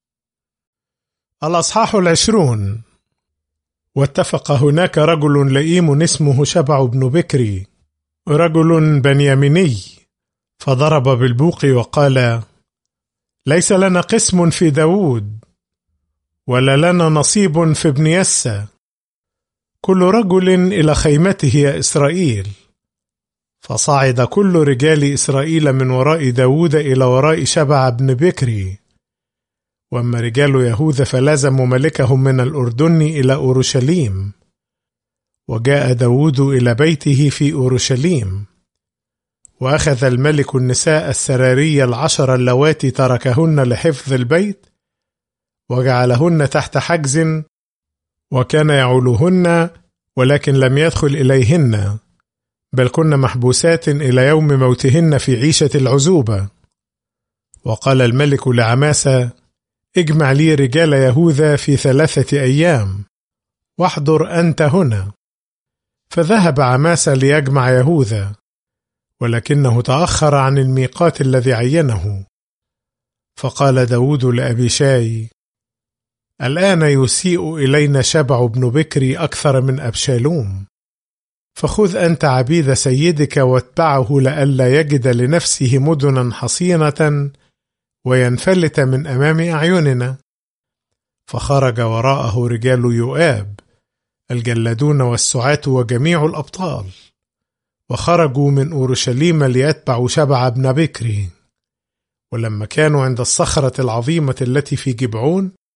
الأصحاح 20. واتفق هناك رجل لئيم اسمه شبع بن بكري، رجل بنياميني، فضرب بالبوق وقال: ليس لنا قسم في داود، ولا لنا نصيب في ابن يسى، كل رجل إلى خيمته يا إسرائيل. فصعد كل رجال إسرائيل من وراء داود إلى وراء شبع بن بكري. وأما رجال يهوذا فلازموا ملكهم من الأردن إلى أورشليم. وجاء داود إلى بيته في أورشليم، وأخذ الملك النساء السراري 10 اللواتي تركهن لحفظ البيت، وجعلهن تحت حجز، وكان يعولهن، ولكن لم يدخل إليهن، بل كن محبوسات إلى يوم موتهن في عيشة العزوبة. وقال الملك لعماسة: اجمع لي رجال يهوذا في 3 أيام، واحضر أنت هنا. فذهب عماسة ليجمع يهوذا، ولكنه تأخر عن الميقات الذي عينه. فقال داود لأبيشاي: الآن يسيء إلينا شبع بن بكري أكثر من أبشالوم، فخذ أنت عبيد سيدك واتبعه لئلا يجد لنفسه مدنا حصينة وينفلت من أمام أعيننا. فخرج وراءه رجال يؤاب الجلادون والسعاة وجميع الأبطال، وخرجوا من أورشليم ليتبعوا شبع بن بكري. ولما كانوا عند الصخرة العظيمة التي في جبعون،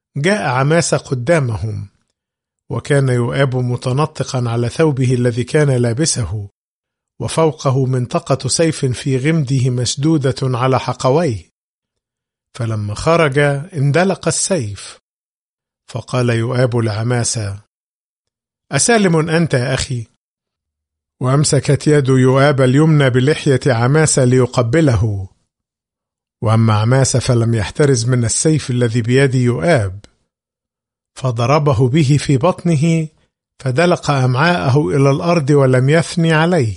جاء عماسة قدامهم، وكان يؤاب متنطقا على ثوبه الذي كان لابسه، وفوقه منطقة سيف في غمده مشدودة على حقويه. فلما خرج اندلق السيف، فقال يؤاب لعماسة: أسالم أنت يا أخي؟ وأمسكت يد يؤاب اليمنى بلحية عماسة ليقبله، وأما عماسة فلم يحترز من السيف الذي بيد يؤاب، فضربه به في بطنه، فدلق أمعاءه إلى الأرض ولم يثني عليه،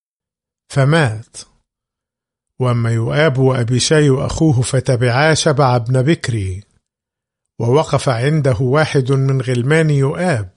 فمات. وأما يؤاب وأبيشاي أخوه فتبعا شبع بن بكري، ووقف عنده واحد من غلمان يؤاب،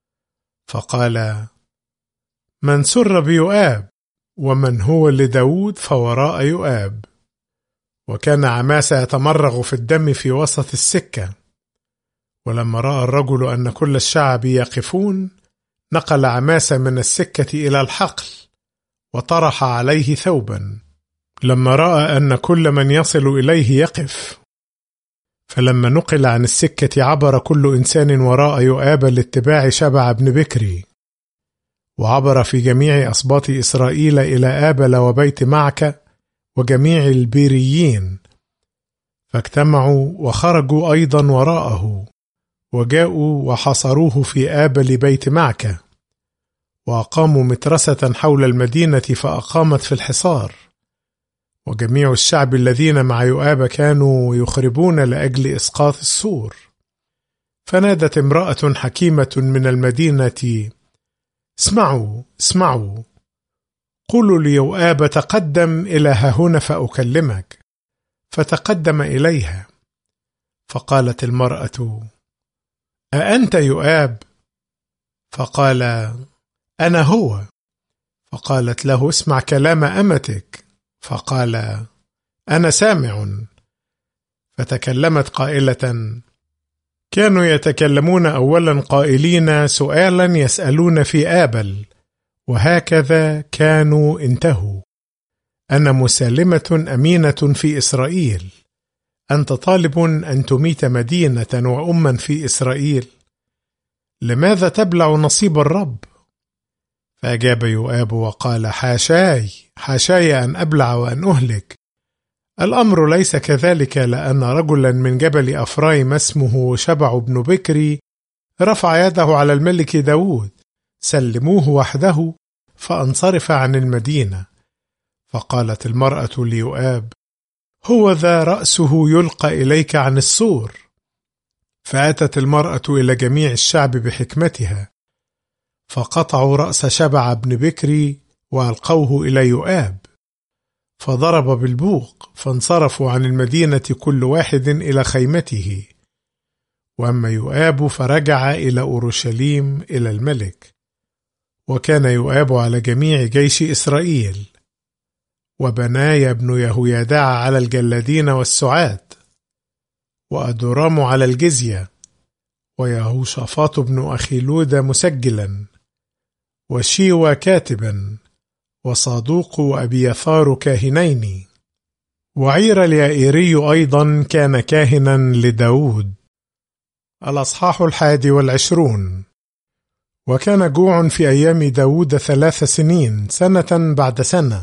فقال: من سر بيؤاب ومن هو لداود فوراء يؤاب. وكان عماسة يتمرغ في الدم في وسط السكة. ولما رأى الرجل أن كل الشعب يقفون، نقل عماسة من السكة إلى الحقل، وطرح عليه ثوبا، لما رأى أن كل من يصل إليه يقف. فلما نقل عن السكة عبر كل إنسان وراء يؤاب لاتباع شبع بن بكري، وعبر في جميع أسباط إسرائيل إلى آبل وبيت معكة وجميع البيريين، فاجتمعوا وخرجوا أيضا وراءه، وجاءوا وحصروه في آبل بيت معكة، وأقاموا مترسة حول المدينة فأقامت في الحصار. وجميع الشعب الذين مع يؤاب كانوا يخربون لأجل إسقاط السور. فنادت امرأة حكيمة من المدينة: اسمعوا اسمعوا، قولوا ليؤاب تقدم إلى هنا فأكلمك. فتقدم إليها، فقالت المرأة: أأنت يؤاب؟ فقال: أنا هو. فقالت له: اسمع كلام أمتك. فقال: أنا سامع. فتكلمت قائلة: كانوا يتكلمون أولا قائلين سؤالا يسألون في آبل، وهكذا كانوا انتهوا. أنا مسالمة أمينة في إسرائيل، أنت طالب أن تميت مدينة وأما في إسرائيل، لماذا تبلع نصيب الرب؟ فأجاب يؤاب وقال: حاشاي حاشاي أن أبلع وأن أهلك، الأمر ليس كذلك، لأن رجلا من جبل أفرايم اسمه شبع بن بكري رفع يده على الملك داود، سلموه وحده فانصرف عن المدينة. فقالت المرأة ليؤاب: هو ذا رأسه يلقى إليك عن السور. فأتت المرأة إلى جميع الشعب بحكمتها، فقطعوا رأس شبع بن بكري وألقوه إلى يؤاب، فضرب بالبوق، فانصرفوا عن المدينة كل واحد إلى خيمته. وأما يؤاب فرجع إلى أورشليم إلى الملك. وكان يؤاب على جميع جيش إسرائيل، وبنايا بن يهويداع على الجلادين والسعاد، وأدورام على الجزية، ويهوشافاط بن أخيلود مسجلا، وشيوى كاتبا، وصادوق وأبيثار كاهنين، وعير اليائيري أيضا كان كاهنا لداود. الأصحاح 21. وكان جوع في أيام داود 3 سنين، سنة بعد سنة.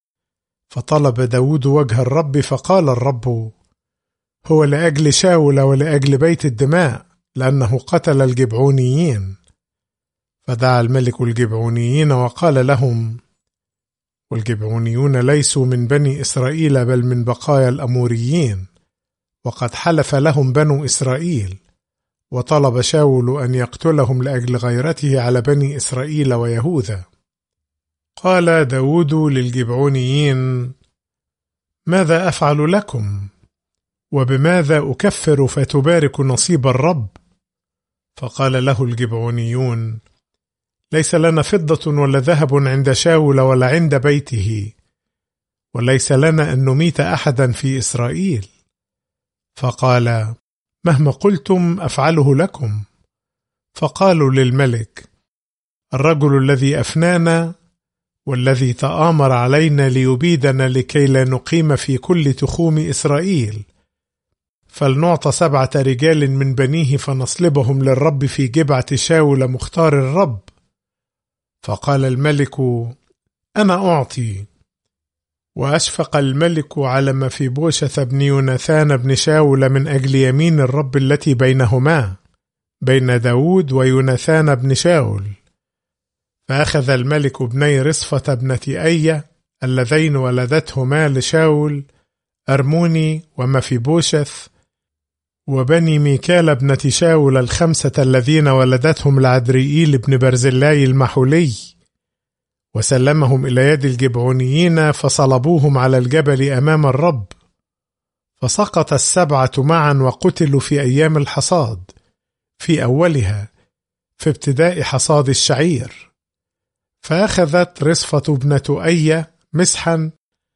فطلب داود وجه الرب، فقال الرب: هو لأجل شاول ولأجل بيت الدماء، لأنه قتل الجبعونيين. فدعا الملك الجبعونيين وقال لهم: والجبعونيون ليسوا من بني إسرائيل بل من بقايا الأموريين، وقد حلف لهم بنو إسرائيل. وطلب شاول أن يقتلهم لأجل غيرته على بني إسرائيل ويهوذا. قال داود للجبعونيين: ماذا أفعل لكم؟ وبماذا أكفر فتبارك نصيب الرب؟ فقال له الجبعونيون: ليس لنا فضة ولا ذهب عند شاول ولا عند بيته، وليس لنا أن نميت أحدا في إسرائيل. فقال: مهما قلتم أفعله لكم. فقالوا للملك: الرجل الذي أفنانا والذي تآمر علينا ليبيدنا لكي لا نقيم في كل تخوم إسرائيل، فلنعطى 7 رجال من بنيه فنصلبهم للرب في جبعة شاول مختار الرب. فقال الملك: أنا أعطي. وأشفق الملك على مفيبوشث بن يوناثان بن شاول من أجل يمين الرب التي بينهما، بين داود ويوناثان بن شاول. فأخذ الملك ابني رصفة ابنة أية اللذين ولدتهما لشاول، أرموني ومفيبوشث، وبني ميكال ابنة شاول 5 الذين ولدتهم لعدريئيل بن برزلاي المحولي، وسلمهم إلى يد الجبعونيين فصلبوهم على الجبل أمام الرب. فسقط 7 معا وقتلوا في أيام الحصاد، في أولها، في ابتداء حصاد الشعير. فأخذت رصفة ابنة أية مسحا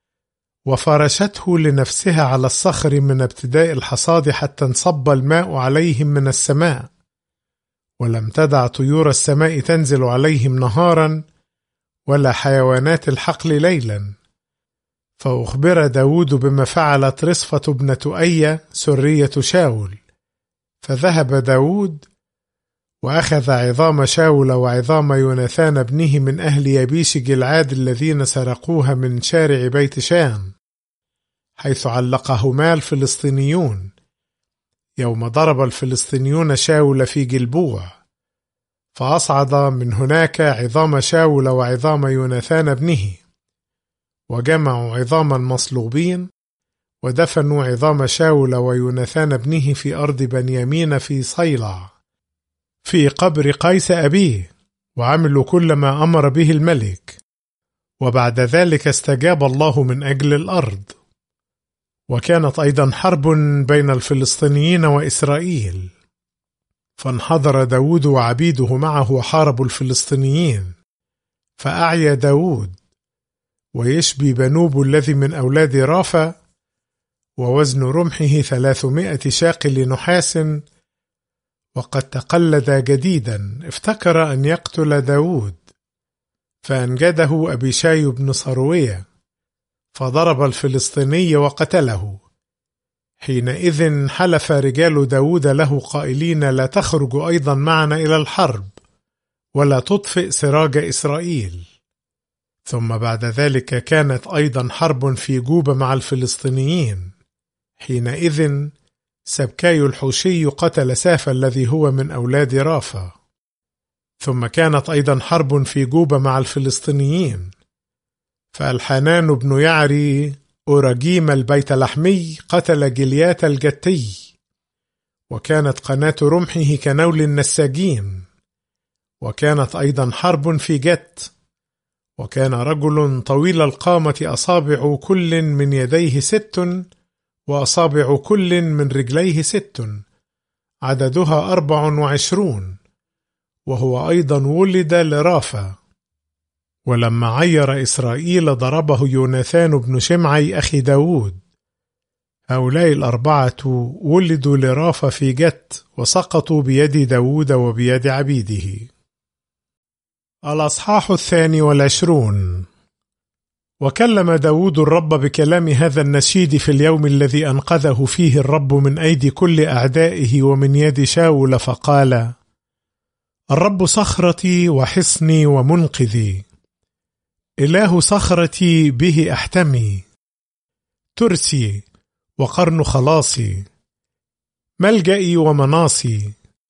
وفرشته لنفسها على الصخر من ابتداء الحصاد حتى انصب الماء عليهم من السماء، ولم تدع طيور السماء تنزل عليهم نهارا ولا حيوانات الحقل ليلا. فأخبر داود بما فعلت رصفة ابنة أية سرية شاول. فذهب داود وأخذ عظام شاول وعظام يوناثان ابنه من أهل يبيش جلعاد الذين سرقوها من شارع بيت شان، حيث علقهما الفلسطينيون يوم ضرب الفلسطينيون شاول في جلبوع. فأصعد من هناك عظام شاول وعظام يوناثان ابنه، وجمعوا عظام المصلوبين، ودفنوا عظام شاول ويوناثان ابنه في أرض بنيامين في صيلع في قبر قيس أبيه، وعملوا كل ما أمر به الملك. وبعد ذلك استجاب الله من أجل الأرض. وكانت أيضا حرب بين الفلسطينيين وإسرائيل، فانحدر داود وعبيده معه وحاربوا الفلسطينيين. فأعيا داود ويشبي بنوب الذي من أولاد رافا، ووزن رمحه 300 شاقل نحاس، وقد تقلد جديدا. افتكر أن يقتل داود، فأنجده أبيشاي بن صروية، فضرب الفلسطيني وقتله. حينئذ حلف رجال داود له قائلين: لا تخرج أيضا معنا إلى الحرب، ولا تطفئ سراج إسرائيل. ثم بعد ذلك كانت أيضا حرب في جوب مع الفلسطينيين. حينئذ سبكاي الحوشي قتل ساف الذي هو من أولاد رافا. ثم كانت أيضا حرب في جوب مع الفلسطينيين، فالحنان بن يعري أوراجيم البيت لحمي قتل جليات الجتي، وكانت قناة رمحه كنول النساجين. وكانت أيضا حرب في جت، وكان رجل طويل القامة أصابع كل من يديه 6 وأصابع كل من رجليه 6، عددها 24، وهو أيضا ولد لرافا. ولما عير إسرائيل ضربه يوناثان بن شمعي أخي داود. هؤلاء 4 ولدوا لرافا في جت، وسقطوا بيد داود وبيد عبيده. الأصحاح 22. وكلم داود الرب بكلام هذا النشيد في اليوم الذي أنقذه فيه الرب من أيدي كل أعدائه ومن يد شاول، فقال: الرب صخرتي وحصني ومنقذي، إله صخرتي به أحتمي، ترسي وقرن خلاصي، ملجئي ومناصي،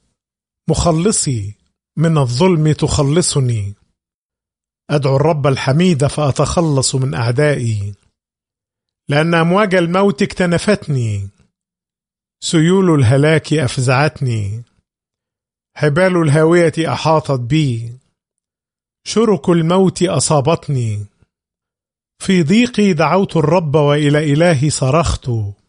مخلصي من الظلم تخلصني. أدعو الرب الحميد فأتخلص من أعدائي، لأن أمواج الموت اكتنفتني، سيول الهلاك أفزعتني، حبال الهاوية أحاطت بي، شرك الموت أصابتني. في ضيقي دعوت الرب وإلى إلهي صرخت،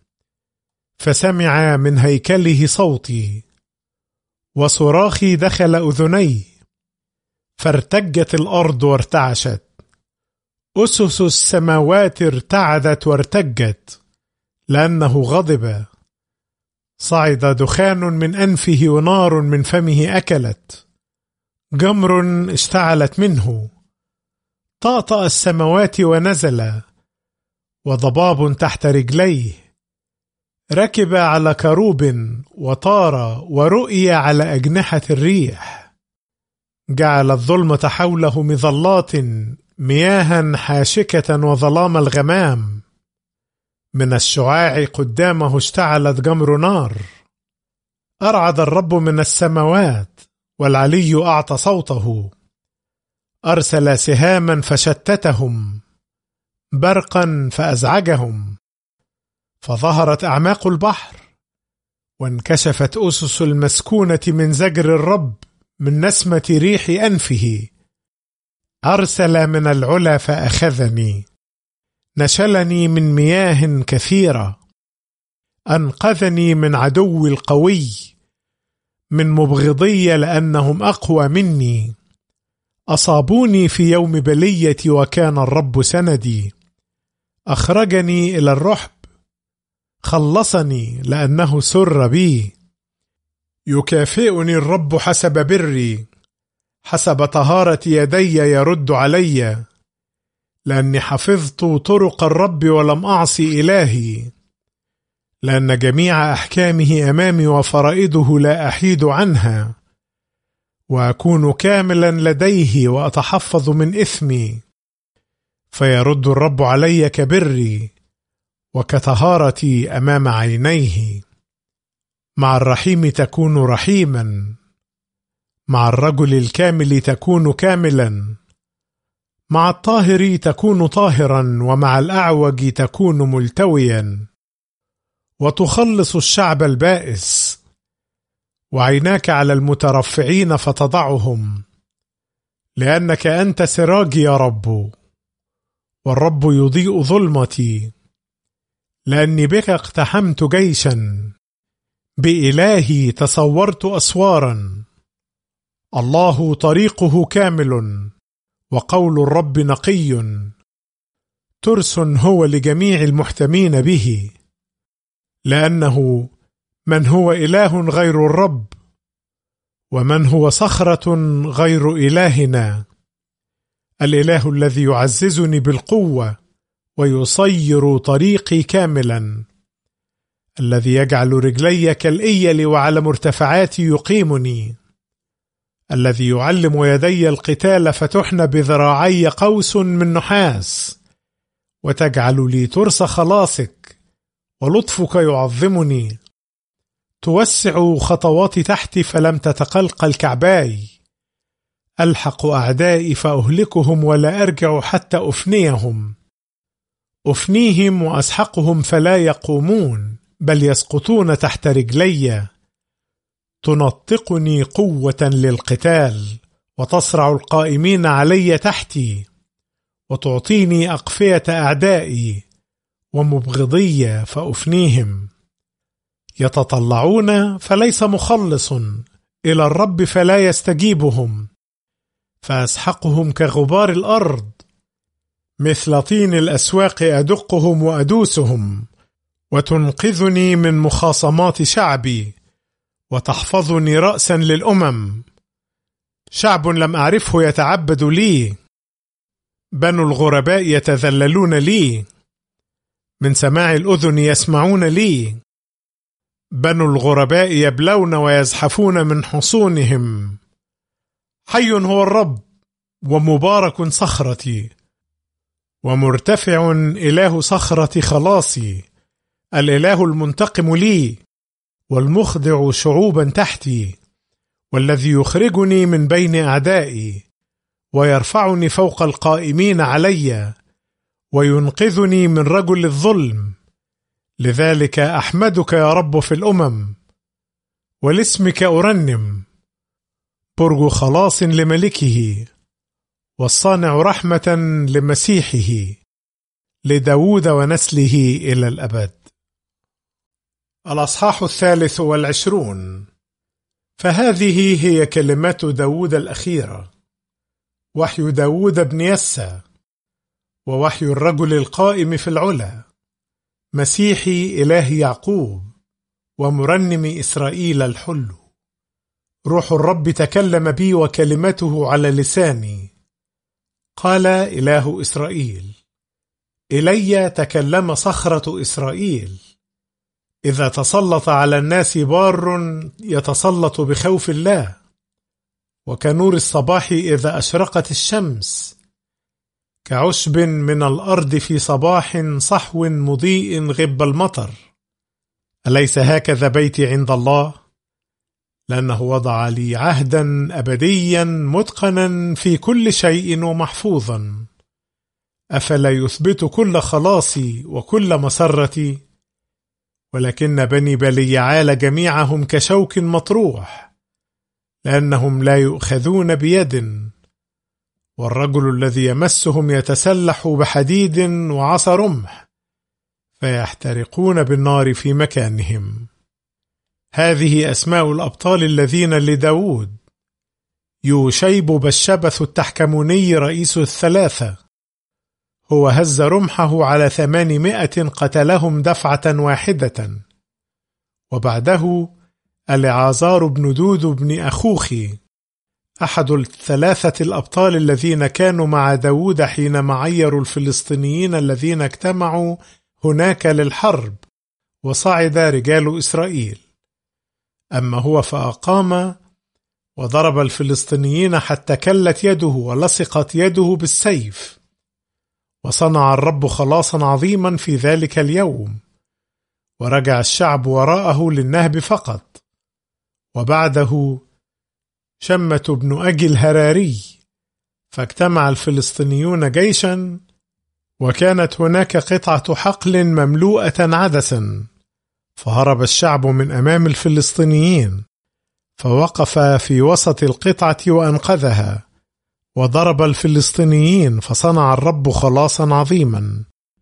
فسمع من هيكله صوتي، وصراخي دخل أذني. فارتجت الأرض وارتعشت، أسس السماوات ارتعدت وارتجت، لأنه غضب. صعد دخان من أنفه ونار من فمه أكلت، جمر اشتعلت منه، طأطأ السماوات ونزل، وضباب تحت رجليه. ركب على كروب وطار ورؤي على أجنحة الريح. جعل الظلمة حوله مظلات، مياها حاشكة وظلام الغمام. من الشعاع قدامه اشتعلت جمر نار. أرعد الرب من السماوات، والعلي أعطى صوته. أرسل سهاما فشتتهم، برقا فأزعجهم. فظهرت أعماق البحر، وانكشفت أسس المسكونة من زجر الرب، من نسمة ريح أنفه. أرسل من العلا فأخذني، نشلني من مياه كثيرة. أنقذني من عدوي القوي، من مبغضي لأنهم أقوى مني. أصابوني في يوم بليتي وكان الرب سندي. أخرجني إلى الرحب، خلصني لأنه سر بي. يكافئني الرب حسب بري، حسب طهارة يدي يرد علي. لأني حفظت طرق الرب ولم أعصي إلهي. لأن جميع أحكامه أمامي وفرائضه لا أحيد عنها. وأكون كاملا لديه وأتحفظ من إثمي. فيرد الرب علي كبري وكطهارتي أمام عينيه. مع الرحيم تكون رحيما، مع الرجل الكامل تكون كاملا. مع الطاهر تكون طاهرا، ومع الأعوج تكون ملتويا. وتخلص الشعب البائس، وعيناك على المترفعين فتضعهم. لأنك أنت سراجي يا رب، والرب يضيء ظلمتي. لأني بك اقتحمت جيشا، بإلهي تصورت أسوارا. الله طريقه كامل، وقول الرب نقي. ترس هو لجميع المحتمين به. لأنه من هو إله غير الرب، ومن هو صخرة غير إلهنا. الإله الذي يعززني بالقوة ويصير طريقي كاملا. الذي يجعل رجلي كالإيل وعلى مرتفعاتي يقيمني. الذي يعلم يدي القتال فتحن بذراعي قوس من نحاس. وتجعل لي ترس خلاصك، ولطفك يعظمني. توسع خطواتي تحتي فلم تتقلقل كعباي. ألحق أعدائي فأهلكهم، ولا أرجع حتى أفنيهم. أفنيهم وأسحقهم فلا يقومون، بل يسقطون تحت رجلي. تنطقني قوة للقتال، وتصرع القائمين علي تحتي. وتعطيني أقفية أعدائي ومبغضي فأفنيهم. يتطلعون فليس مخلص، إلى الرب فلا يستجيبهم. فأسحقهم كغبار الأرض، مثل طين الأسواق أدقهم وأدوسهم. وتنقذني من مخاصمات شعبي، وتحفظني رأسا للأمم. شعب لم أعرفه يتعبد لي، بنو الغرباء يتذللون لي. من سماع الأذن يسمعون لي. بنو الغرباء يبلون ويزحفون من حصونهم. حي هو الرب، ومبارك صخرتي، ومرتفع إله صخرة خلاصي. الإله المنتقم لي، والمخضع شعوبا تحتي. والذي يخرجني من بين أعدائي، ويرفعني فوق القائمين علي. وينقذني من رجل الظلم. لذلك أحمدك يا رب في الأمم، ولاسمك أرنم. برج خلاص لملكه، والصانع رحمة لمسيحه، لداود ونسله إلى الأبد. الأصحاح 23. فهذه هي كلمات داود الأخيرة. وحي داود بن يسى، ووحي الرجل القائم في العلا، مسيحي إله يعقوب، ومرنم إسرائيل الحل. روح الرب تكلم بي، وكلمته على لساني. قال إله إسرائيل: إلي تكلم صخرة إسرائيل. إذا تسلط على الناس بار يتسلط بخوف الله، وكنور الصباح إذا أشرقت الشمس، كعشب من الأرض في صباح صحو مضيء غب المطر. أليس هكذا بيتي عند الله؟ لأنه وضع لي عهدا أبديا متقنا في كل شيء ومحفوظا. أفلا يثبت كل خلاصي وكل مسرتي؟ ولكن بني بليعال جميعهم كشوك مطروح، لأنهم لا يؤخذون بيد، والرجل الذي يمسهم يتسلح بحديد وعصا رمح، فيحترقون بالنار في مكانهم. هذه أسماء الأبطال الذين لداود: يوشيب بشبث التحكموني رئيس الثلاثة، هو هز رمحه على 800 قتلهم دفعة واحدة. وبعده العازار بن دود بن أخوخي، أحد الثلاثة الأبطال الذين كانوا مع داود حينما عيروا الفلسطينيين الذين اجتمعوا هناك للحرب، وصعد رجال إسرائيل. أما هو فأقام وضرب الفلسطينيين حتى كلت يده ولصقت يده بالسيف، وصنع الرب خلاصا عظيما في ذلك اليوم، ورجع الشعب وراءه للنهب فقط. وبعده شمة بن أجي الهراري، فاجتمع الفلسطينيون جيشا، وكانت هناك قطعة حقل مملوءة عدسا، فهرب الشعب من أمام الفلسطينيين، فوقف في وسط القطعة وأنقذها، وضرب الفلسطينيين، فصنع الرب خلاصا عظيما.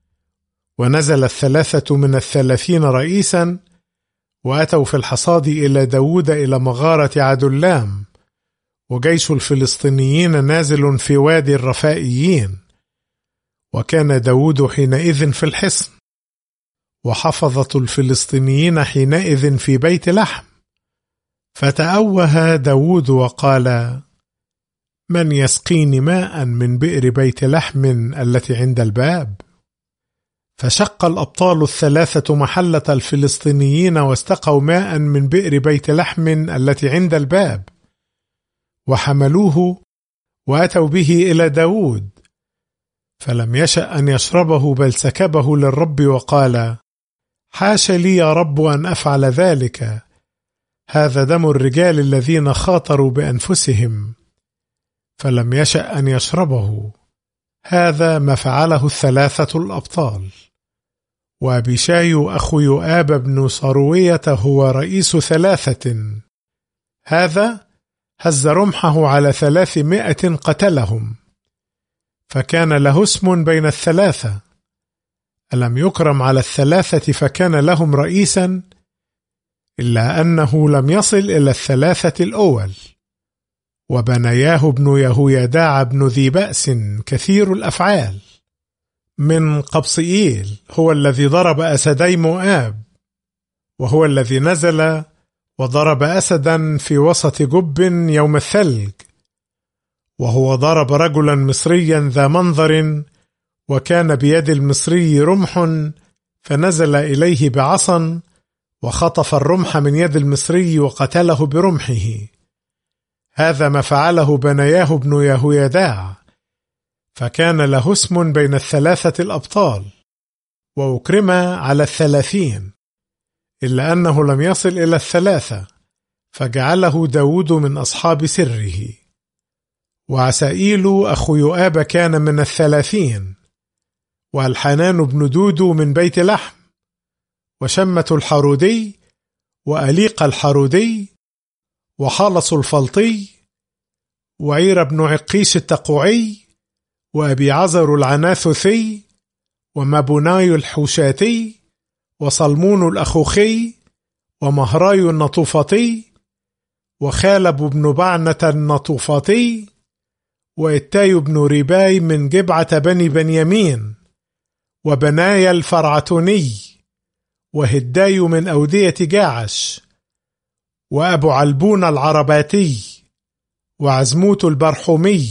ونزل 3 من 30 رئيسا، وأتوا في الحصاد إلى داود إلى مغارة عدلام، وجيش الفلسطينيين نازل في وادي الرفائيين. وكان داود حينئذ في الحصن، وحفظة الفلسطينيين حينئذ في بيت لحم. فتأوه داود وقال: من يسقيني ماء من بئر بيت لحم التي عند الباب؟ فشق الأبطال 3 محلة الفلسطينيين، واستقوا ماء من بئر بيت لحم التي عند الباب، وحملوه وأتوا به إلى داود، فلم يشأ أن يشربه، بل سكبه للرب وقال: حاش لي يا رب أن أفعل ذلك، هذا دم الرجال الذين خاطروا بأنفسهم. فلم يشأ أن يشربه. هذا ما فعله 3 الأبطال. وأبيشاي أخو يؤاب بن صروية هو رئيس 3، هذا هز رمحه على 300 قتلهم، فكان له اسم بين 3. ألم يكرم على 3 فكان لهم رئيسا، إلا أنه لم يصل إلى 3 الأول. وبنياه بن يهويداع بن ذي بأس كثير الأفعال من قبصئيل، هو الذي ضرب أسدي مؤاب، وهو الذي نزل وضرب أسدا في وسط جب يوم الثلج. وهو ضرب رجلا مصريا ذا منظر، وكان بيد المصري رمح، فنزل إليه بعصا وخطف الرمح من يد المصري وقتله برمحه. هذا ما فعله بنياه بن يهويداع، فكان له اسم بين 3 الأبطال، وأكرم على 30، إلا أنه لم يصل إلى 3، فجعله داود من أصحاب سره. وعسائيل أخو يؤاب كان من 30، والحنان بن دود من بيت لحم، وشمة الحرودي، وأليق الحرودي، وحالص الفلطي، وعير بن عقيش التقوعي، وأبي عزر العناثثي، ومبناي الحوشاتي، وصلمون الأخوخي، ومهراي النطوفطي، وخالب بن بعنة النطوفطي، وإتاي بن ريباي من جبعة بني بنيامين، وبنايا الفرعتوني، وهداي من أودية جاعش، وأبو علبون العرباتي، وعزموت البرحومي،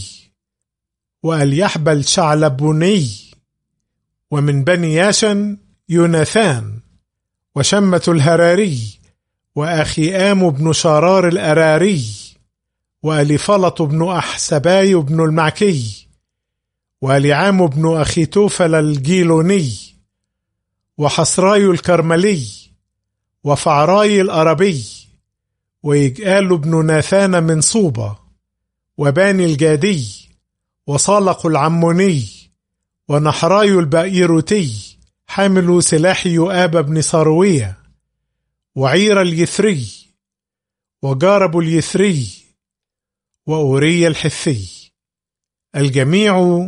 وأليحب الشعلبوني، ومن بني ياشن يوناثان، وشمة الهراري، وأخيآم بن شرار الأراري، وأليفلط بن أحسباي بن المعكي، وأليعام بن أخيتوفل الجيلوني، وحصراي الكرملي، وفعراي الأربي، ويجآل بن ناثان من صوبة، وباني الجادي، وصالق العموني، ونحراي البائروتي حامل سلاح يؤاب بن صاروية، وعير اليثري، وجارب اليثري، وأوري الحثي، الجميع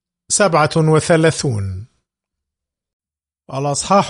37. الأصحاح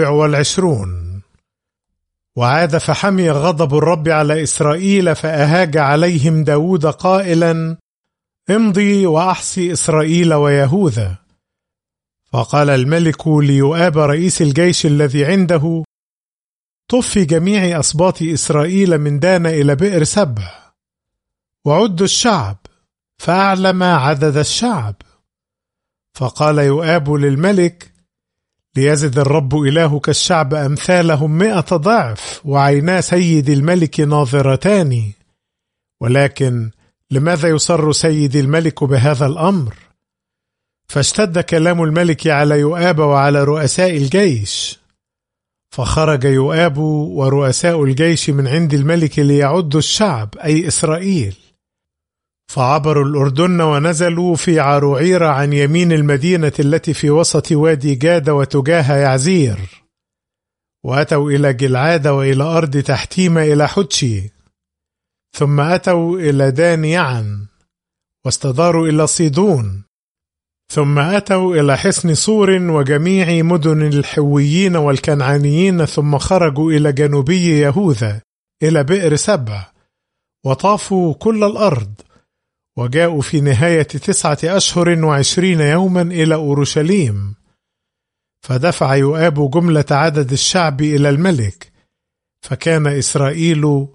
24. وعاد فحمي غضب الرب على إسرائيل، فأهاج عليهم داود قائلا: امضي وأحصي إسرائيل ويهوذا. فقال الملك ليؤاب رئيس الجيش الذي عنده: طفي جميع أسباط إسرائيل من دان إلى بئر سبع، وعدوا الشعب، فأعلم عدد الشعب. فقال يؤاب للملك: ليزد الرب إلهك الشعب أمثالهم 100 ضعف، وعينا سيد الملك ناظرتان. ولكن لماذا يصر سيد الملك بهذا الأمر؟ فاشتد كلام الملك على يؤاب وعلى رؤساء الجيش. فخرج يؤاب ورؤساء الجيش من عند الملك ليعدوا الشعب، أي إسرائيل. فعبروا الأردن ونزلوا في عروعير عن يمين المدينة التي في وسط وادي جاد وتجاه يعزير، وأتوا إلى جلعاد وإلى أرض تحتيم إلى حدشي، ثم أتوا إلى دان يعن، واستداروا إلى صيدون، ثم أتوا إلى حصن صور وجميع مدن الحويين والكنعانيين، ثم خرجوا إلى جنوبي يهوذا إلى بئر سبع، وطافوا كل الأرض، وجاءوا في نهاية 29 يوما إلى أورشليم. فدفع يؤاب جملة عدد الشعب إلى الملك، فكان إسرائيل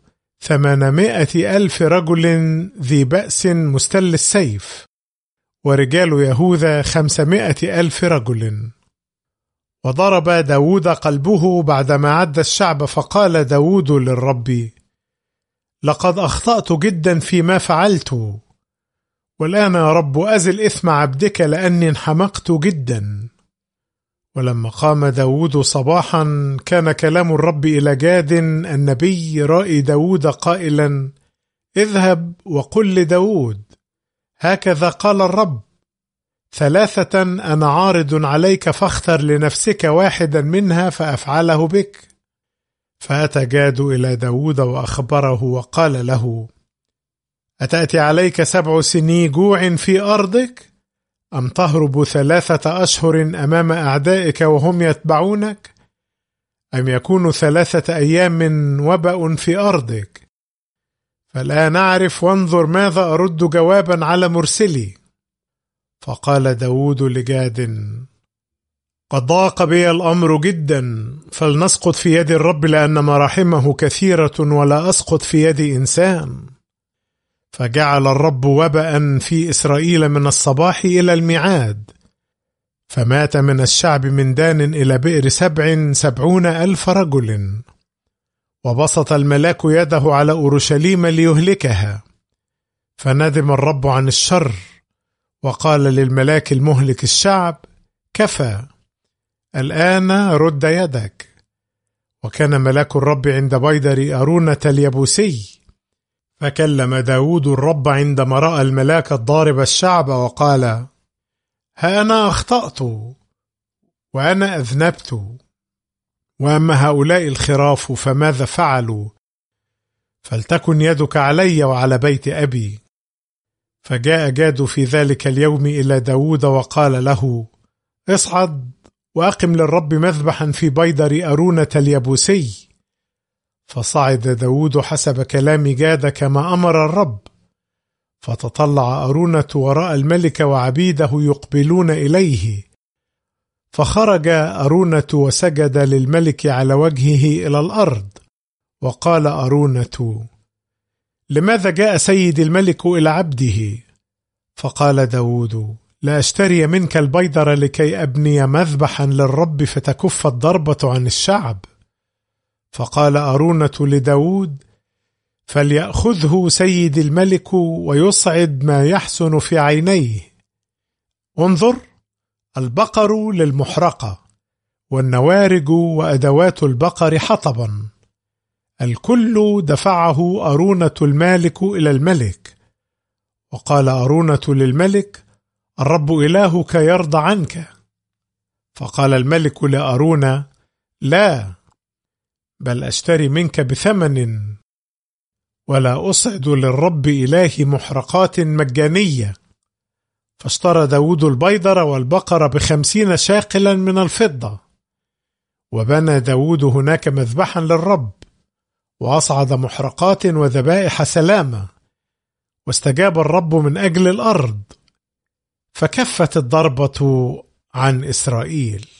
800,000 رجل ذي بأس مستل السيف، ورجال يهوذا 500,000 رجل. وضرب داود قلبه بعدما عد الشعب، فقال داود للرب: لقد أخطأت جدا فيما فعلت، والآن يا رب أزل إثم عبدك لأني انحمقت جدا. ولما قام داود صباحا، كان كلام الرب إلى جاد النبي رائي داود قائلا: اذهب وقل لداود: هكذا قال الرب، 3 أنا عارض عليك، فاختر لنفسك واحدا منها فأفعله بك. فأتى جاد إلى داود وأخبره وقال له: أتأتي عليك 7 سني جوع في أرضك؟ أم تهرب 3 أشهر أمام أعدائك وهم يتبعونك؟ أم يكون 3 أيام وبأ في أرضك؟ فالآن أعرف، وانظر ماذا أرد جوابا على مرسلي. فقال داود لجاد: قد ضاق بي الأمر جدا، فلنسقط في يد الرب، لأن مراحمه كثيرة، ولا أسقط في يد إنسان. فجعل الرب وبأ في إسرائيل من الصباح إلى الميعاد، فمات من الشعب من دان إلى بئر سبع 70,000 رجل. وبسط الملاك يده على أورشليم ليهلكها، فندم الرب عن الشر، وقال للملاك المهلك الشعب: كفى، الآن رد يدك. وكان ملاك الرب عند بيدر أرونة اليبوسي. فكلم داود الرب عندما رأى الملاك الضارب الشعب وقال: ها أنا أخطأت وأنا أذنبت، وأما هؤلاء الخراف فماذا فعلوا؟ فلتكن يدك علي وعلى بيت أبي. فجاء جاد في ذلك اليوم إلى داود وقال له: اصعد وأقم للرب مذبحا في بيدر أرونة اليبوسي. فصعد داود حسب كلام جاد كما أمر الرب، فتطلع أرونة وراء الملك وعبيده يقبلون إليه. فخرج أرونة وسجد للملك على وجهه إلى الأرض، وقال أرونة: لماذا جاء سيد الملك إلى عبده؟ فقال داود: لا أشتري منك البيدر لكي أبني مذبحا للرب فتكف الضربة عن الشعب. فقال أرونة لداود: فليأخذه سيد الملك ويصعد ما يحسن في عينيه. انظر، البقر للمحرقة، والنوارج وأدوات البقر حطبا. الكل دفعه أرونة المالك إلى الملك. وقال أرونة للملك: الرب إلهك يرضى عنك. فقال الملك لأرونة: لا، بل أشتري منك بثمن، ولا أصعد للرب إلهي محرقات مجانية. فاشترى داود البيضر والبقر ب50 شاقلا من الفضة. وبنى داود هناك مذبحا للرب، وأصعد محرقات وذبائح سلامة، واستجاب الرب من أجل الأرض، فكفت الضربة عن إسرائيل.